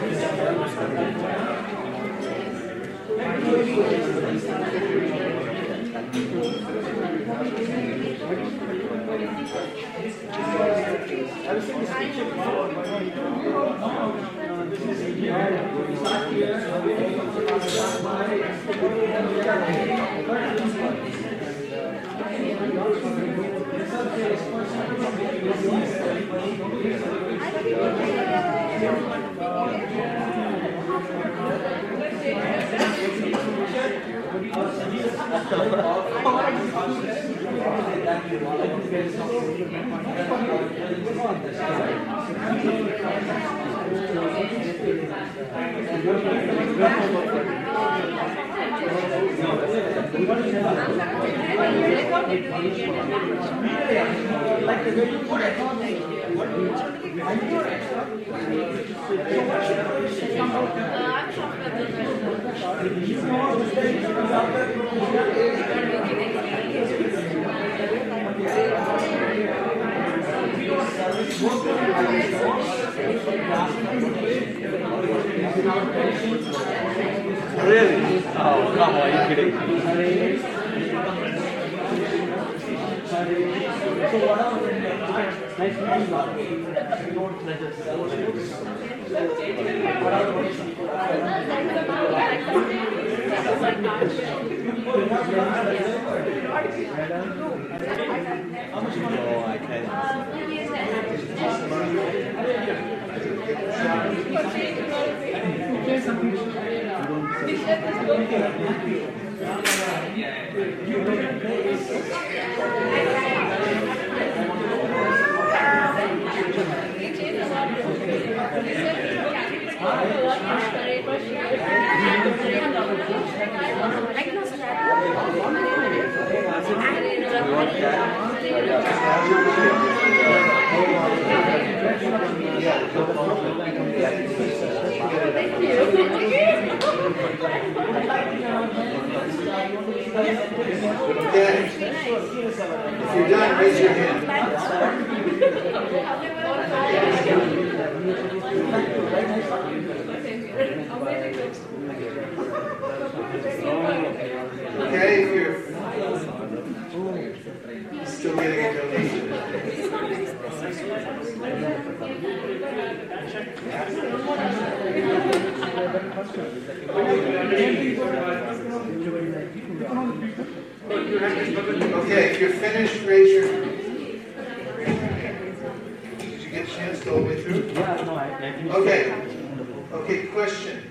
Really? Oh, come on, are you kidding? Oh, I Okay. If you're done, raise your hand. Okay, if you're still getting a donation. Okay, if you're finished, raise your hand. Did you get a chance to go all the way through? Yeah, no, I Okay. Okay, question.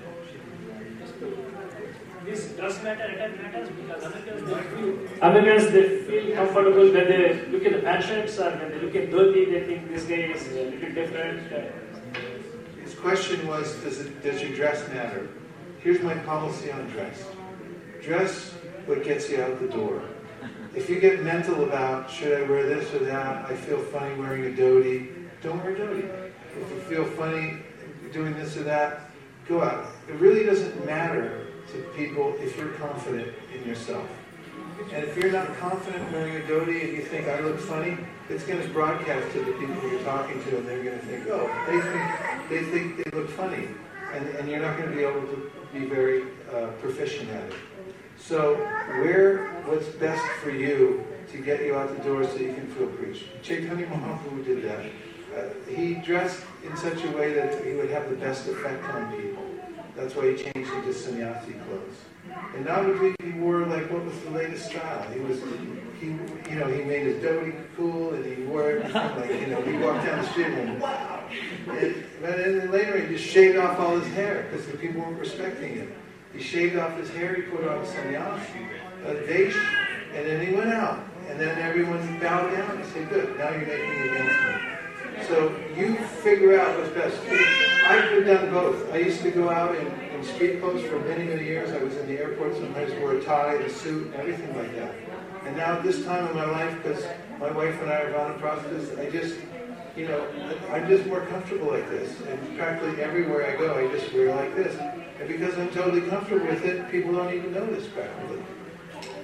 This does matter, it matters because Americans they feel comfortable when they look at the pant shirts or when they look at dhoti, they think this guy is a little different. His question was, does it does your dress matter? Here's my policy on dress. Dress what gets you out the door. If you get mental about, should I wear this or that, I feel funny wearing a dhoti, don't wear a dhoti. If you feel funny doing this or that, go out. It really doesn't matter to people if you're confident in yourself. And if you're not confident wearing a dhoti and you think I look funny, it's going to broadcast to the people you're talking to, and they're going to think, oh, they think they think they look funny, and, and you're not going to be able to be very uh, proficient at it. So wear what's best for you to get you out the door so you can feel preached. Chaitanya Mahaprabhu did that. Uh, he dressed in such a way that he would have the best effect on people. That's why he changed into sannyasi clothes. And Navadvip, he wore like what was the latest style. He was, he, you know, he made his dhoti cool, and he wore everything like, you know, he walked down the street and wow. And, but then later he just shaved off all his hair because the people weren't respecting him. He shaved off his hair, he put on sannyas, a desh, and then he went out. And then everyone bowed down and said, good, now you're making against me. So you figure out what's best. I've done both. I used to go out in, in street clothes for many, many years. I was in the airport, sometimes wore a tie, a suit, and everything like that. And now at this time in my life, because my wife and I are vanaprasthas, I just, you know, I'm just more comfortable like this. And practically everywhere I go, I just wear like this. And because I'm totally comfortable with it, people don't even notice practically.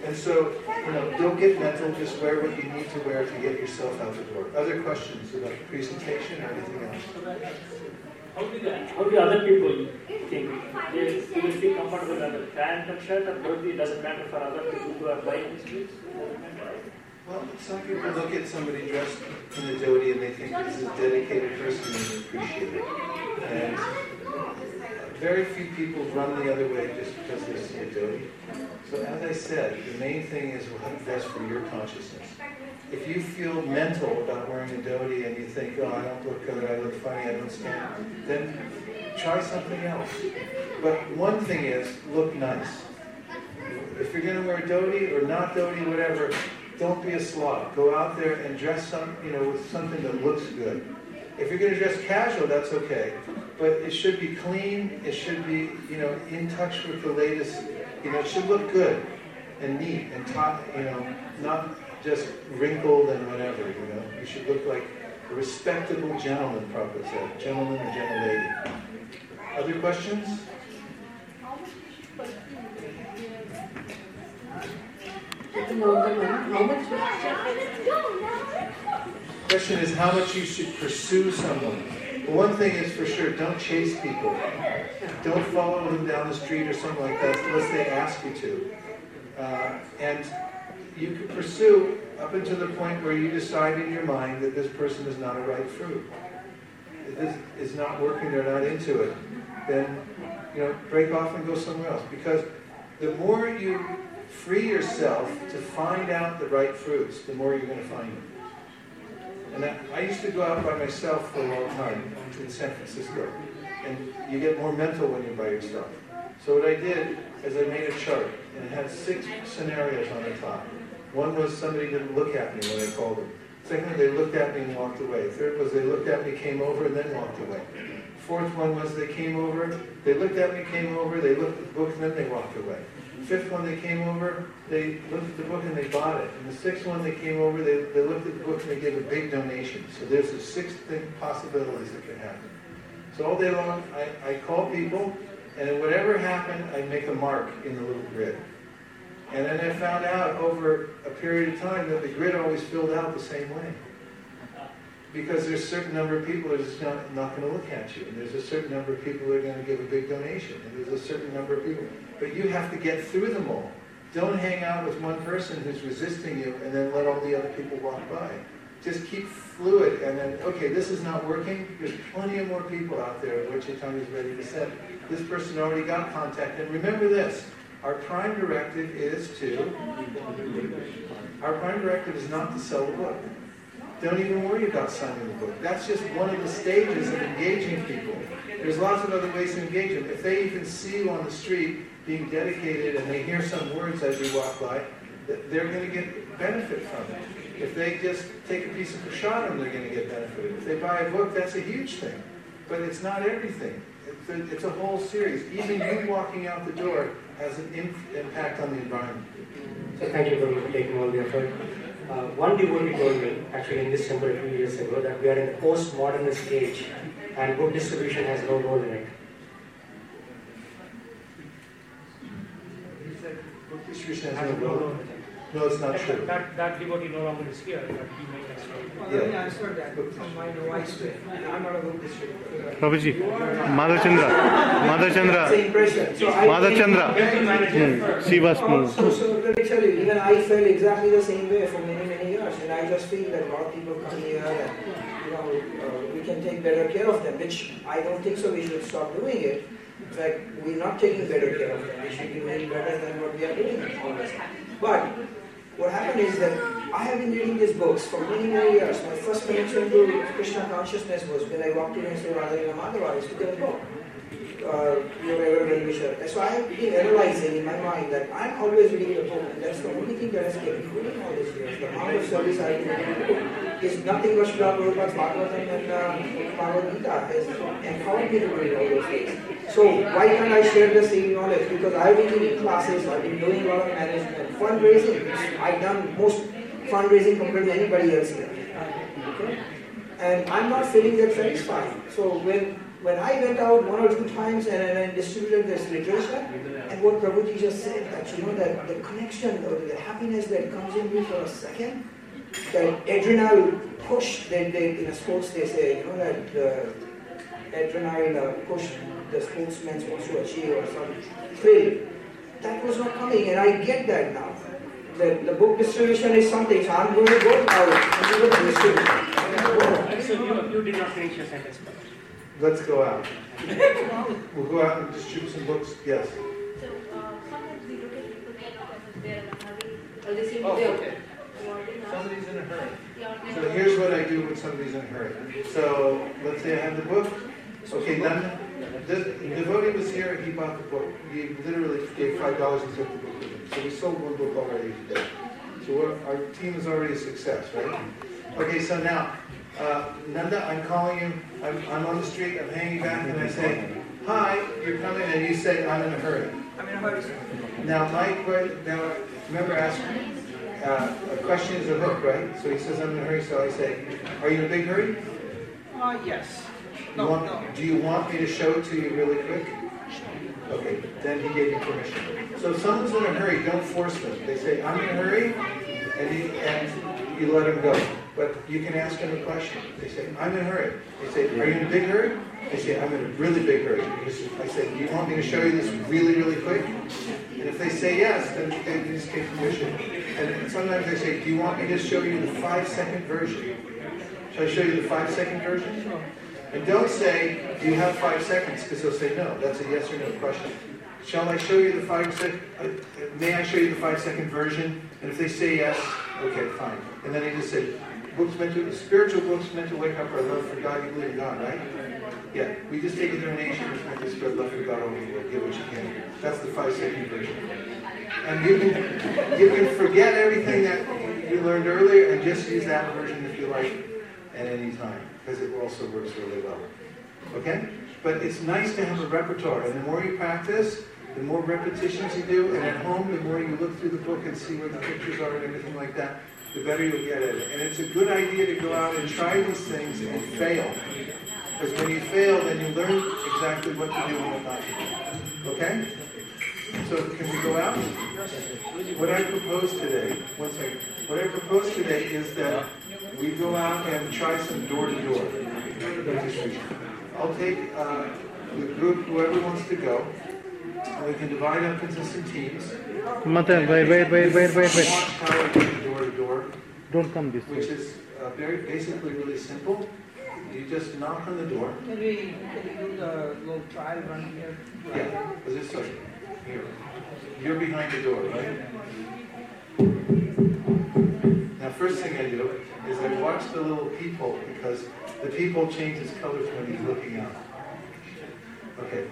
And so, you know, don't get mental, just wear what you need to wear to get yourself out the door. Other questions about the presentation or anything else? How do, the, how do other people think? They they will feel comfortable with a pant and shirt, or dhoti? It doesn't matter for other people who are buying these shoes? Well, some people look at somebody dressed in a dhoti and they think this is a dedicated person and they appreciate it. And very few people run the other way just because they see a dhoti. So as I said, the main thing is what's best for your consciousness. If you feel mental about wearing a dhoti and you think, oh, I don't look good, I look funny, I don't stand, then try something else. But one thing is, look nice. If you're going to wear dhoti or not dhoti, whatever, don't be a slob. Go out there and dress some, you know, with something that looks good. If you're going to dress casual, that's okay. But it should be clean, it should be, you know, in touch with the latest, you know, it should look good and neat and taut, you know, not just wrinkled and whatever, you know. You should look like a respectable gentleman, Prabhupada said. Gentleman or gentle lady. Other questions? Question is how much you should pursue someone. Well, one thing is for sure, don't chase people. Don't follow them down the street or something like that unless they ask you to. Uh, and you can pursue up until the point where you decide in your mind that this person is not a right fruit. If this is not working, they're not into it, then, you know, break off and go somewhere else. Because the more you free yourself to find out the right fruits, the more you're going to find them. And I, I used to go out by myself for a long time in San Francisco. And you get more mental when you're by yourself. So what I did is I made a chart, and it had six scenarios on the top. One was somebody didn't look at me when I called them. Secondly, they looked at me and walked away. Third was they looked at me, came over, and then walked away. Fourth one was they came over, they looked at me, came over, they looked at the book, and then they walked away. Fifth one, they came over, they looked at the book and they bought it. And the sixth one, they came over, they, they looked at the book and they gave a big donation. So there's the six thing possibilities that can happen. So all day long, I, I call people, and then whatever happened, I make a mark in the little grid. And then I found out over a period of time that the grid always filled out the same way. Because there's a certain number of people that are just not, not going to look at you. And there's a certain number of people that are going to give a big donation. And there's a certain number of people. But you have to get through them all. Don't hang out with one person who's resisting you and then let all the other people walk by. Just keep fluid and then, okay, this is not working. There's plenty of more people out there which your tongue is ready to set. This person already got contact. And remember this, our prime directive is to, our prime directive is not to sell the book. Don't even worry about signing the book. That's just one of the stages of engaging people. There's lots of other ways to engage them. If they even see you on the street being dedicated and they hear some words as you walk by, they're going to get benefit from it. If they just take a piece of prasadam, they're going to get benefit. If they buy a book, that's a huge thing. But it's not everything. It's a, it's a whole series. Even you walking out the door has an impact on the environment. So thank you for taking all the effort. Uh, one devotee told me, actually in this temple a few years ago, that we are in a post-modernist age and book distribution has no role in it. Book distribution has no role. No, it's not that, true. That, that devotee no longer is here, but he made that statement. Well, let me answer that from my wife's way. I'm not a book distributor. Prabhuji, Madhavchandra, Madhavchandra, It's an impression. So I Madhavchandra, she was moved. So, so let me tell you, even I felt exactly the same way for many, many years. And I just feel that a lot of people come here and, you know, uh, we can take better care of them, which I don't think so we should stop doing it. In fact, we're not taking better care of them. We should be doing better than what we are doing all the time. But what happened is that I have been reading these books for many, many years. My first connection to Krishna consciousness was when I walked in and said, Radharina Madhava, I used to get a book. Uh, your ever well-wisher. So I have been analyzing in my mind that I'm always reading a book, and that's the only thing that has kept me going all these years. The amount of service I have been reading the book is nothing but Srila Prabhupada's Bhagavatam and uh, Bhagavad Gita has empowered me to read all those things. So why can't I share the same knowledge? Because I've been giving classes, I've been doing a lot of management, fundraising. I've done most fundraising compared to anybody else here. Okay? And I'm not feeling that satisfied. So when when I went out one or two times and I distributed this literature, and what Prabhuji just said, that you know that the connection or the happiness that comes in you for a second, that adrenal push that they, in a sports they say, you know, that uh, adrenal uh, push the sportsman wants to achieve or some thrill. That was not coming, and I get that now. The, the book distribution is something, so I'm going to go out and do the distribution. So you, you did not finish your sentence. Let's go out. We'll go out and distribute some books. Yes. So uh, sometimes we look at people that they're in a hurry, or they seem Oh, to be okay. Somebody's in a hurry. Yeah. So here's what I do when somebody's in a hurry. So let's say I have the book. Okay, then the devotee was here. He bought the book. He literally gave five dollars and took the book with him. So we sold one book already today. So we're, our team is already a success, right? Okay, so now. Uh, Nanda, I'm calling you, I'm, I'm on the street, I'm hanging back, and I say, hi, you're coming, and you say, I'm in a hurry. I'm in a hurry. Now, my now, remember, ask, uh, a question is a hook, right? So he says, I'm in a hurry, so I say, are you in a big hurry? Uh, yes. You No, want, no. Do you want me to show it to you really quick? Okay, then he gave you permission. So if someone's in a hurry, don't force them. They say, I'm in a hurry, and, he, and you let them go. But you can ask them a question. They say, I'm in a hurry. They say, are you in a big hurry? They say, I'm in a really big hurry. I say, do you want me to show you this really, really quick? And if they say yes, then they just get permission. And sometimes they say, do you want me to show you the five-second version? Shall I show you the five-second version? And don't say, do you have five seconds? Because they'll say no. That's a yes or no question. Shall I show you the five-second, uh, may I show you the five-second version? And if they say yes, okay, fine. And then they just say, books meant to, spiritual books meant to wake up our love for God. You believe in God, right? Yeah, we just take a donation which meant to spread love for God all over the world. Give what you can. That's the five-second version. And you can, you can forget everything that you learned earlier and just use that version if you like at any time, because it also works really well. Okay? But it's nice to have a repertoire, and the more you practice, the more repetitions you do, and at home, the more you look through the book and see where the pictures are and everything like that, the better you'll get at it. And it's a good idea to go out and try these things and fail. Because when you fail, then you learn exactly what to do and what not to do. Okay? So can we go out? What I propose today, one second. What I propose today is that we go out and try some door-to-door registration. I'll take uh, the group, whoever wants to go, and we can divide up into some teams. Matan, wait, wait, wait, wait, wait, wait. How to do door to door. Don't come this way. Which is uh, very basically really simple. You just knock on the door. Can we, can we do the little trial run here? Yeah, this way. Here. You're behind the door, right? Now, first thing I do is I watch the little peephole, because the peephole changes colors when he's looking out. Okay.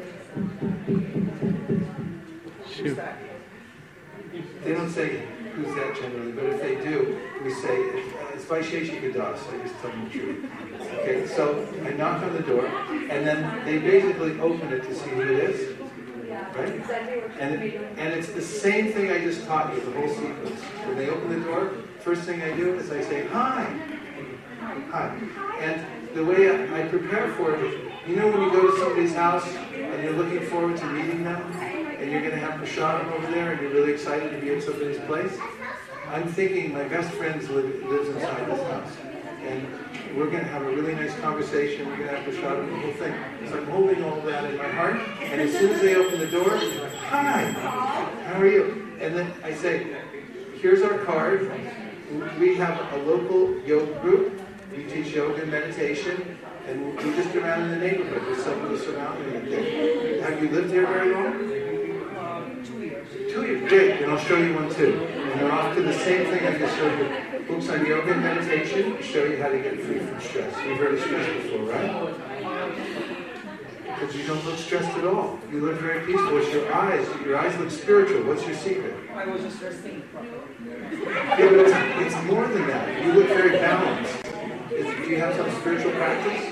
Shoot. They don't say who's that generally, but if they do, we say, it's Vaisheshika Gadas, I just tell them the truth. Okay, so I knock on the door, and then they basically open it to see who it is. Right? And, and it's the same thing I just taught you, the whole sequence. When they open the door, first thing I do is I say, hi. Hi. And the way I, I prepare for it, you know when you go to somebody's house and you're looking forward to meeting them, and you're going to have prasadam over there, and you're really excited to be at somebody's place? I'm thinking my best friend live, lives inside this house. And we're going to have a really nice conversation, we're going to have prasadam, the whole thing. So I'm holding all that in my heart, and as soon as they open the door, hi, how are you? And then I say, here's our card. We have a local yoga group. We teach yoga and meditation, and we just around in the neighborhood. There's somebody surrounding you. Have you lived here very long? Two years. Great, and I'll show you one too. And they're off to the same thing I just showed you. Books on yoga and meditation show you how to get free from stress. You've heard of stress before, right? Because you don't look stressed at all. You look very peaceful. It's your eyes. Your eyes look spiritual. What's your secret? I was just resting. Yeah, but it's, it's more than that. You look very balanced. Is, do you have some spiritual practice?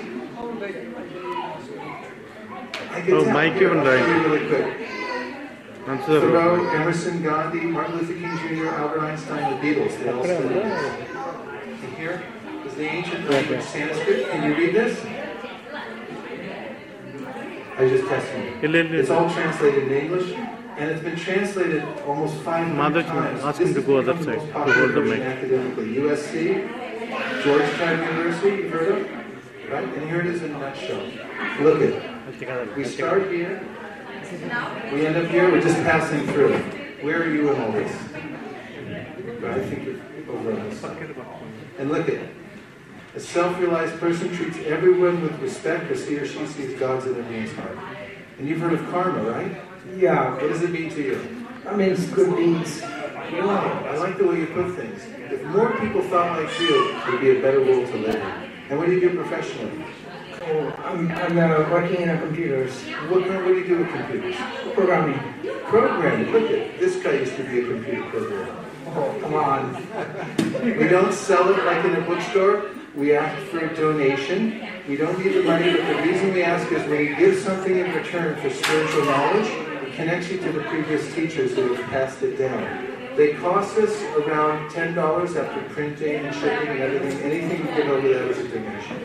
I can Oh, tell. Mike, Here, even I'll show right. you really quick. Thoreau, Emerson, Gandhi, Martin Luther King Junior, Albert Einstein, the Beatles, they all studied this. And here is the ancient language Sanskrit. Can you read this? I just tested it. It's all translated in English, and it's been translated almost five hundred times. Ask him to go other side, to hold the mic. Academically, U S C, Georgetown University, you've heard of? Right? And here it is in a nutshell. Look at it. We start here, we end up here, we're just passing through. Where are you in all this? Right, I think you're over on this side. And look at it. A self-realized person treats everyone with respect as he or she sees God's in their being's heart. And you've heard of karma, right? Yeah. What does it mean to you? I mean, it's good deeds. Wow, I like the way you put things. If more people thought like you, it would be a better world to live in. And what do you do professionally? Oh, I'm, I'm uh, working in a computers. What, what do you do with computers? Programming. Programming, look at this guy used to be a computer programmer. Oh, come on. We don't sell it like in a bookstore. We ask for a donation. We don't need the money, but the reason we ask is when you give something in return for spiritual knowledge, it connects you to the previous teachers who have passed it down. They cost us around ten dollars after printing and shipping and everything. Anything you give over that is a donation.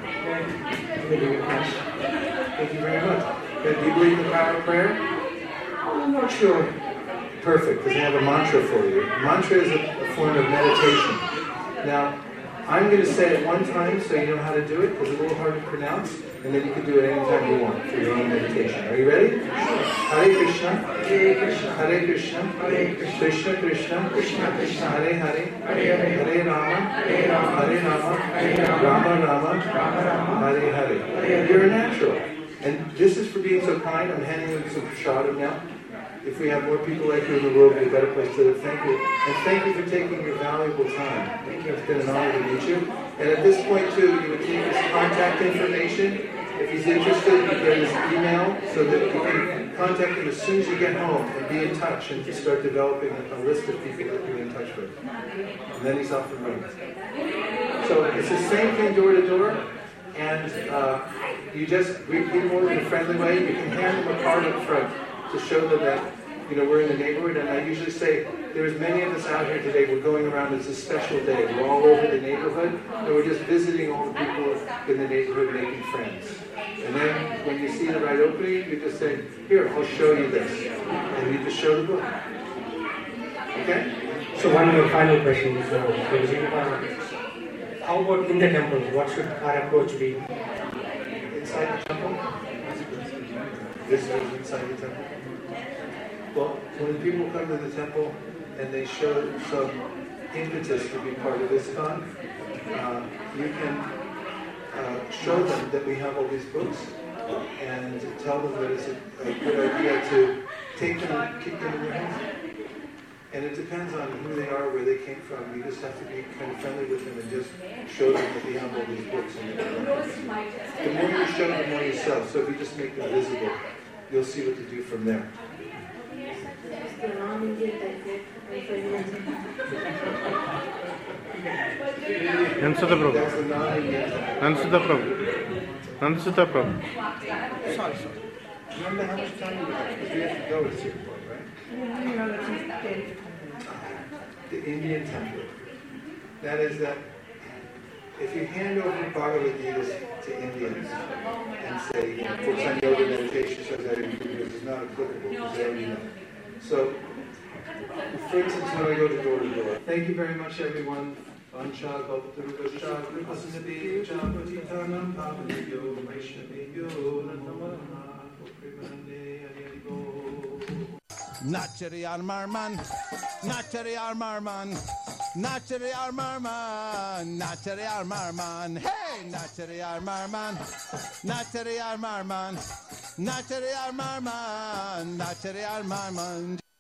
Thank you very much. Now, do you believe in the power of prayer? I'm not sure. Perfect, because I have a mantra for you. A mantra is a, a form of meditation. Now, I'm going to say it one time so you know how to do it, because it's a little hard to pronounce, and then you can do it anytime you want for your own meditation. Are you ready? Hare Krishna, Hare Krishna, Hare Krishna, Hare Krishna, Krishna Krishna, Krishna Krishna, Hare Hare, Hare Hare, Hare Rama, Hare Rama, Hare Rama, Hare Rama, Rama, Rama, Hare Hare. You're a natural. And this is for being so kind. I'm handing you some prasadam now. If we have more people like you in the world, it'd be a better place to live. Thank you. And thank you for taking your valuable time. Thank you. It's been an honor to meet you. And at this point, too, you would take his contact information. If he's interested, you get his email so that you can contact him as soon as you get home and be in touch and start developing a list of people that you're in touch with. And then he's off and running. So it's the same thing door to door. And uh, you just greet people in a friendly way. You can hand them a card up front to show them that, you know, we're in the neighborhood. And I usually say, there's many of us out here today. We're going around. It's a special day. We're all over the neighborhood, and we're just visiting all the people in the neighborhood, making friends. And then when you see the right opening, you just say, here, I'll show you this. And you just show the book. Okay? So one more final question is, uh, how about in the temple? What should our approach be? Inside the temple? Visitors inside the temple? Well, when people come to the temple and they show some impetus to be part of ISKCON, uh, you can uh, show them that we have all these books and tell them that it's a, a good idea to take them and keep them in your hands. And it depends on who they are, where they came from. You just have to be kind of friendly with them and just show them that we have all these books. And the more you show them, the more you sell. So if you just make them visible, you'll see what to do from there. Nansita Prabhu. Nansita Prabhu. Nansita Prabhu. Sorry, sorry. Remember how much time you have? Because we have to go at certain point, right? The Indian temple. That is that if you hand over Bhagavad Gita to Indians and say, you know, full-time yoga meditation says that it's not applicable because they already know. So, for instance, when I go to door to door, thank you very much, everyone. Vancha Bhavaturugasha Kripasanadev Chapatitanam Pavanibyo Vaishnavibyo Namaha Krimanande Ariyago Nachari Armarman, Nachari Armarman, Nachari Armarman, Nachari Armarman, hey, Nachari Armarman, Nachari Armarman, Nachari Armarman, Nachari Armarman.